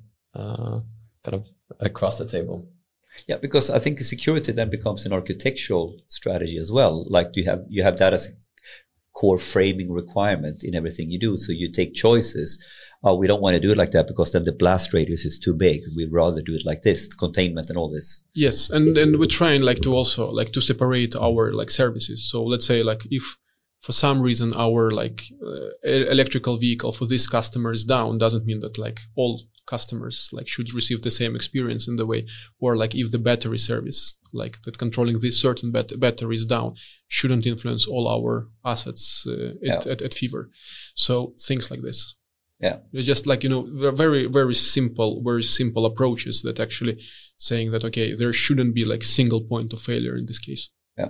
kind of across the table. Yeah, because I think the security then becomes an architectural strategy as well. Like you have that as a core framing requirement in everything you do. So you take choices. Oh, we don't want to do it like that because then the blast radius is too big. We'd rather do it like this, containment and all this. Yes, and we're trying like to also like to separate our like services. So let's say like if for some reason our like electrical vehicle for this customer is down, doesn't mean that like all customers like should receive the same experience in the way, or like if the battery service like that controlling this certain battery is down, shouldn't influence all our assets at Fever. So things like this. Yeah, it's just like very very simple approaches that actually saying that okay, there shouldn't be like single point of failure in this case. Yeah.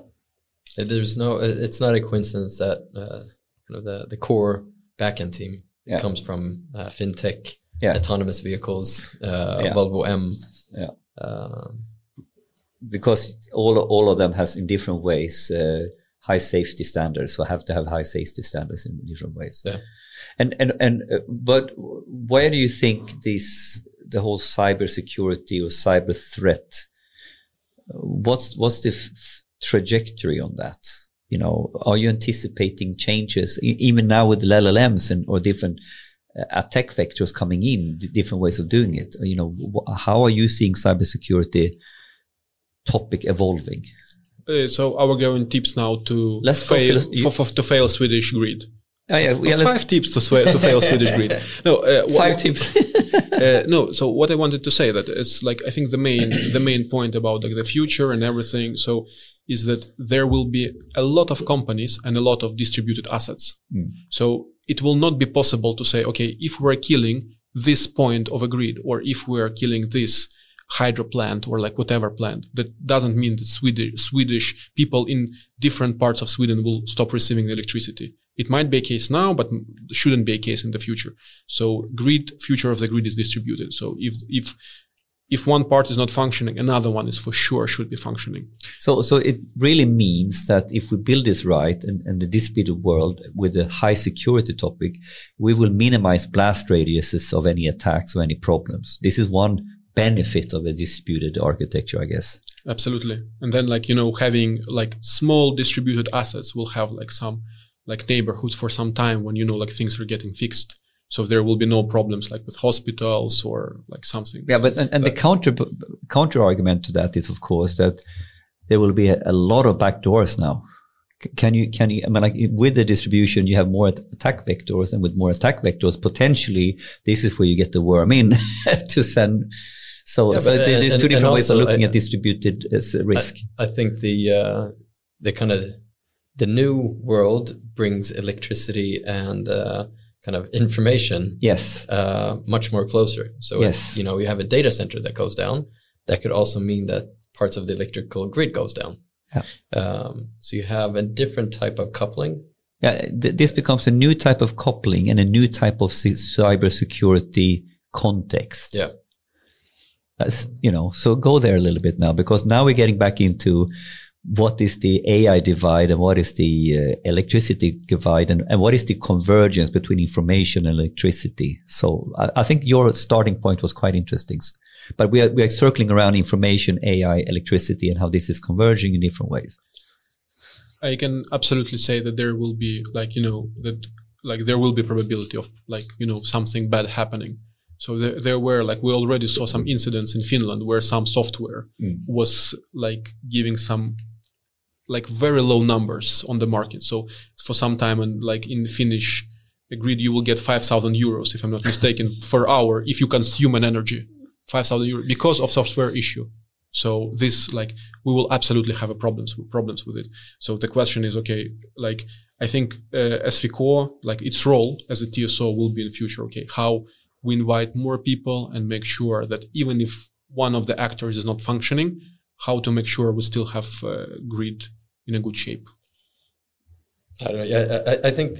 It's not a coincidence that kind of the core backend team comes from fintech, autonomous vehicles, Volvo M. Yeah. Because all of them has in different ways high safety standards, so have to have high safety standards in different ways. Yeah. But where do you think the whole cybersecurity or cyber threat? What's the trajectory on that? You know, are you anticipating changes even now with the LLMs or different attack vectors coming in, different ways of doing it? You know, how are you seeing cybersecurity topic evolving? So our going tips now to fail Swedish grid. 5 tips to fail Swedish grid. No, 5 tips. No. So what I wanted to say that it's like, I think the main point about like the future and everything. So is that there will be a lot of companies and a lot of distributed assets. So it will not be possible to say, okay, if we're killing this point of a grid, or if we're killing this hydro plant or like whatever plant, that doesn't mean that Swedish people in different parts of Sweden will stop receiving the electricity. It might be a case now, but shouldn't be a case in the future. So future of the grid is distributed. So if one part is not functioning, another one is for sure should be functioning. So it really means that if we build this right and the distributed world with a high security topic, we will minimize blast radiuses of any attacks or any problems. This is one benefit of a distributed architecture, I guess. Absolutely. And then like, you know, having like small distributed assets will have like some like neighborhoods for some time when, you know, like things are getting fixed. So there will be no problems like with hospitals or like something. Yeah, but the counter argument to that is, of course, that there will be a lot of backdoors now. Can you? I mean, like with the distribution, you have more attack vectors, and with more attack vectors, potentially this is where you get the worm in to send. So there's two different ways of looking at distributed risk. I think the kind of the new world brings electricity and kind of information, much more closer. So if, you know, you have a data center that goes down, that could also mean that parts of the electrical grid goes down. Yeah. So you have a different type of coupling. Yeah, this becomes a new type of coupling and a new type of cybersecurity context. Yeah. You know, so go there a little bit now, because now we're getting back into what is the AI divide and what is the electricity divide and what is the convergence between information and electricity. So I think your starting point was quite interesting. But we are circling around information, AI, electricity, and how this is converging in different ways. I can absolutely say that there will be like, you know, that like there will be probability of like, you know, something bad happening. So there were like, we already saw some incidents in Finland where some software was like giving some like very low numbers on the market. So for some time, and like in Finnish grid, you will get 5,000 euros, if I'm not mistaken, per hour if you consume an energy, 5,000 euros because of software issue. So this, like, we will absolutely have problems with it. So the question is, okay, like, I think SVK, like its role as a TSO will be in the future, okay, how we invite more people and make sure that even if one of the actors is not functioning, how to make sure we still have grid in a good shape. I don't know. Yeah, I think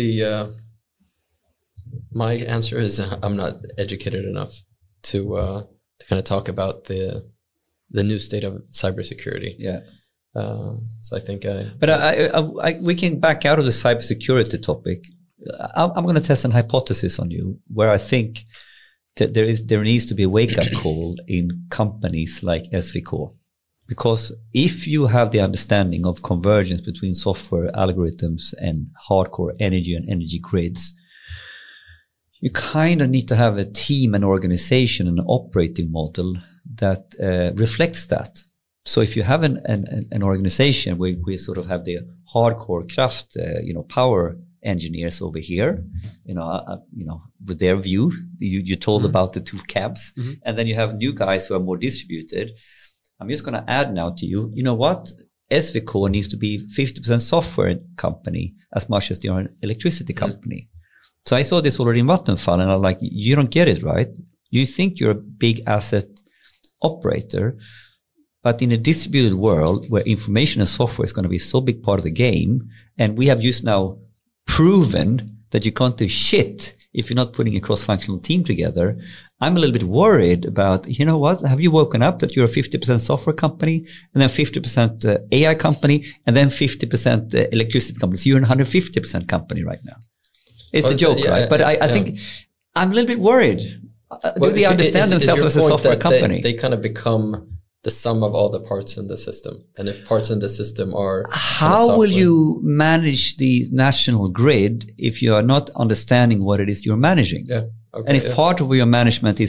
my answer is I'm not educated enough to kind of talk about the new state of cybersecurity. Yeah. So I think. But we can back out of the cybersecurity topic. I'm going to test an hypothesis on you, where I think that there needs to be a wake-up call in companies like SVK. Because if you have the understanding of convergence between software algorithms and hardcore energy and energy grids, you kind of need to have a team, an organization, an operating model that reflects that. So if you have an organization where we sort of have the hardcore craft, power engineers over here, with their view, you told about the two cabs, and then you have new guys who are more distributed. I'm just going to add now to you, you know what? SVK needs to be 50% software company as much as they are an electricity company. So I saw this already in Vattenfall, and I'm like, you don't get it, right? You think you're a big asset operator, but in a distributed world where information and software is going to be so big part of the game, and we have just now proven that you can't do shit if you're not putting a cross-functional team together, I'm a little bit worried about, you know what, have you woken up that you're a 50% software company and then 50% AI company and then 50% electricity company. So you're a 150% company right now. It's a joke, right? But I think I'm a little bit worried. Do they understand themselves as a software company? They kind of become the sum of all the parts in the system. And if parts in the system are... How will you manage the national grid if you are not understanding what it is you're managing? Yeah. Okay, and if part of your management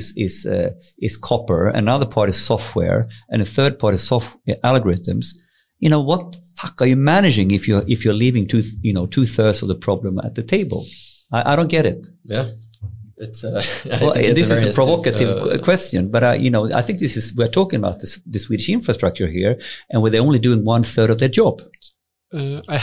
is copper, another part is software, and a third part is algorithms, you know, what the fuck are you managing if you're leaving 2/3 of the problem at the table? I don't get it. Yeah. It's this is a provocative question, but I think we're talking about the Swedish infrastructure here, and where they're only doing 1/3 of their job. I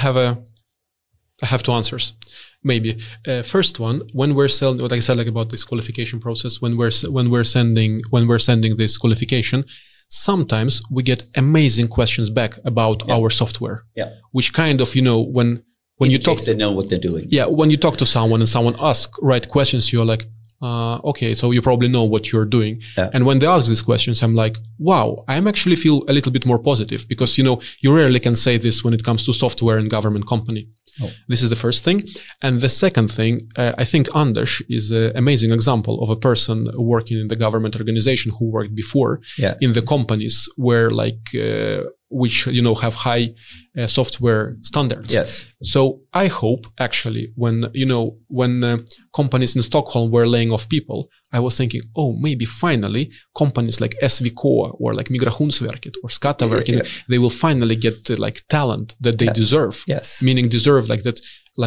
have two answers. Maybe first one, when we're selling, what I said like about this qualification process, when we're sending this qualification, sometimes we get amazing questions back about our software. Yeah. Which kind of, when you talk, they know what they're doing. Yeah, when you talk to someone and someone asks right questions, you're like, okay, so you probably know what you're doing. Yeah. And when they ask these questions, I'm like, wow, I actually feel a little bit more positive because, you rarely can say this when it comes to software and government company. Oh. This is the first thing. And the second thing, I think Anders is an amazing example of a person working in the government organization who worked before in the companies where which, have high software standards. Yes. So I hope actually when companies in Stockholm were laying off people, I was thinking, maybe finally companies like SVK or like Migrationsverket or Skatteverket, they will finally get talent that they deserve. Yes. Meaning deserve that,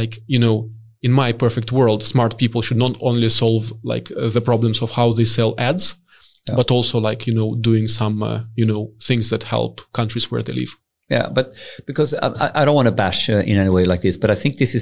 in my perfect world, smart people should not only solve the problems of how they sell ads, but also doing some, things that help countries where they live. Yeah, but because I don't want to bash in any way like this, but I think this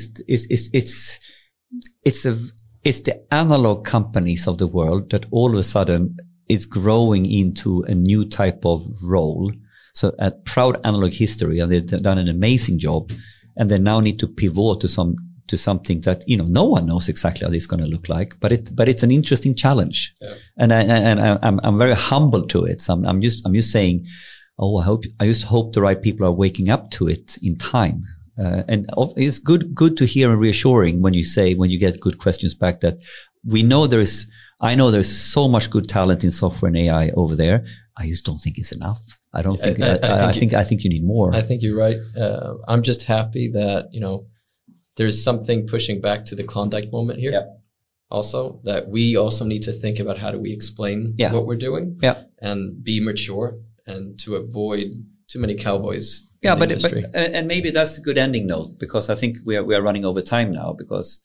it's the analog companies of the world that all of a sudden is growing into a new type of role. So a proud analog history, and they've done an amazing job, and they now need to pivot to something that no one knows exactly how this is going to look like, but it's an interesting challenge, and I'm very humble to it. So I'm just saying, I just hope the right people are waking up to it in time, and it's good to hear and reassuring when you get good questions back that I know there's so much good talent in software and AI over there. I just don't think it's enough. I don't think. I think you need more. I think you're right. I'm just happy that there's something pushing back to the Klondike moment here. Yeah. Also, that we also need to think about how do we explain what we're doing and be mature and to avoid too many cowboys. Yeah, but maybe that's a good ending note, because I think we are running over time now, because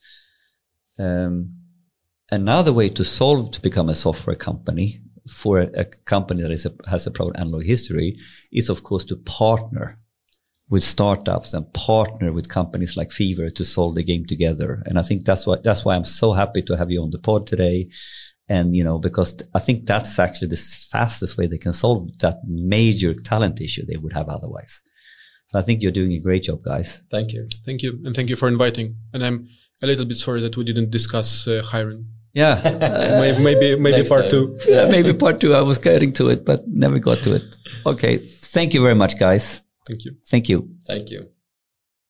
another way to become a software company for a company that has a proud analog history is, of course, to partner with startups and partner with companies like Fever to solve the game together. And I think that's why I'm so happy to have you on the pod today. And, because I think that's actually the fastest way they can solve that major talent issue they would have otherwise. So I think you're doing a great job, guys. Thank you. Thank you. And thank you for inviting. And I'm a little bit sorry that we didn't discuss hiring. Yeah. maybe part two. Yeah, maybe part two. I was getting to it, but never got to it. Okay. Thank you very much, guys. Thank you. Thank you. Thank you.